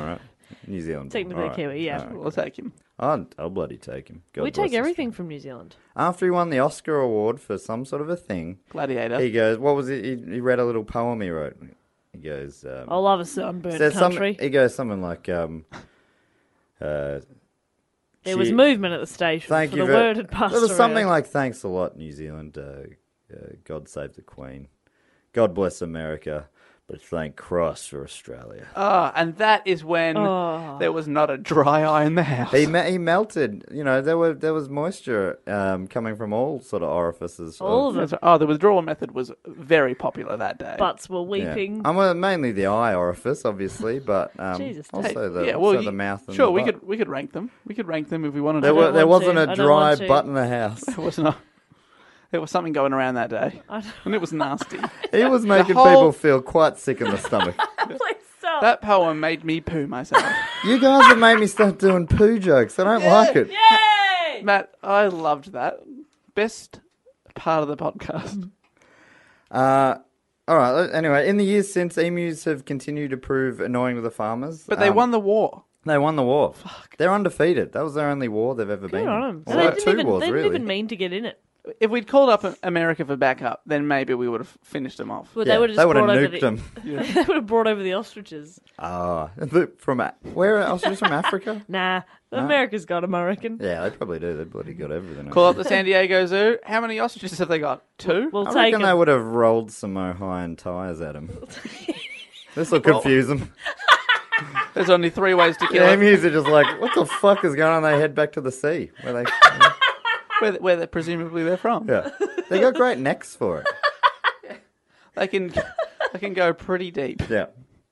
Speaker 2: New Zealand.
Speaker 1: Technically
Speaker 2: All right.
Speaker 1: Kiwi, yeah.
Speaker 2: All right.
Speaker 6: We'll take him.
Speaker 2: I'll, I'll bloody take him. God
Speaker 1: we
Speaker 2: bless
Speaker 1: take
Speaker 2: us.
Speaker 1: everything from New Zealand.
Speaker 2: After he won the Oscar award for some sort of a thing,
Speaker 6: Gladiator.
Speaker 2: he goes, what was it? He, he read a little poem he wrote. He goes, um,
Speaker 1: I love a sunburned
Speaker 2: says
Speaker 1: country.
Speaker 2: Some, he goes something like, um, uh,
Speaker 1: There was
Speaker 2: she-
Speaker 1: movement at the station.
Speaker 2: Thank
Speaker 1: for
Speaker 2: you.
Speaker 1: the
Speaker 2: ver-
Speaker 1: word had passed
Speaker 2: There was something
Speaker 1: around.
Speaker 2: like, thanks a lot, New Zealand. Uh, uh, God save the Queen. God bless America. But thank Christ for Australia.
Speaker 6: Ah, and that is when
Speaker 1: Oh.
Speaker 6: there was not a dry eye in the house.
Speaker 2: He me- he melted. You know, there were there was moisture um, coming from all sort of orifices.
Speaker 1: All of
Speaker 6: That's
Speaker 1: them.
Speaker 6: right. Oh, the withdrawal method was very popular that day.
Speaker 1: Butts were
Speaker 2: Yeah.
Speaker 1: weeping.
Speaker 2: I'm uh, mainly the eye orifice, obviously, but um,
Speaker 1: Jesus,
Speaker 2: also
Speaker 1: Dave.
Speaker 2: the,
Speaker 6: yeah, well,
Speaker 2: also
Speaker 6: you-
Speaker 2: the mouth. And
Speaker 6: sure,
Speaker 2: the
Speaker 6: we
Speaker 2: butt.
Speaker 6: could we could rank them. We could rank them if we wanted
Speaker 2: There,
Speaker 6: to.
Speaker 2: were,
Speaker 1: don't
Speaker 2: there
Speaker 1: want
Speaker 2: wasn't
Speaker 1: to.
Speaker 2: a
Speaker 1: I don't
Speaker 2: dry
Speaker 1: want to.
Speaker 2: butt in the house.
Speaker 6: There was not. There was something going around that day,
Speaker 1: I don't-
Speaker 6: and it was nasty.
Speaker 2: He was making
Speaker 6: whole-
Speaker 2: people feel quite sick in the stomach.
Speaker 1: Please stop.
Speaker 6: That poem made me poo myself.
Speaker 2: You guys have made me start doing poo jokes. I don't like it.
Speaker 1: Yay!
Speaker 6: Matt, I loved that. Best part of the podcast.
Speaker 2: Uh, all right. Anyway, in the years since, emus have continued to prove annoying to the farmers.
Speaker 6: But they
Speaker 2: Um,
Speaker 6: won the war.
Speaker 2: They won the war. Fuck. They're undefeated. That was their only war they've ever been
Speaker 1: Good
Speaker 2: in.
Speaker 1: on them.
Speaker 2: Well,
Speaker 1: they
Speaker 2: like
Speaker 1: didn't,
Speaker 2: two
Speaker 1: even,
Speaker 2: wars,
Speaker 1: they didn't
Speaker 2: really.
Speaker 1: even mean to get in it.
Speaker 6: If we'd called up America for backup, then maybe we would have finished them off.
Speaker 1: Well,
Speaker 2: Yeah,
Speaker 1: they would have
Speaker 2: they
Speaker 1: just
Speaker 2: would have
Speaker 1: brought over
Speaker 2: nuked
Speaker 1: the,
Speaker 2: them.
Speaker 1: they would have brought over the ostriches.
Speaker 2: Ah, from a- where else? Just from Africa?
Speaker 1: Nah, America's got them, I reckon.
Speaker 2: Yeah, they probably do. They bloody got everything.
Speaker 6: Call up the San Diego Zoo. How many ostriches have they got? Two?
Speaker 1: We'll
Speaker 2: I
Speaker 1: take
Speaker 2: reckon they
Speaker 1: them.
Speaker 2: would have rolled some Ohio tires at him. This will confuse them.
Speaker 6: There's only three ways to
Speaker 2: The
Speaker 6: kill them.
Speaker 2: emus are just like, what the fuck is going on? They head back to the sea. Where they,
Speaker 6: Where, where they're, presumably they're from.
Speaker 2: yeah. They got great necks for it.
Speaker 6: They can they can go pretty deep.
Speaker 2: Yeah.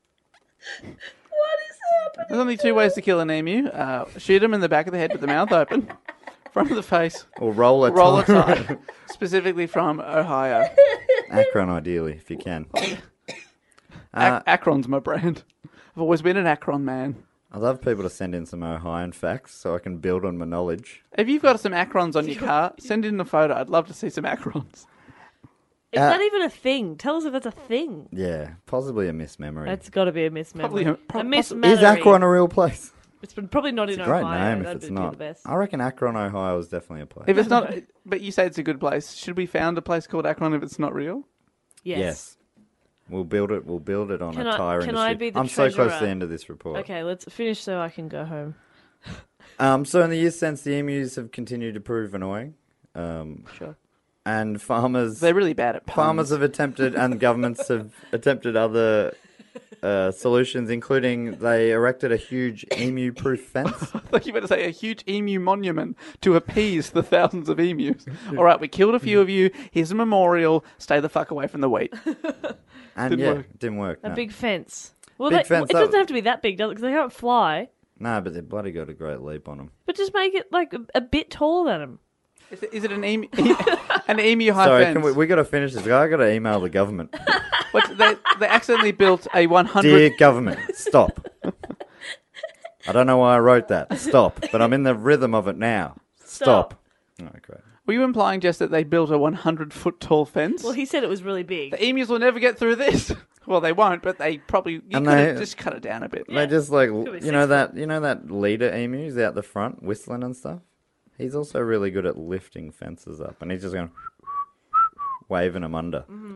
Speaker 6: There's only two ways to kill an emu. Uh, shoot them in the back of the head with the mouth open. Front of the face.
Speaker 2: Or roll a
Speaker 6: Roll a
Speaker 2: tire.
Speaker 6: tire. Specifically from Ohio.
Speaker 2: Akron, ideally, if you can.
Speaker 6: Ac-
Speaker 2: Uh,
Speaker 6: Akron's my brand. I've always been an Akron man.
Speaker 2: I love people to send in some Ohioan facts so I can build on my knowledge.
Speaker 6: If you've got some Acrons on your car, send in a photo. I'd love to see some Acrons.
Speaker 1: Is
Speaker 2: Uh,
Speaker 1: that even a thing? Tell us if it's a thing.
Speaker 2: Yeah, possibly a mismemory.
Speaker 1: That's got to be a mismemory.
Speaker 6: Probably a-
Speaker 1: a,
Speaker 6: prob-
Speaker 1: mismemory.
Speaker 2: Is Akron a real place?
Speaker 1: It's been probably not
Speaker 2: It's
Speaker 1: in
Speaker 2: a great
Speaker 1: Ohio.
Speaker 2: name if
Speaker 1: That'd
Speaker 2: it's
Speaker 1: be
Speaker 2: not.
Speaker 1: the best.
Speaker 2: I reckon Akron, Ohio is definitely a place.
Speaker 6: If it's not, but you say it's a good place. Should we found a place called Akron if it's not real?
Speaker 1: Yes.
Speaker 2: We'll build it. We'll build it on
Speaker 1: Can
Speaker 2: a
Speaker 1: I-
Speaker 2: tire
Speaker 1: can
Speaker 2: industry.
Speaker 1: I be the
Speaker 2: I'm so close to
Speaker 1: treasurer?
Speaker 2: the end of this report.
Speaker 1: Okay, let's finish so I can go home.
Speaker 2: Um, so in the years since, the emus have continued to prove annoying. Um,
Speaker 6: Sure.
Speaker 2: and farmers,
Speaker 6: They're really bad at puns.
Speaker 2: farmers have attempted, and governments have attempted other uh, solutions, including they erected a huge emu-proof fence.
Speaker 6: I thought you were going to say a huge emu monument to appease the thousands of emus. All right, we killed a few of you. Here's a memorial. Stay the fuck away from the wheat.
Speaker 2: And
Speaker 6: Didn't
Speaker 2: yeah,
Speaker 6: work.
Speaker 2: didn't work.
Speaker 1: A
Speaker 2: no.
Speaker 1: big fence. Well,
Speaker 2: Big
Speaker 1: that,
Speaker 2: fence,
Speaker 1: it
Speaker 2: that-
Speaker 1: doesn't have to be that big, does it? Because they can't fly.
Speaker 2: No, but they bloody got a great leap on them.
Speaker 1: But just make it like a, a bit taller than them.
Speaker 6: Is it, is it an emu? an emu high
Speaker 2: Sorry,
Speaker 6: fence?
Speaker 2: can we, we got to finish this. I got to email the government.
Speaker 6: What, they, they accidentally built a one hundred.
Speaker 2: Dear government, stop. I don't know why I wrote that. Stop. But I'm in the rhythm of it now. Stop. Oh, great.
Speaker 6: Were you implying just that they built a one hundred foot tall fence?
Speaker 1: Well, he said it was really big.
Speaker 6: The emus will never get through this. Well, they won't, but they probably. You
Speaker 2: And
Speaker 6: could
Speaker 2: they-
Speaker 6: have just cut it down a bit.
Speaker 2: They just like
Speaker 1: be
Speaker 2: you
Speaker 1: six
Speaker 2: know that you know that leader emu's out the front whistling and stuff. He's also really good at lifting fences up, and he's just going waving them under.
Speaker 1: Mm-hmm.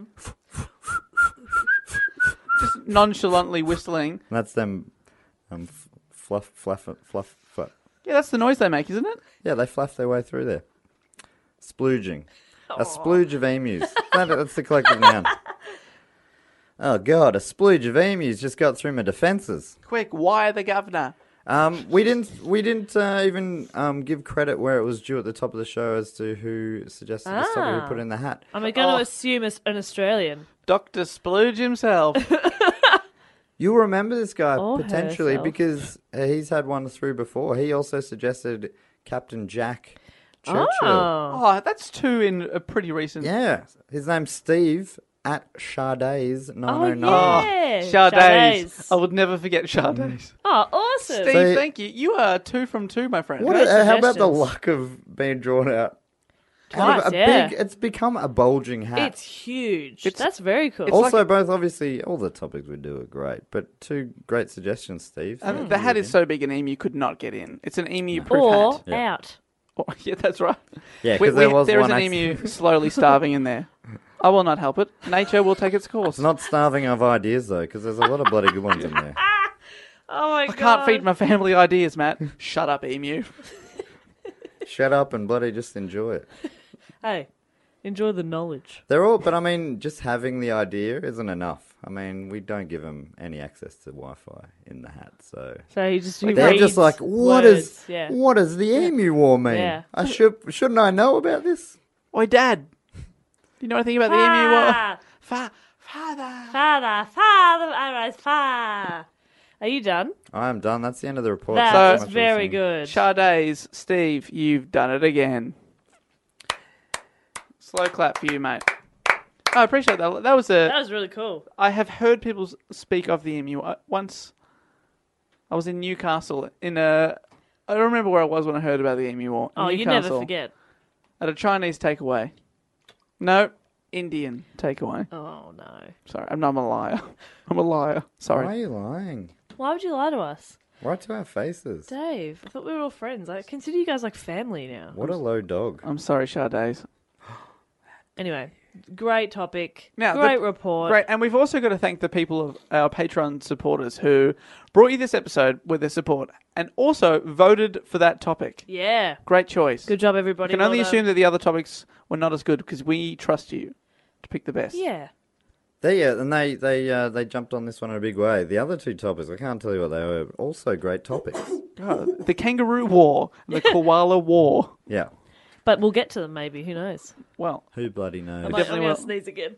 Speaker 6: Just nonchalantly whistling.
Speaker 2: And that's them, um, f- fluff, fluff, fluff, fluff.
Speaker 6: Yeah, that's the noise they make, isn't it?
Speaker 2: Yeah, they fluff their way through there. Splooging, a splooge of emus. That, that's the collective noun. Oh god, a splooge of emus just got through my defences.
Speaker 6: Quick, wire the governor.
Speaker 2: Um, we didn't we didn't uh, even um, give credit where it was due at the top of the show as to who suggested this topic,
Speaker 1: Ah.
Speaker 2: who put in the hat.
Speaker 1: I'm going to
Speaker 6: Oh.
Speaker 1: assume it's an Australian.
Speaker 6: Doctor Splooge himself.
Speaker 2: You'll remember this guy
Speaker 1: Or
Speaker 2: potentially
Speaker 1: herself.
Speaker 2: because uh, he's had one through before. He also suggested Captain Jack Churchill.
Speaker 1: Oh.
Speaker 6: Oh, that's two in a pretty recent.
Speaker 2: Yeah, his name's Steve at Shardays nine
Speaker 1: Oh,
Speaker 2: oh nine.
Speaker 1: yeah.
Speaker 6: Shardays.
Speaker 1: Shardays.
Speaker 6: I would never forget Shardays.
Speaker 1: Oh, awesome.
Speaker 6: Steve,
Speaker 2: So-
Speaker 6: thank you. You are two from two, my friend.
Speaker 2: What?
Speaker 1: Great
Speaker 2: uh, how about the
Speaker 1: suggestions.
Speaker 2: luck of being drawn out? Kind of
Speaker 1: Twice,
Speaker 2: a
Speaker 1: yeah.
Speaker 2: big. It's become a bulging hat.
Speaker 1: It's huge.
Speaker 6: It's-
Speaker 1: That's very cool.
Speaker 6: it's
Speaker 2: also,
Speaker 6: like-
Speaker 2: both obviously, all the topics we do are great, but two great suggestions, Steve.
Speaker 6: Um,
Speaker 2: Thank
Speaker 6: the
Speaker 2: you
Speaker 6: hat is
Speaker 2: again.
Speaker 6: so big an emu could not get in. It's an emu-proof
Speaker 1: or
Speaker 6: hat.
Speaker 2: Yeah.
Speaker 1: out.
Speaker 6: Oh, yeah, that's right.
Speaker 2: Yeah,
Speaker 6: We-
Speaker 2: because there
Speaker 6: we-
Speaker 2: was
Speaker 6: there is
Speaker 2: one.
Speaker 6: an
Speaker 2: accident.
Speaker 6: emu slowly starving in there. I will not help it. Nature will take its course.
Speaker 2: It's not starving of ideas though, because there's a lot of bloody good ones in there.
Speaker 1: Oh my
Speaker 6: I
Speaker 1: god!
Speaker 6: can't feed my family ideas, Matt. Shut up, emu.
Speaker 2: Shut up and bloody just enjoy it.
Speaker 1: Hey, enjoy the knowledge.
Speaker 2: They're all, but I mean, just having the idea isn't enough. I mean, we don't give them any access to Wi-Fi in the hat, so
Speaker 1: So he just he
Speaker 2: they're
Speaker 1: reads
Speaker 2: just like, what
Speaker 1: words.
Speaker 2: is,
Speaker 1: yeah.
Speaker 2: what does the emu war mean?
Speaker 1: Yeah.
Speaker 2: I should, shouldn't I know about this?
Speaker 6: Oi, Dad. Do you know anything about the emu? War?
Speaker 1: Ah,
Speaker 6: Fa- father.
Speaker 1: father, father, I rise far. Are you done?
Speaker 2: I am done. That's the end of the report.
Speaker 1: That
Speaker 2: Thanks so
Speaker 1: was
Speaker 2: much for
Speaker 1: very
Speaker 2: listening.
Speaker 1: good.
Speaker 6: Shardays, Steve, you've done it again. Slow clap for you, mate. I appreciate that. That was a.
Speaker 1: That was really cool.
Speaker 6: I have heard people s- speak of the emu. I, once, I was in Newcastle in a. I don't remember where I was when I heard about the emu war.
Speaker 1: Oh, you
Speaker 6: Newcastle,
Speaker 1: never forget.
Speaker 6: At a Chinese takeaway. No, Indian takeaway.
Speaker 1: Oh no!
Speaker 6: Sorry, I'm not a liar. I'm a liar.
Speaker 2: Why
Speaker 6: Sorry.
Speaker 2: are you lying?
Speaker 1: Why would you lie to us,
Speaker 2: Right to our faces.
Speaker 1: Dave? I thought we were all friends. I consider you guys like family now.
Speaker 2: What a low dog.
Speaker 6: I'm sorry, Shardays.
Speaker 1: Anyway, great topic.
Speaker 6: Now, the-
Speaker 1: great report.
Speaker 6: Great, and we've also got to thank the people of our Patreon supporters who brought you this episode with their support and also voted for that topic.
Speaker 1: Yeah.
Speaker 6: Great choice.
Speaker 1: Good job, everybody.
Speaker 6: We can only
Speaker 1: Well done.
Speaker 6: assume that the other topics were not as good because we trust you to pick the best.
Speaker 1: Yeah.
Speaker 2: They yeah, and they they uh, they jumped on this one in a big way. The other two topics, I can't tell you what they were, but also great topics.
Speaker 6: Oh, the kangaroo war, and the koala war.
Speaker 2: Yeah.
Speaker 1: But we'll get to them maybe. Who knows?
Speaker 6: Well,
Speaker 2: Who bloody knows?
Speaker 1: I'm, like, I'm
Speaker 6: definitely
Speaker 1: going
Speaker 6: will.
Speaker 1: to sneeze again.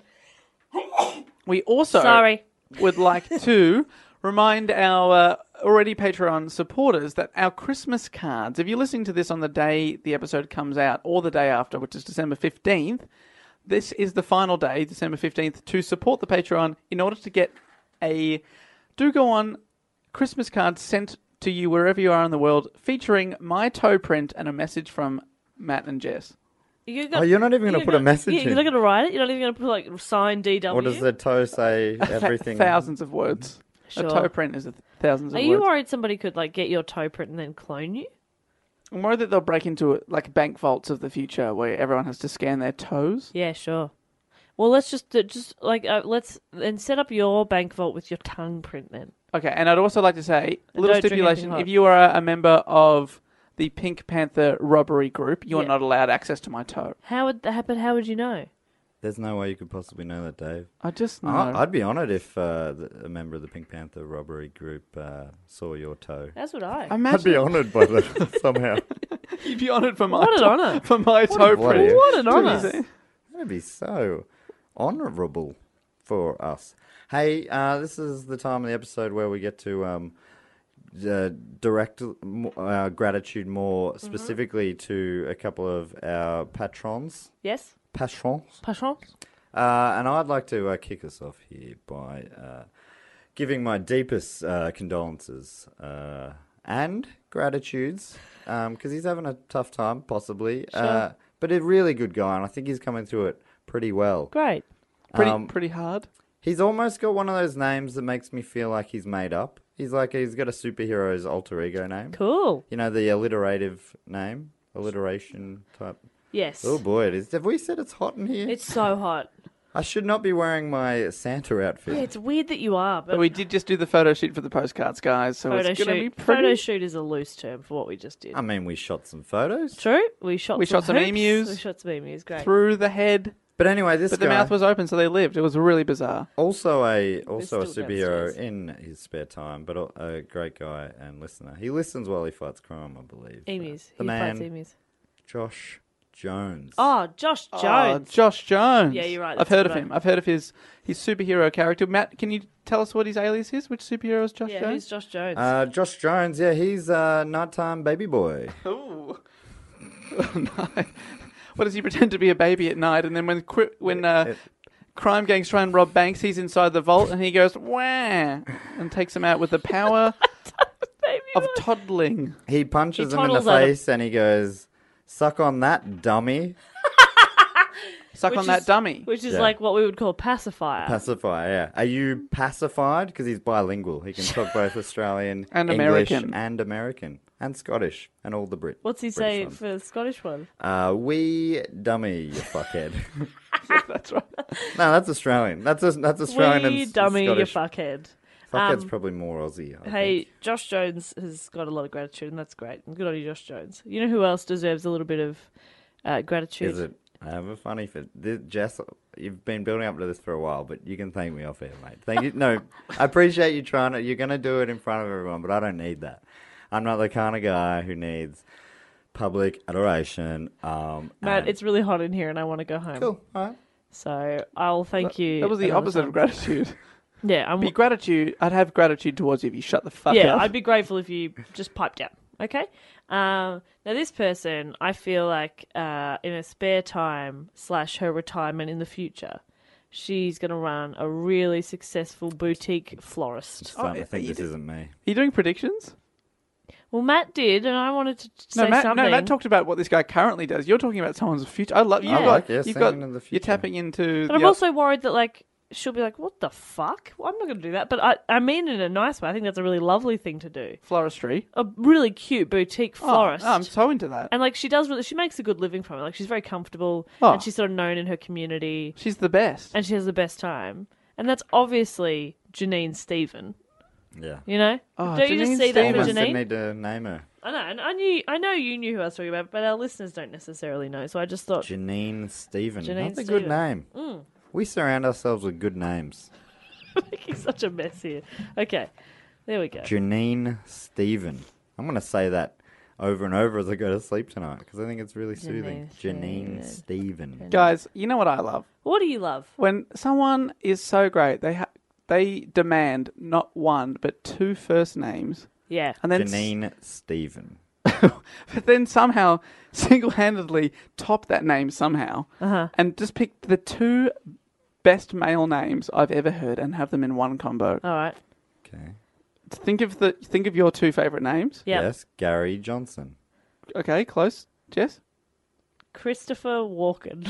Speaker 6: we also
Speaker 1: Sorry.
Speaker 6: would like to remind our uh, already Patreon supporters that our Christmas cards, if you're listening to this on the day the episode comes out or the day after, which is December fifteenth, this is the final day, December fifteenth, to support the Patreon in order to get a Do Go On Christmas card sent to you wherever you are in the world featuring my toe print and a message from Matt and Jess.
Speaker 1: You're
Speaker 2: Oh, you're not even going to
Speaker 1: you're
Speaker 2: put a
Speaker 1: gonna-
Speaker 2: message
Speaker 1: yeah,
Speaker 2: in.
Speaker 1: You're not going to write it? You're not even going to put like sign D W?
Speaker 2: Or does the toe say everything?
Speaker 6: Thousands of words.
Speaker 1: Sure.
Speaker 6: A toe print is a th- thousands of
Speaker 1: Are
Speaker 6: words.
Speaker 1: you worried somebody could like get your toe print and then clone you?
Speaker 6: I'm worried that they'll break into it like bank vaults of the future where everyone has to scan their toes.
Speaker 1: Yeah, sure. Well, let's just uh, just like uh, let's and set up your bank vault with your tongue print then.
Speaker 6: Okay, and I'd also like to say,
Speaker 1: And
Speaker 6: little
Speaker 1: don't drink
Speaker 6: stipulation,
Speaker 1: anything hot.
Speaker 6: if you are a member of the Pink Panther robbery group, you are
Speaker 1: Yeah.
Speaker 6: not allowed access to my toe.
Speaker 1: How would that happen? How would you know?
Speaker 2: There's no way you could possibly know that, Dave.
Speaker 6: I just know.
Speaker 2: I- I'd be honoured if uh, the, a member of the Pink Panther robbery group uh, saw your toe.
Speaker 1: That's what I.
Speaker 6: Imagine
Speaker 2: I'd be honoured by that somehow.
Speaker 6: you'd be honoured for my
Speaker 1: What an
Speaker 6: toe,
Speaker 1: honour.
Speaker 6: for my toe
Speaker 2: bloody-
Speaker 6: print.
Speaker 1: What an
Speaker 6: To be
Speaker 1: honour.
Speaker 6: seen.
Speaker 2: That'd be so honourable for us. Hey, uh, this is the time of the episode where we get to um, uh, direct m- our gratitude more specifically to a couple of our patrons.
Speaker 1: Yes.
Speaker 2: Patrons.
Speaker 1: Passion.
Speaker 2: Uh, and I'd like to uh, kick us off here by uh, giving my deepest uh, condolences uh, and gratitudes because he's having a tough time, possibly.
Speaker 1: Sure.
Speaker 2: Uh, but a really good guy, and I think he's coming through it pretty well.
Speaker 1: Great.
Speaker 6: Pretty,
Speaker 2: Um,
Speaker 6: pretty hard.
Speaker 2: He's almost got one of those names that makes me feel like he's made up. He's like he's got a superhero's alter ego name.
Speaker 1: Cool.
Speaker 2: You know, the alliterative name, alliteration type.
Speaker 1: Yes.
Speaker 2: Oh boy, it is. Have we said it's hot in here?
Speaker 1: It's so hot.
Speaker 2: I should not be wearing my Santa outfit.
Speaker 1: Yeah, it's weird that you are, but,
Speaker 6: But we did just do the photo shoot for the postcards, guys, so
Speaker 1: photo
Speaker 6: it's going to be
Speaker 1: shoot.
Speaker 6: pretty...
Speaker 1: Photo shoot is a loose term for what we just did.
Speaker 2: I mean, we shot some photos.
Speaker 1: True. We shot.
Speaker 6: We
Speaker 1: some
Speaker 6: shot some
Speaker 1: hoops.
Speaker 6: emus.
Speaker 1: We shot some emus. Great.
Speaker 6: through the head,
Speaker 2: But anyway, this
Speaker 6: but
Speaker 2: guy
Speaker 6: the mouth was open, so they lived. It was really bizarre.
Speaker 2: also a also a
Speaker 1: still
Speaker 2: superhero
Speaker 1: downstairs.
Speaker 2: in his spare time, but a, a great guy and listener. He listens while he fights crime, I believe.
Speaker 1: Emus.
Speaker 2: The
Speaker 1: he
Speaker 2: man,
Speaker 1: fights emus.
Speaker 2: Josh Jones.
Speaker 1: Oh, Josh
Speaker 6: Oh,
Speaker 1: Jones.
Speaker 6: Josh Jones.
Speaker 1: Yeah, you're right,
Speaker 6: I've
Speaker 1: that's
Speaker 6: heard of
Speaker 1: right.
Speaker 6: him. I've heard of his his superhero character. Matt, can you tell us what his alias is? Which superhero is Josh
Speaker 1: yeah,
Speaker 6: Jones?
Speaker 1: who's Josh Jones?
Speaker 2: Uh, Josh Jones, yeah, he's uh, nighttime baby boy.
Speaker 6: Ooh. No. What does he pretend to be a baby at night? And then when cri- when uh,
Speaker 2: It-
Speaker 6: crime gangs try and rob banks, he's inside the vault and he goes wah and takes them out with the power
Speaker 1: Baby
Speaker 6: of
Speaker 1: boy.
Speaker 6: toddling.
Speaker 2: He punches
Speaker 1: He
Speaker 2: him in the
Speaker 1: toddles at him.
Speaker 2: face and he goes, "Suck on that, dummy."
Speaker 6: Suck
Speaker 1: Which
Speaker 6: on that
Speaker 1: is-
Speaker 6: dummy.
Speaker 1: Which is
Speaker 2: Yeah.
Speaker 1: like what we would call a pacifier.
Speaker 2: Pacifier, yeah. Are you pacified? Because he's bilingual. He can talk both Australian
Speaker 6: And
Speaker 2: English
Speaker 6: American.
Speaker 2: and American and Scottish and all the Brit.
Speaker 1: What's he
Speaker 2: British
Speaker 1: say
Speaker 2: ones.
Speaker 1: for the Scottish one?
Speaker 2: Uh, wee dummy, you fuckhead.
Speaker 6: That's right.
Speaker 2: No, that's Australian. That's a, that's Australian
Speaker 1: Wee
Speaker 2: and s-
Speaker 1: dummy, you
Speaker 2: Scottish.
Speaker 1: fuckhead.
Speaker 2: Fuckhead's
Speaker 1: Um,
Speaker 2: probably more Aussie. I
Speaker 1: Hey,
Speaker 2: think.
Speaker 1: Josh Jones has got a lot of gratitude, and that's great. And good on you, Josh Jones. You know who else deserves a little bit of uh, gratitude?
Speaker 2: Is it? I have a funny for this, Jess. You've been building up to this for a while, but you can thank me off air, mate. Thank you. No, I appreciate you trying to. You're going to do it in front of everyone, but I don't need that. I'm not the kind of guy who needs public adoration. Um,
Speaker 1: Matt,
Speaker 2: and-
Speaker 1: it's really hot in here, and I want to go home.
Speaker 2: cool. All right.
Speaker 1: So I'll thank you.
Speaker 6: That was the
Speaker 1: another
Speaker 6: opposite
Speaker 1: time.
Speaker 6: of gratitude.
Speaker 1: Yeah, I'm.
Speaker 6: Be gratitude. I'd have gratitude towards you if you shut the fuck
Speaker 1: Yeah,
Speaker 6: up.
Speaker 1: I'd be grateful if you just piped down. Okay. Um, now this person, I feel like uh, in her spare time slash her retirement in the future, she's going to run a really successful boutique florist.
Speaker 2: I'm starting
Speaker 6: Oh,
Speaker 2: to think
Speaker 6: you
Speaker 2: this
Speaker 6: did-
Speaker 2: isn't me.
Speaker 6: Are you doing predictions?
Speaker 1: Well, Matt did, and I wanted to say
Speaker 6: No, Matt.
Speaker 1: something.
Speaker 6: No, Matt talked about what this guy currently does. You're talking about someone's future. I love. You've
Speaker 1: Yeah.
Speaker 6: got.
Speaker 2: like, yeah,
Speaker 6: you've
Speaker 2: seeing
Speaker 6: got.
Speaker 2: into the
Speaker 6: You're
Speaker 2: future.
Speaker 6: tapping into.
Speaker 1: But
Speaker 6: the
Speaker 1: I'm also worried that like she'll be like, "What the fuck? Well, I'm not going to do that." But I, I mean, in a nice way. I think that's a really lovely thing to do.
Speaker 6: floristry.
Speaker 1: A really cute boutique
Speaker 6: Oh,
Speaker 1: florist.
Speaker 6: I'm so into that.
Speaker 1: And like she does really, she makes a good living from it. Like she's very comfortable,
Speaker 6: Oh.
Speaker 1: and she's sort of known in her community,
Speaker 6: She's the best.
Speaker 1: and she has the best time. And that's obviously Janine Stephen.
Speaker 2: Yeah.
Speaker 1: You know,
Speaker 6: Oh,
Speaker 1: don't you
Speaker 6: Janine
Speaker 1: just see that for
Speaker 6: Stephen.
Speaker 2: I
Speaker 1: Janine?
Speaker 2: need to name her.
Speaker 1: I know, and I knew, I know you knew who I was talking about, but our listeners don't necessarily know. So I just thought,
Speaker 2: Janine Stephen.
Speaker 1: Janine
Speaker 2: That's a good
Speaker 1: Stephen.
Speaker 2: name. We surround ourselves with good names.
Speaker 1: making such a mess here. Okay, there we go.
Speaker 2: Janine Stephen. I'm going to say that over and over as I go to sleep tonight because I think it's really soothing.
Speaker 1: Janine
Speaker 2: Janine Stephen.
Speaker 6: Guys, you know what I love?
Speaker 1: What do you love?
Speaker 6: When someone is so great, they ha- they demand not one but two first names,
Speaker 1: Yeah,
Speaker 6: and then s-
Speaker 2: Janine Stephen.
Speaker 6: but then somehow single-handedly top that name somehow,
Speaker 1: Uh-huh.
Speaker 6: and just pick the two best male names I've ever heard and have them in one combo.
Speaker 1: all right.
Speaker 2: Okay.
Speaker 6: Think of the think of your two favorite names.
Speaker 1: Yeah,
Speaker 2: Yes, Gary Johnson.
Speaker 6: Okay, close, Jess.
Speaker 1: Christopher Walken.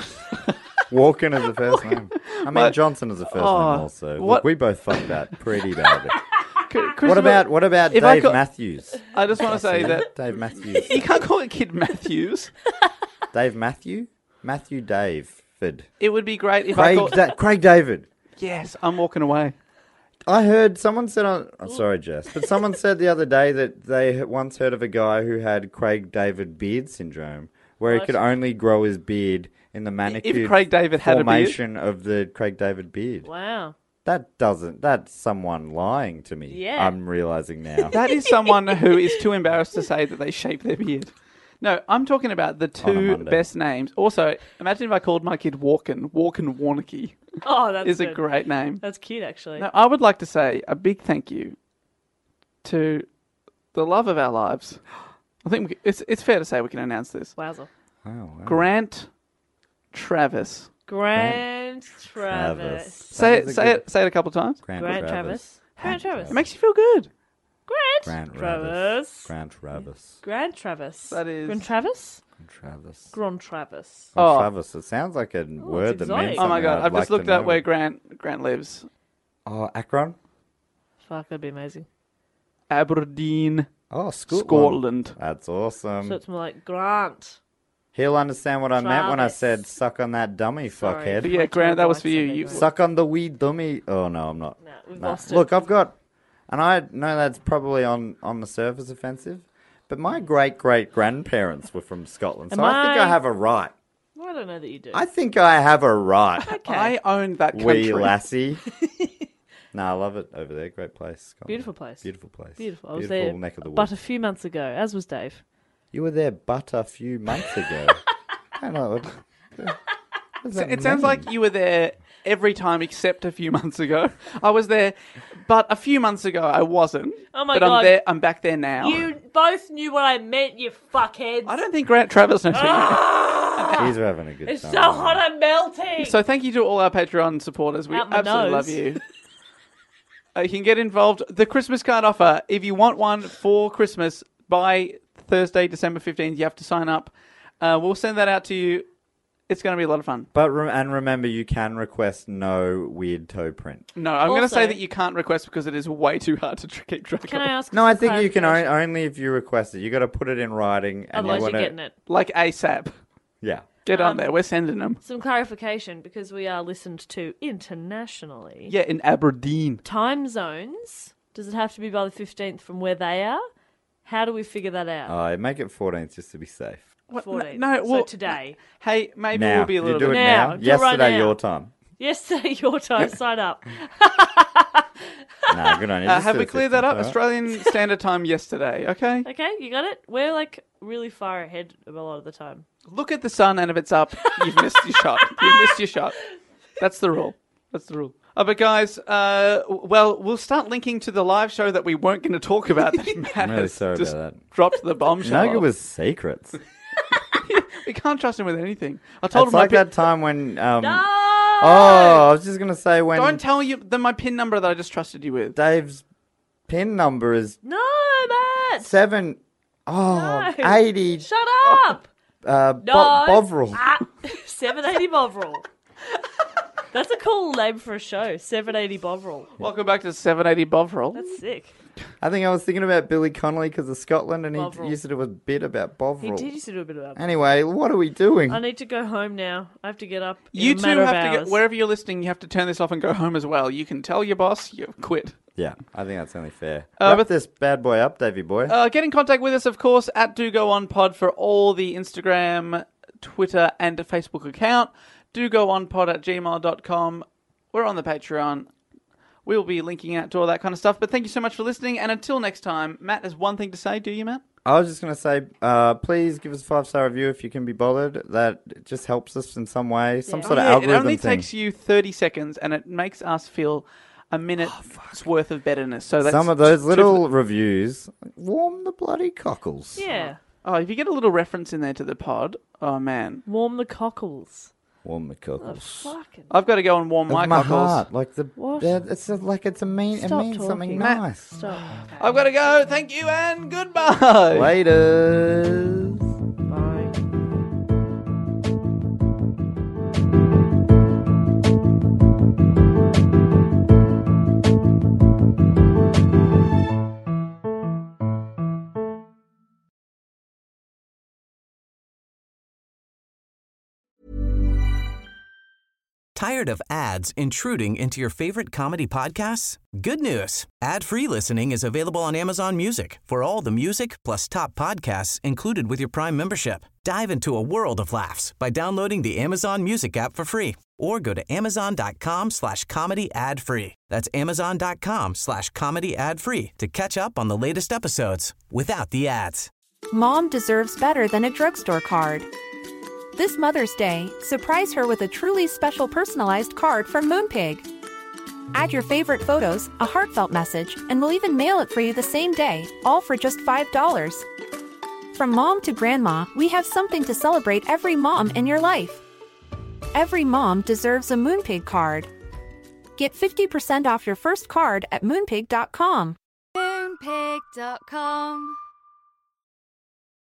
Speaker 2: Walken is the first name. I mean,
Speaker 6: But-
Speaker 2: Johnson is the first
Speaker 6: Oh,
Speaker 2: name also. Look,
Speaker 6: what-
Speaker 2: we both fucked that pretty badly.
Speaker 6: C-
Speaker 2: What
Speaker 6: Christopher-
Speaker 2: about what about
Speaker 6: if I
Speaker 2: Dave
Speaker 6: could-
Speaker 2: Matthews?
Speaker 6: I just want to say that
Speaker 2: Dave Matthews.
Speaker 6: you can't call it Kid Matthews.
Speaker 2: Dave Matthew? Matthew David.
Speaker 6: It would be great if I
Speaker 2: Craig,
Speaker 6: called.
Speaker 2: da- Craig David.
Speaker 6: Yes, I'm walking away.
Speaker 2: I heard someone said on. Oh, sorry, Jess, but someone said the other day that they had once heard of a guy who had Craig David beard syndrome, where he
Speaker 1: What?
Speaker 2: could only grow his beard in the manicured
Speaker 6: Craig David had a beard?
Speaker 2: formation of the Craig David beard.
Speaker 1: Wow.
Speaker 2: That doesn't. That's someone lying to me.
Speaker 1: Yeah.
Speaker 2: I'm realizing now.
Speaker 6: That is someone who is too embarrassed to say that they shape their beard. No, I'm talking about the
Speaker 2: On a
Speaker 6: two
Speaker 2: Monday.
Speaker 6: best names. Also, imagine if I called my kid Walken. Walken Warnicky
Speaker 1: Oh, that's
Speaker 6: is a
Speaker 1: good.
Speaker 6: great name.
Speaker 1: That's cute, actually.
Speaker 6: Now, I would like to say a big thank you to the love of our lives. I think we, it's it's fair to say we can announce this.
Speaker 1: Wowza.
Speaker 2: Oh, wow.
Speaker 6: Grant Travis.
Speaker 1: Grant
Speaker 2: Travis.
Speaker 1: Travis.
Speaker 6: Say
Speaker 2: That
Speaker 6: it,
Speaker 2: is a
Speaker 6: say
Speaker 2: good-
Speaker 6: it, say it a couple times.
Speaker 2: Grant,
Speaker 1: Grant
Speaker 2: Travis.
Speaker 1: Travis. Grant Travis.
Speaker 6: It makes you feel good.
Speaker 1: Grant.
Speaker 2: Grant
Speaker 1: Travis.
Speaker 2: Travis. Grant Travis.
Speaker 1: Grant Travis.
Speaker 6: That is-
Speaker 1: Grant Travis?
Speaker 2: Grant Travis.
Speaker 1: Grant Travis.
Speaker 2: Grant
Speaker 6: Oh.
Speaker 2: Travis. It sounds like a word that
Speaker 1: exotic.
Speaker 2: means
Speaker 6: Oh my
Speaker 2: something
Speaker 6: god!
Speaker 2: I'd
Speaker 6: I've
Speaker 2: like
Speaker 6: just
Speaker 2: to
Speaker 6: looked up
Speaker 2: know.
Speaker 6: where Grant Grant lives.
Speaker 2: Oh, Akron?
Speaker 1: Fuck, that'd be amazing.
Speaker 6: Aberdeen,
Speaker 2: Oh, Scotland.
Speaker 6: Scotland.
Speaker 2: That's
Speaker 1: So
Speaker 2: awesome.
Speaker 1: it's more like Grant.
Speaker 2: He'll understand what I meant when I
Speaker 1: Travis.
Speaker 2: said suck on that dummy,
Speaker 1: Sorry.
Speaker 2: fuckhead.
Speaker 6: But yeah,
Speaker 1: My
Speaker 6: Grant, that
Speaker 1: terrible
Speaker 6: was for you.
Speaker 1: accent,
Speaker 6: You-
Speaker 1: Grant.
Speaker 2: Suck on the wee dummy. Oh, no, I'm not.
Speaker 1: No, we've
Speaker 2: Nah.
Speaker 1: lost it.
Speaker 2: Look, I've got, and I know that's probably on, on the surface offensive, but my great-great-grandparents were from Scotland, so
Speaker 1: Am
Speaker 2: I think I
Speaker 1: I-
Speaker 2: have a right.
Speaker 1: I don't know that you do.
Speaker 2: I think I have a right,
Speaker 1: okay.
Speaker 6: I own that country.
Speaker 2: wee lassie. No, I love it over there. Great place. Scotland.
Speaker 1: Beautiful place.
Speaker 2: Beautiful place.
Speaker 1: Beautiful. I was
Speaker 2: Beautiful
Speaker 1: there
Speaker 2: neck of the
Speaker 1: but
Speaker 2: woods.
Speaker 1: a few months ago, as was Dave.
Speaker 2: You were there but a few months ago. I don't know. What, what does that
Speaker 6: It sounds
Speaker 2: mean?
Speaker 6: like you were there every time except a few months ago. I was there, but a few months ago I wasn't.
Speaker 1: Oh my
Speaker 6: but
Speaker 1: God.
Speaker 6: I'm there. I'm back there now.
Speaker 1: You both knew what I meant, you fuckheads.
Speaker 6: I don't think Grant Travis knows. what
Speaker 2: He's having a good
Speaker 1: It's
Speaker 2: time.
Speaker 1: so hot, I'm melting.
Speaker 6: So thank you to all our Patreon supporters. We
Speaker 1: Out my
Speaker 6: absolutely
Speaker 1: nose.
Speaker 6: love you. Uh, you can get involved. The Christmas card offer. If you want one for Christmas by Thursday, December fifteenth, you have to sign up. Uh, we'll send that out to you It's going to be a lot of fun.
Speaker 2: But re- and remember, you can request no weird toe print.
Speaker 6: No, I'm going to say
Speaker 1: Also-
Speaker 6: that you can't request because it is way too hard to tr- keep track
Speaker 1: Can
Speaker 6: of.
Speaker 1: I ask?
Speaker 2: No, I
Speaker 1: some
Speaker 2: think you can on-
Speaker 1: clarification?
Speaker 2: only if you request it. You got to put it in writing. And
Speaker 1: Otherwise,
Speaker 2: you
Speaker 1: you're
Speaker 2: wanna,
Speaker 1: getting it.
Speaker 6: Like ASAP.
Speaker 2: Yeah.
Speaker 6: Get on
Speaker 1: Um,
Speaker 6: there. We're sending them.
Speaker 1: Some clarification because we are listened to internationally.
Speaker 6: Yeah, in Aberdeen.
Speaker 1: Time zones. Does it have to be by the fifteenth from where they are? How do we figure that out?
Speaker 2: Uh, make it fourteenth just to be safe.
Speaker 6: What?
Speaker 1: fourteenth.
Speaker 6: No,
Speaker 1: So
Speaker 6: well,
Speaker 1: today.
Speaker 6: Hey, maybe
Speaker 2: Now,
Speaker 6: we'll be a
Speaker 2: you
Speaker 6: little
Speaker 2: do
Speaker 6: bit.
Speaker 2: it
Speaker 1: Now,
Speaker 2: now.
Speaker 1: do it right
Speaker 2: Yesterday,
Speaker 1: now.
Speaker 2: your time.
Speaker 1: Yesterday, your time. Sign up.
Speaker 2: Nah, good on you.
Speaker 6: Uh,
Speaker 2: Just
Speaker 6: have
Speaker 2: do
Speaker 6: we
Speaker 2: it
Speaker 6: cleared that up?
Speaker 2: fifteenth,
Speaker 6: Australian Standard Time yesterday, okay?
Speaker 1: Okay, you got it? We're like really far ahead of a lot of the time.
Speaker 6: Look at the sun, and if it's up, you've missed your shot. You've missed your shot. That's the rule. That's the rule. Oh, but guys, uh, well, we'll start linking to the live show that we weren't going to talk about. That Matt
Speaker 2: I'm really
Speaker 6: has
Speaker 2: sorry
Speaker 6: just
Speaker 2: about that.
Speaker 6: dropped the bombshell.
Speaker 2: No, it
Speaker 6: off.
Speaker 2: was secrets.
Speaker 6: We can't trust him with anything. I told
Speaker 2: It's
Speaker 6: him
Speaker 2: like
Speaker 6: my pin-
Speaker 2: that time when... Um,
Speaker 1: No!
Speaker 2: Oh, I was just going to say when
Speaker 6: Don't tell you the, my pin number that I just trusted you with.
Speaker 2: Dave's pin number is
Speaker 1: No, Matt!
Speaker 2: seven... Oh,
Speaker 1: No.
Speaker 2: eighty...
Speaker 1: Shut up!
Speaker 2: Uh,
Speaker 1: No.
Speaker 2: Bo- Bovril.
Speaker 1: Ah, seven eighty Bovril. That's a cool name for a show. seven eighty Bovril.
Speaker 6: Welcome back to seven eighty Bovril.
Speaker 1: That's sick.
Speaker 2: I think I was thinking about Billy Connolly because of Scotland, and
Speaker 1: Bovril.
Speaker 2: he used to do a bit about
Speaker 1: He
Speaker 2: Bovril.
Speaker 1: did used to do a bit of that.
Speaker 2: Anyway, what are we doing?
Speaker 1: I need to go home now. I have to get up. In
Speaker 6: You
Speaker 1: a
Speaker 6: two
Speaker 1: matter
Speaker 6: have
Speaker 1: of
Speaker 6: to get
Speaker 1: hours.
Speaker 6: wherever you're listening. You have to turn this off and go home as well. You can tell your boss you quit.
Speaker 2: Yeah, I think that's only fair.
Speaker 6: Uh,
Speaker 2: Wrap
Speaker 6: but-
Speaker 2: this bad boy up, Davey boy.
Speaker 6: Uh, get in contact with us, of course, at Do Go On Pod for all the Instagram, Twitter, and Facebook account. Do Go On Pod at gmail dot com. We're on the Patreon. We'll be linking out to all that kind of stuff. But thank you so much for listening. And until next time, Matt has one thing to say. Do you, Matt?
Speaker 2: I was just going to say, uh, please give us a five-star review if you can be bothered. That just helps us in some way, some
Speaker 1: Yeah.
Speaker 2: sort of
Speaker 6: Oh, yeah,
Speaker 2: algorithm
Speaker 6: it only
Speaker 2: thing.
Speaker 6: takes you thirty seconds, and it makes us feel a minute's worth of betterness. So that's
Speaker 2: Some of those
Speaker 6: two-
Speaker 2: little reviews warm the bloody cockles.
Speaker 1: Yeah.
Speaker 6: Oh, if you get a little reference in there to the pod, oh man,
Speaker 1: Warm the cockles.
Speaker 2: Warm the
Speaker 1: Oh,
Speaker 2: cockles.
Speaker 1: fucking.
Speaker 6: I've got to go and warm
Speaker 2: Of
Speaker 6: my,
Speaker 2: my
Speaker 6: cockles.
Speaker 2: heart, like the,
Speaker 1: What?
Speaker 2: the- it's a, like it's a mean, it
Speaker 1: Stop
Speaker 2: means something
Speaker 1: talking.
Speaker 2: nice.
Speaker 1: Stop.
Speaker 6: I've got to go. Thank you and goodbye.
Speaker 2: Later.
Speaker 1: Bye.
Speaker 4: Tired of ads intruding into your favorite comedy podcasts? Good news. Ad-free listening is available on Amazon Music for all the music plus top podcasts included with your Prime membership. Dive into a world of laughs by downloading the Amazon Music app for free or go to amazon.com slash comedy ad free. That's amazon.com slash comedy ad free to catch up on the latest episodes without the ads.
Speaker 5: Mom deserves better than a drugstore card. This Mother's Day, surprise her with a truly special personalized card from Moonpig. Add your favorite photos, a heartfelt message, and we'll even mail it for you the same day, all for just five dollars. From mom to grandma, we have something to celebrate every mom in your life. Every mom deserves a Moonpig card. Get fifty percent off your first card at moonpig dot com.
Speaker 8: Moonpig dot com